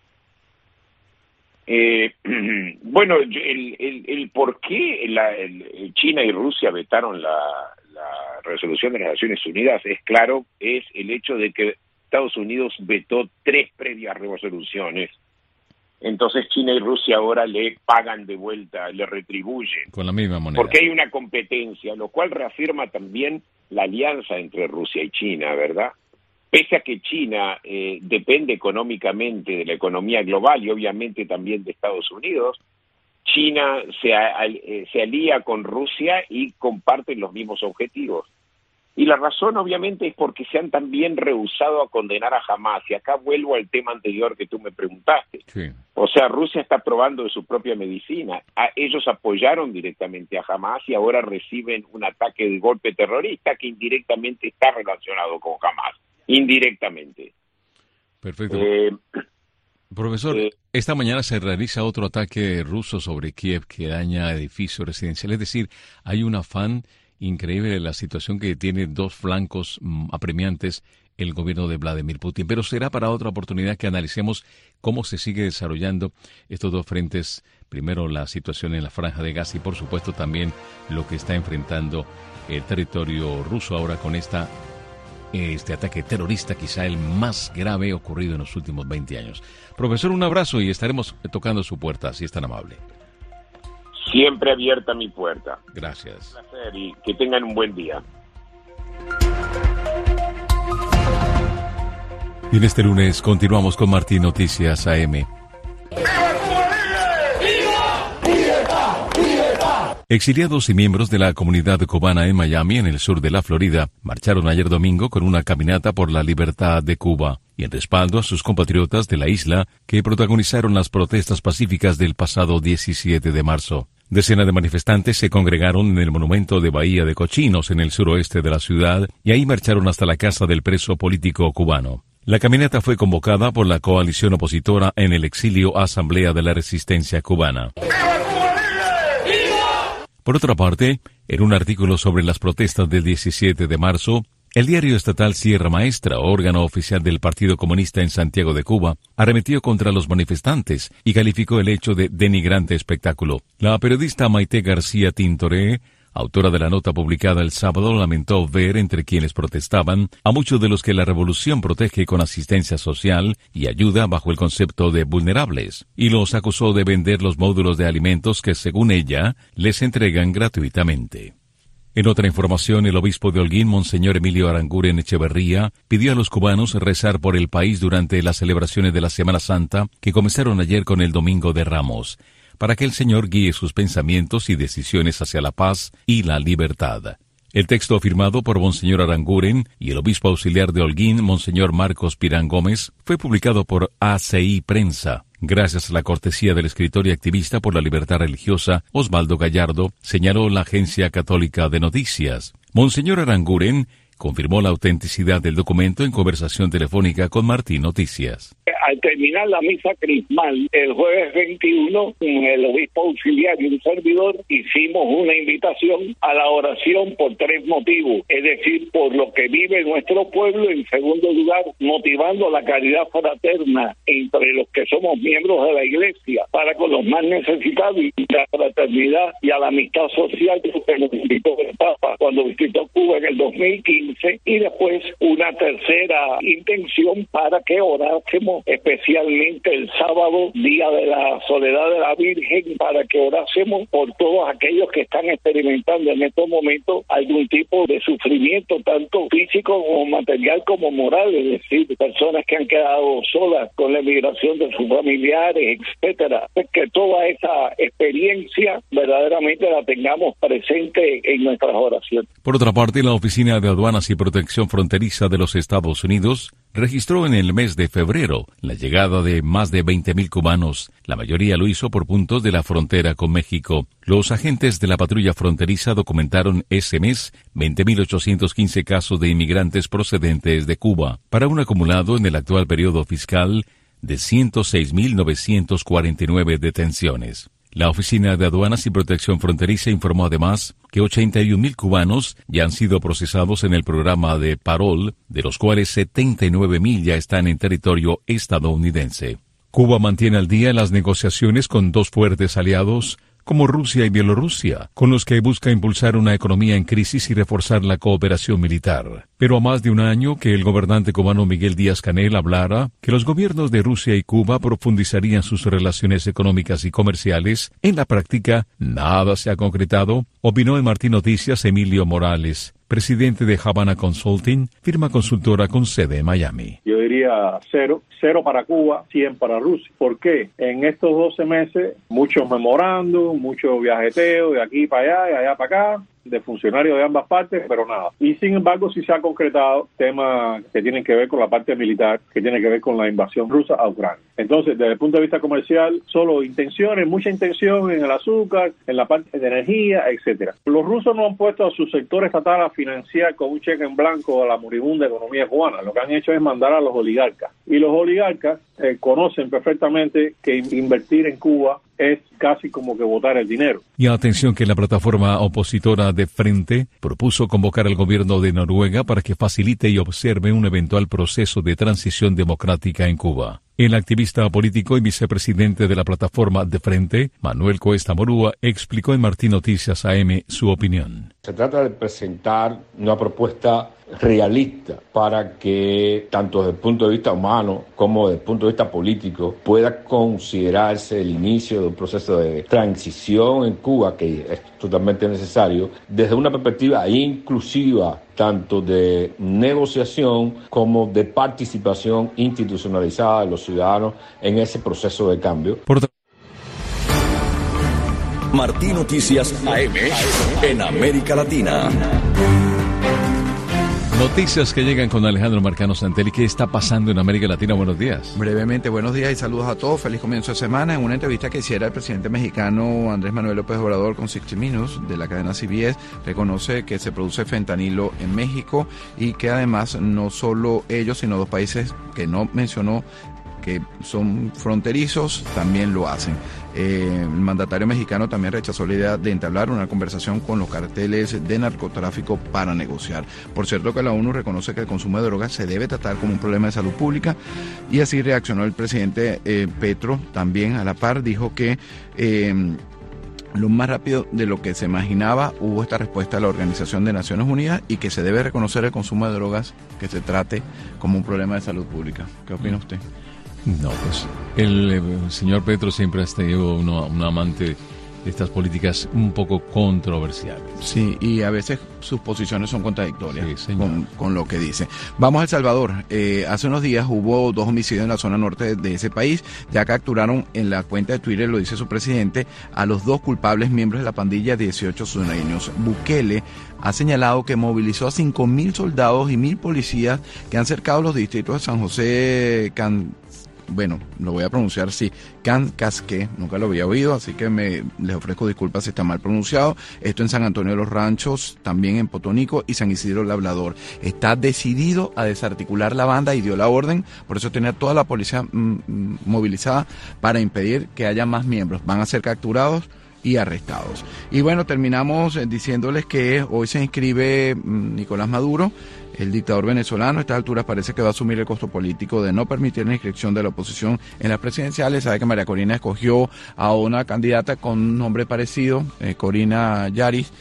Eh, bueno, el, el, el por qué la, el, China y Rusia vetaron la, la resolución de las Naciones Unidas es claro, es el hecho de que Estados Unidos vetó tres previas resoluciones. Entonces China y Rusia ahora le pagan de vuelta, le retribuyen. Con la misma moneda. Porque hay una competencia, lo cual reafirma también la alianza entre Rusia y China, ¿verdad? Pese a que China eh, depende económicamente de la economía global y obviamente también de Estados Unidos, China se, a, eh, se alía con Rusia y comparten los mismos objetivos. Y la razón obviamente es porque se han también rehusado a condenar a Hamás. Y acá vuelvo al tema anterior que tú me preguntaste. Sí. O sea, Rusia está probando de su propia medicina. A, ellos apoyaron directamente a Hamás y ahora reciben un ataque de golpe terrorista que indirectamente está relacionado con Hamás. Indirectamente. Perfecto. Eh, Profesor, eh, esta mañana se realiza otro ataque ruso sobre Kiev que daña edificios residenciales. Es decir, hay un afán increíble de la situación que tiene dos flancos mm, apremiantes el gobierno de Vladimir Putin. Pero será para otra oportunidad que analicemos cómo se sigue desarrollando estos dos frentes. Primero, la situación en la Franja de Gaza y, por supuesto, también lo que está enfrentando el territorio ruso ahora con esta este ataque terrorista, quizá el más grave ocurrido en los últimos veinte años. Profesor, un abrazo y estaremos tocando su puerta, si es tan amable. Siempre abierta mi puerta. Gracias. Un placer y que tengan un buen día. Y en este lunes continuamos con Martín Noticias A M. Exiliados y miembros de la comunidad cubana en Miami, en el sur de la Florida, marcharon ayer domingo con una caminata por la libertad de Cuba y en respaldo a sus compatriotas de la isla que protagonizaron las protestas pacíficas del pasado diecisiete de marzo. Decenas de manifestantes se congregaron en el monumento de Bahía de Cochinos, en el suroeste de la ciudad, y ahí marcharon hasta la casa del preso político cubano. La caminata fue convocada por la coalición opositora en el exilio Asamblea de la Resistencia Cubana. Por otra parte, en un artículo sobre las protestas del diecisiete de marzo, el diario estatal Sierra Maestra, órgano oficial del Partido Comunista en Santiago de Cuba, arremetió contra los manifestantes y calificó el hecho de denigrante espectáculo. La periodista Maite García Tintoré, autora de la nota publicada el sábado, lamentó ver entre quienes protestaban a muchos de los que la revolución protege con asistencia social y ayuda bajo el concepto de vulnerables, y los acusó de vender los módulos de alimentos que, según ella, les entregan gratuitamente. En otra información, el obispo de Holguín, Monseñor Emilio Aranguren Echeverría, pidió a los cubanos rezar por el país durante las celebraciones de la Semana Santa que comenzaron ayer con el Domingo de Ramos, para que el Señor guíe sus pensamientos y decisiones hacia la paz y la libertad. El texto firmado por Monseñor Aranguren y el obispo auxiliar de Holguín, Monseñor Marcos Pirán Gómez, fue publicado por A C I Prensa, gracias a la cortesía del escritor y activista por la libertad religiosa Osvaldo Gallardo, señaló la Agencia Católica de Noticias. Monseñor Aranguren confirmó la autenticidad del documento en conversación telefónica con Martín Noticias. Al terminar la misa crismal el jueves veintiuno, el obispo auxiliar y un servidor hicimos una invitación a la oración por tres motivos, es decir, por lo que vive nuestro pueblo, en segundo lugar, motivando la caridad fraterna entre los que somos miembros de la Iglesia para con los más necesitados, y la fraternidad y a la amistad social que nos invitó el Papa cuando visitó Cuba en el dos mil quince, y después una tercera intención para que orásemos especialmente el sábado, día de la soledad de la Virgen, para que orásemos por todos aquellos que están experimentando en estos momentos algún tipo de sufrimiento, tanto físico como material como moral, es decir, personas que han quedado solas con la emigración de sus familiares, etcétera. Que toda esa experiencia verdaderamente la tengamos presente en nuestras oraciones. Por otra parte, la Oficina de Aduanas y Protección Fronteriza de los Estados Unidos registró en el mes de febrero la llegada de más de veinte mil cubanos. La mayoría lo hizo por puntos de la frontera con México. Los agentes de la patrulla fronteriza documentaron ese mes veinte mil ochocientos quince casos de inmigrantes procedentes de Cuba, para un acumulado en el actual periodo fiscal de ciento seis mil novecientos cuarenta y nueve detenciones. La Oficina de Aduanas y Protección Fronteriza informó además que ochenta y un mil cubanos ya han sido procesados en el programa de Parol, de los cuales setenta y nueve mil ya están en territorio estadounidense. Cuba mantiene al día las negociaciones con dos fuertes aliados, como Rusia y Bielorrusia, con los que busca impulsar una economía en crisis y reforzar la cooperación militar. Pero a más de un año que el gobernante cubano Miguel Díaz-Canel hablara que los gobiernos de Rusia y Cuba profundizarían sus relaciones económicas y comerciales, en la práctica nada se ha concretado, opinó en Martín Noticias Emilio Morales, presidente de Havana Consulting, firma consultora con sede en Miami. Yo diría cero, cero para Cuba, cien para Rusia. ¿Por qué? En estos doce meses, muchos memorandos, mucho viajeteo de aquí para allá y allá para acá, de funcionarios de ambas partes, pero nada. Y sin embargo, sí se ha concretado temas que tienen que ver con la parte militar, que tiene que ver con la invasión rusa a Ucrania. Entonces, desde el punto de vista comercial, solo intenciones, mucha intención en el azúcar, en la parte de energía, etcétera. Los rusos no han puesto a su sector estatal a financiar con un cheque en blanco a la moribunda economía cubana. Lo que han hecho es mandar a los oligarcas. Y los oligarcas eh, conocen perfectamente que invertir en Cuba es casi como que botar el dinero. Y atención que la plataforma opositora de Frente propuso convocar al gobierno de Noruega para que facilite y observe un eventual proceso de transición democrática en Cuba. El activista político y vicepresidente de la plataforma de Frente, Manuel Cuesta Morúa, explicó en Martín Noticias A M su opinión. Se trata de presentar una propuesta realista para que, tanto desde el punto de vista humano como desde el punto de vista político, pueda considerarse el inicio de un proceso de transición en Cuba, que es totalmente necesario, desde una perspectiva inclusiva, tanto de negociación como de participación institucionalizada de los ciudadanos en ese proceso de cambio. Por Martín Noticias A M en América Latina. Noticias que llegan con Alejandro Marcano Santelli. ¿Qué está pasando en América Latina? Buenos días. Brevemente, buenos días y saludos a todos. Feliz comienzo de semana. En una entrevista que hiciera el presidente mexicano Andrés Manuel López Obrador con sesenta Minutes de la cadena C B S, reconoce que se produce fentanilo en México y que además no solo ellos, sino dos países que no mencionó que son fronterizos, también lo hacen. Eh, el mandatario mexicano también rechazó la idea de entablar una conversación con los carteles de narcotráfico para negociar. Por cierto que la ONU reconoce que el consumo de drogas se debe tratar como un problema de salud pública y así reaccionó el presidente eh, Petro. También a la par dijo que eh, lo más rápido de lo que se imaginaba hubo esta respuesta a la Organización de Naciones Unidas y que se debe reconocer el consumo de drogas que se trate como un problema de salud pública. ¿Qué opina usted? No, pues el, el señor Petro siempre ha sido uno, un amante de estas políticas un poco controversiales. Sí, y a veces sus posiciones son contradictorias sí, con, con lo que dice. Vamos a El Salvador. Eh, hace unos días hubo dos homicidios en la zona norte de ese país. Ya capturaron en la cuenta de Twitter, lo dice su presidente, a los dos culpables miembros de la pandilla dieciocho sureños. Bukele ha señalado que movilizó a cinco mil soldados y mil policías que han cercado los distritos de San José, Can... bueno, lo voy a pronunciar así, Cancasque, nunca lo había oído, así que me les ofrezco disculpas si está mal pronunciado. Esto en San Antonio de los Ranchos, también en Potónico y San Isidro Labrador. Está decidido a desarticular la banda y dio la orden, por eso tenía toda la policía mm, movilizada para impedir que haya más miembros. Van a ser capturados y arrestados. Y bueno, terminamos diciéndoles que hoy se inscribe Nicolás Maduro, el dictador venezolano. A estas alturas parece que va a asumir el costo político de no permitir la inscripción de la oposición en las presidenciales. Sabe que María Corina escogió a una candidata con un nombre parecido, eh, Corina Yaris,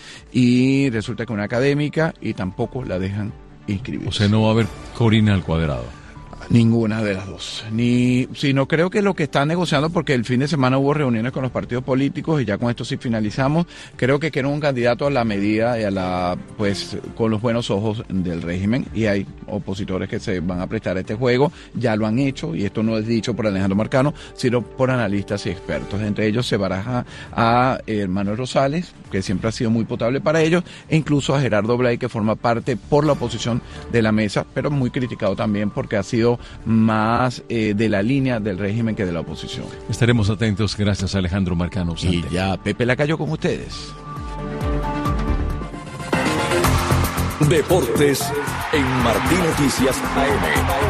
y resulta que una académica y tampoco la dejan inscribir. O sea, no va a haber Corina al cuadrado. Ninguna de las dos. Ni, sino creo que lo que están negociando, porque el fin de semana hubo reuniones con los partidos políticos y ya con esto sí finalizamos, creo que quieren un candidato a la medida y a la, pues, con los buenos ojos del régimen, y hay opositores que se van a prestar a este juego, ya lo han hecho, y esto no es dicho por Alejandro Marcano, sino por analistas y expertos. Entre ellos se baraja a eh, Manuel Rosales, que siempre ha sido muy potable para ellos, e incluso a Gerardo Blay, que forma parte por la oposición de la mesa, pero muy criticado también porque ha sido más eh, de la línea del régimen que de la oposición. Estaremos atentos, gracias a Alejandro Marcano. Y ya Pepe Lacayo con ustedes. Deportes en Martín Noticias A M.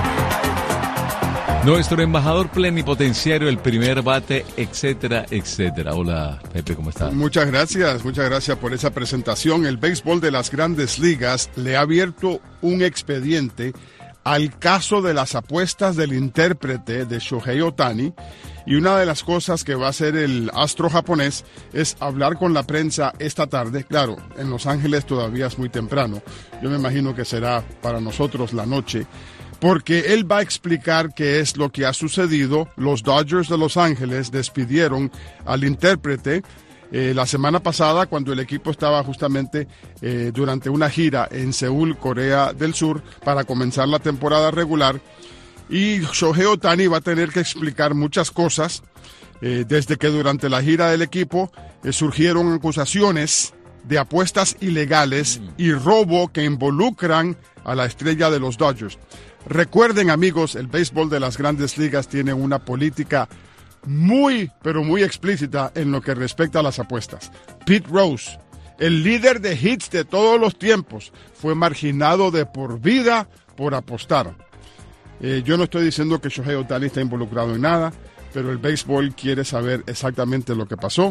Nuestro embajador plenipotenciario, el primer bate, etcétera, etcétera. Hola, Pepe, ¿cómo estás? Muchas gracias, muchas gracias por esa presentación. El béisbol de las Grandes Ligas le ha abierto un expediente al caso de las apuestas del intérprete de Shohei Ohtani, y una de las cosas que va a hacer el astro japonés es hablar con la prensa esta tarde. Claro, en Los Ángeles todavía es muy temprano, yo me imagino que será para nosotros la noche, porque él va a explicar qué es lo que ha sucedido. Los Dodgers de Los Ángeles despidieron al intérprete Eh, la semana pasada, cuando el equipo estaba justamente eh, durante una gira en Seúl, Corea del Sur, para comenzar la temporada regular, y Shohei Ohtani va a tener que explicar muchas cosas, eh, desde que durante la gira del equipo eh, surgieron acusaciones de apuestas ilegales y robo que involucran a la estrella de los Dodgers. Recuerden, amigos, el béisbol de las Grandes Ligas tiene una política muy, pero muy explícita en lo que respecta a las apuestas. Pete Rose, el líder de hits de todos los tiempos, fue marginado de por vida por apostar. Eh, yo no estoy diciendo que Shohei Ohtani está involucrado en nada, pero el béisbol quiere saber exactamente lo que pasó.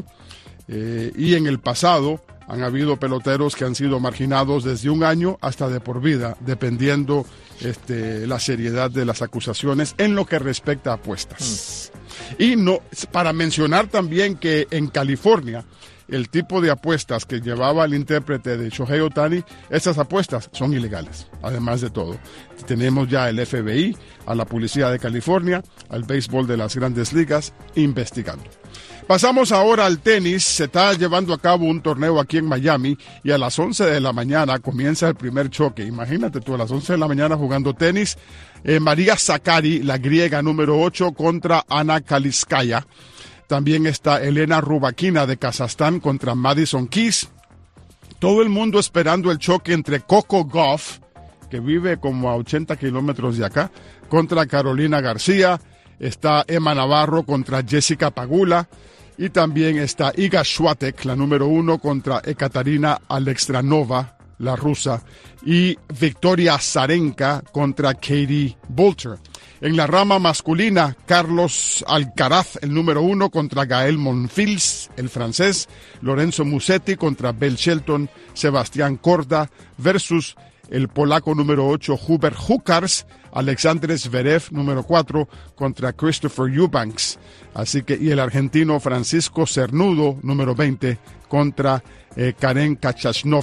Eh, y en el pasado han habido peloteros que han sido marginados desde un año hasta de por vida, dependiendo este, la seriedad de las acusaciones en lo que respecta a apuestas. Mm. Y no, para mencionar también que en California, el tipo de apuestas que llevaba el intérprete de Shohei Ohtani, esas apuestas son ilegales, además de todo. Tenemos ya el F B I, a la Policía de California, al béisbol de las Grandes Ligas, investigando. Pasamos ahora al tenis. Se está llevando a cabo un torneo aquí en Miami y a las once de la mañana comienza el primer choque. Imagínate tú, a las once de la mañana jugando tenis, eh, María Sakkari, la griega número ocho, contra Ana Kaliskaya. También está Elena Rybakina de Kazajstán contra Madison Keys. Todo el mundo esperando el choque entre Coco Gauff, que vive como a ochenta kilómetros de acá, contra Carolina García. Está Emma Navarro contra Jessica Pagula. Y también está Iga Swiatek, la número uno, contra Ekaterina Alexandrova, la rusa. Y Victoria Azarenka contra Katie Boulter. En la rama masculina, Carlos Alcaraz, el número uno, contra Gael Monfils, el francés. Lorenzo Musetti contra Bell Shelton. Sebastián Korda versus el polaco número ocho, Hubert Hurkacz. Alexander Zverev, número cuatro, contra Christopher Eubanks. Así que, y el argentino Francisco Cernudo, número veinte, contra eh, Karen Khachanov.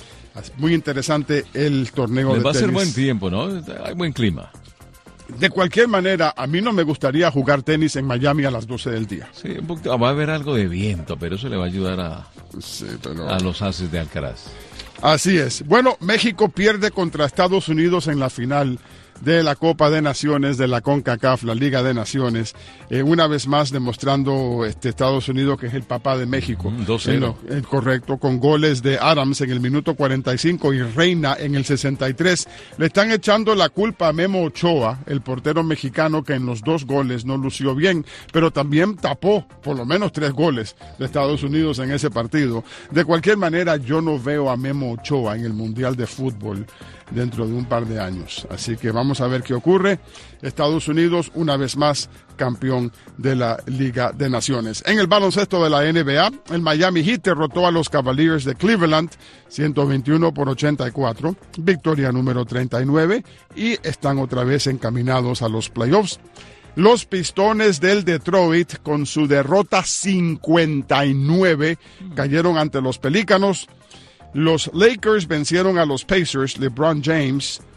Muy interesante el torneo de tenis. Va a ser buen tiempo, ¿no? Hay buen clima. De cualquier manera, a mí no me gustaría jugar tenis en Miami a las doce del día. Sí, un poquito, va a haber algo de viento, pero eso le va a ayudar a, sí, pero... a los ases de Alcaraz. Así es. Bueno, México pierde contra Estados Unidos en la final de la Copa de Naciones de la CONCACAF, la Liga de Naciones, eh, una vez más demostrando este Estados Unidos que es el papá de México. Mm, dos cero. Eh, correcto, con goles de Adams en el minuto cuarenta y cinco y Reina en el sesenta y tres. Le están echando la culpa a Memo Ochoa, el portero mexicano, que en los dos goles no lució bien, pero también tapó por lo menos tres goles de Estados Unidos en ese partido. De cualquier manera, yo no veo a Memo Ochoa en el Mundial de Fútbol dentro de un par de años. Así que vamos a ver qué ocurre. Estados Unidos, una vez más, campeón de la Liga de Naciones. En el baloncesto de la N B A, el Miami Heat derrotó a los Cavaliers de Cleveland ciento veintiuno por ochenta y cuatro, victoria número treinta y nueve, y están otra vez encaminados a los playoffs. Los Pistones del Detroit, con su derrota cincuenta y nueve, cayeron ante los Pelícanos. Los Lakers vencieron a los Pacers, LeBron James,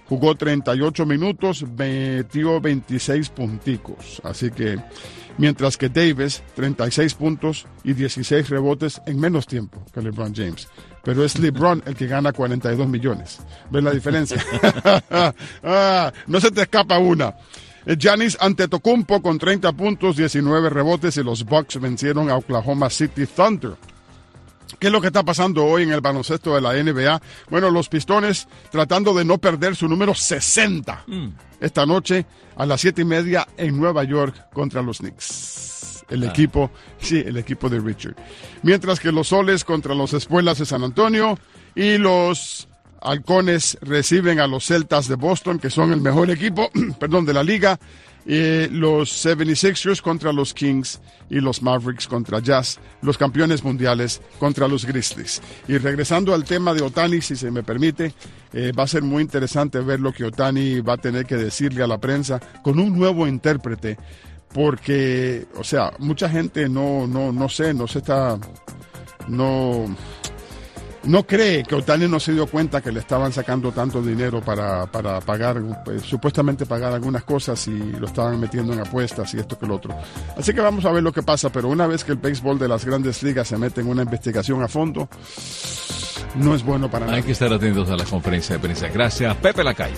jugó treinta y ocho minutos, metió veintiséis punticos. Así que, mientras que Davis, treinta y seis puntos y dieciséis rebotes en menos tiempo que LeBron James. Pero es LeBron el que gana cuarenta y dos millones. ¿Ves la diferencia? ah, no se te escapa una. Giannis Antetokounmpo con treinta puntos, diecinueve rebotes y los Bucks vencieron a Oklahoma City Thunder. ¿Qué es lo que está pasando hoy en el baloncesto de la N B A? Bueno, los Pistones tratando de no perder su número sesenta mm. esta noche a las siete y media en Nueva York contra los Knicks. El ah. equipo, sí, el equipo de Richard. Mientras que los Soles contra los Espuelas de San Antonio y los Halcones reciben a los Celtas de Boston, que son el mejor equipo, perdón, de la liga. Eh, los setenta y seis ers contra los Kings y los Mavericks contra Jazz, los campeones mundiales contra los Grizzlies. Y regresando al tema de Ohtani, si se me permite, eh, va a ser muy interesante ver lo que Ohtani va a tener que decirle a la prensa con un nuevo intérprete, porque, o sea, mucha gente no, no, no sé, no se está, no... No cree que Ohtani no se dio cuenta que le estaban sacando tanto dinero para, para pagar, pues, supuestamente pagar algunas cosas, y lo estaban metiendo en apuestas y esto que lo otro. Así que vamos a ver lo que pasa, pero una vez que el béisbol de las grandes ligas se mete en una investigación a fondo, no es bueno para nadie. Hay que estar atentos a la conferencia de prensa. Gracias, Pepe Lacayo.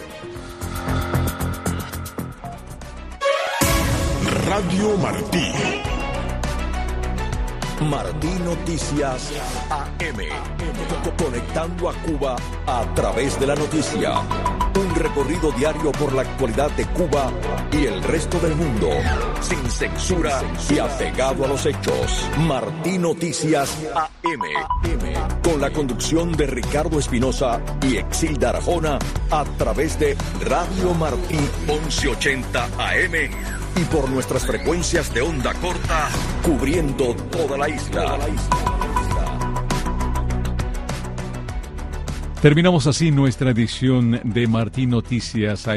Radio Martí. Martí Noticias A M. Conectando a Cuba a través de la noticia. Un recorrido diario por la actualidad de Cuba y el resto del mundo. Sin censura y apegado a los hechos. Martí Noticias A M. Con la conducción de Ricardo Espinosa y Exilda Arjona a través de Radio Martí once ochenta A M. Y por nuestras frecuencias de onda corta, cubriendo toda la isla. Terminamos así nuestra edición de Martí Noticias.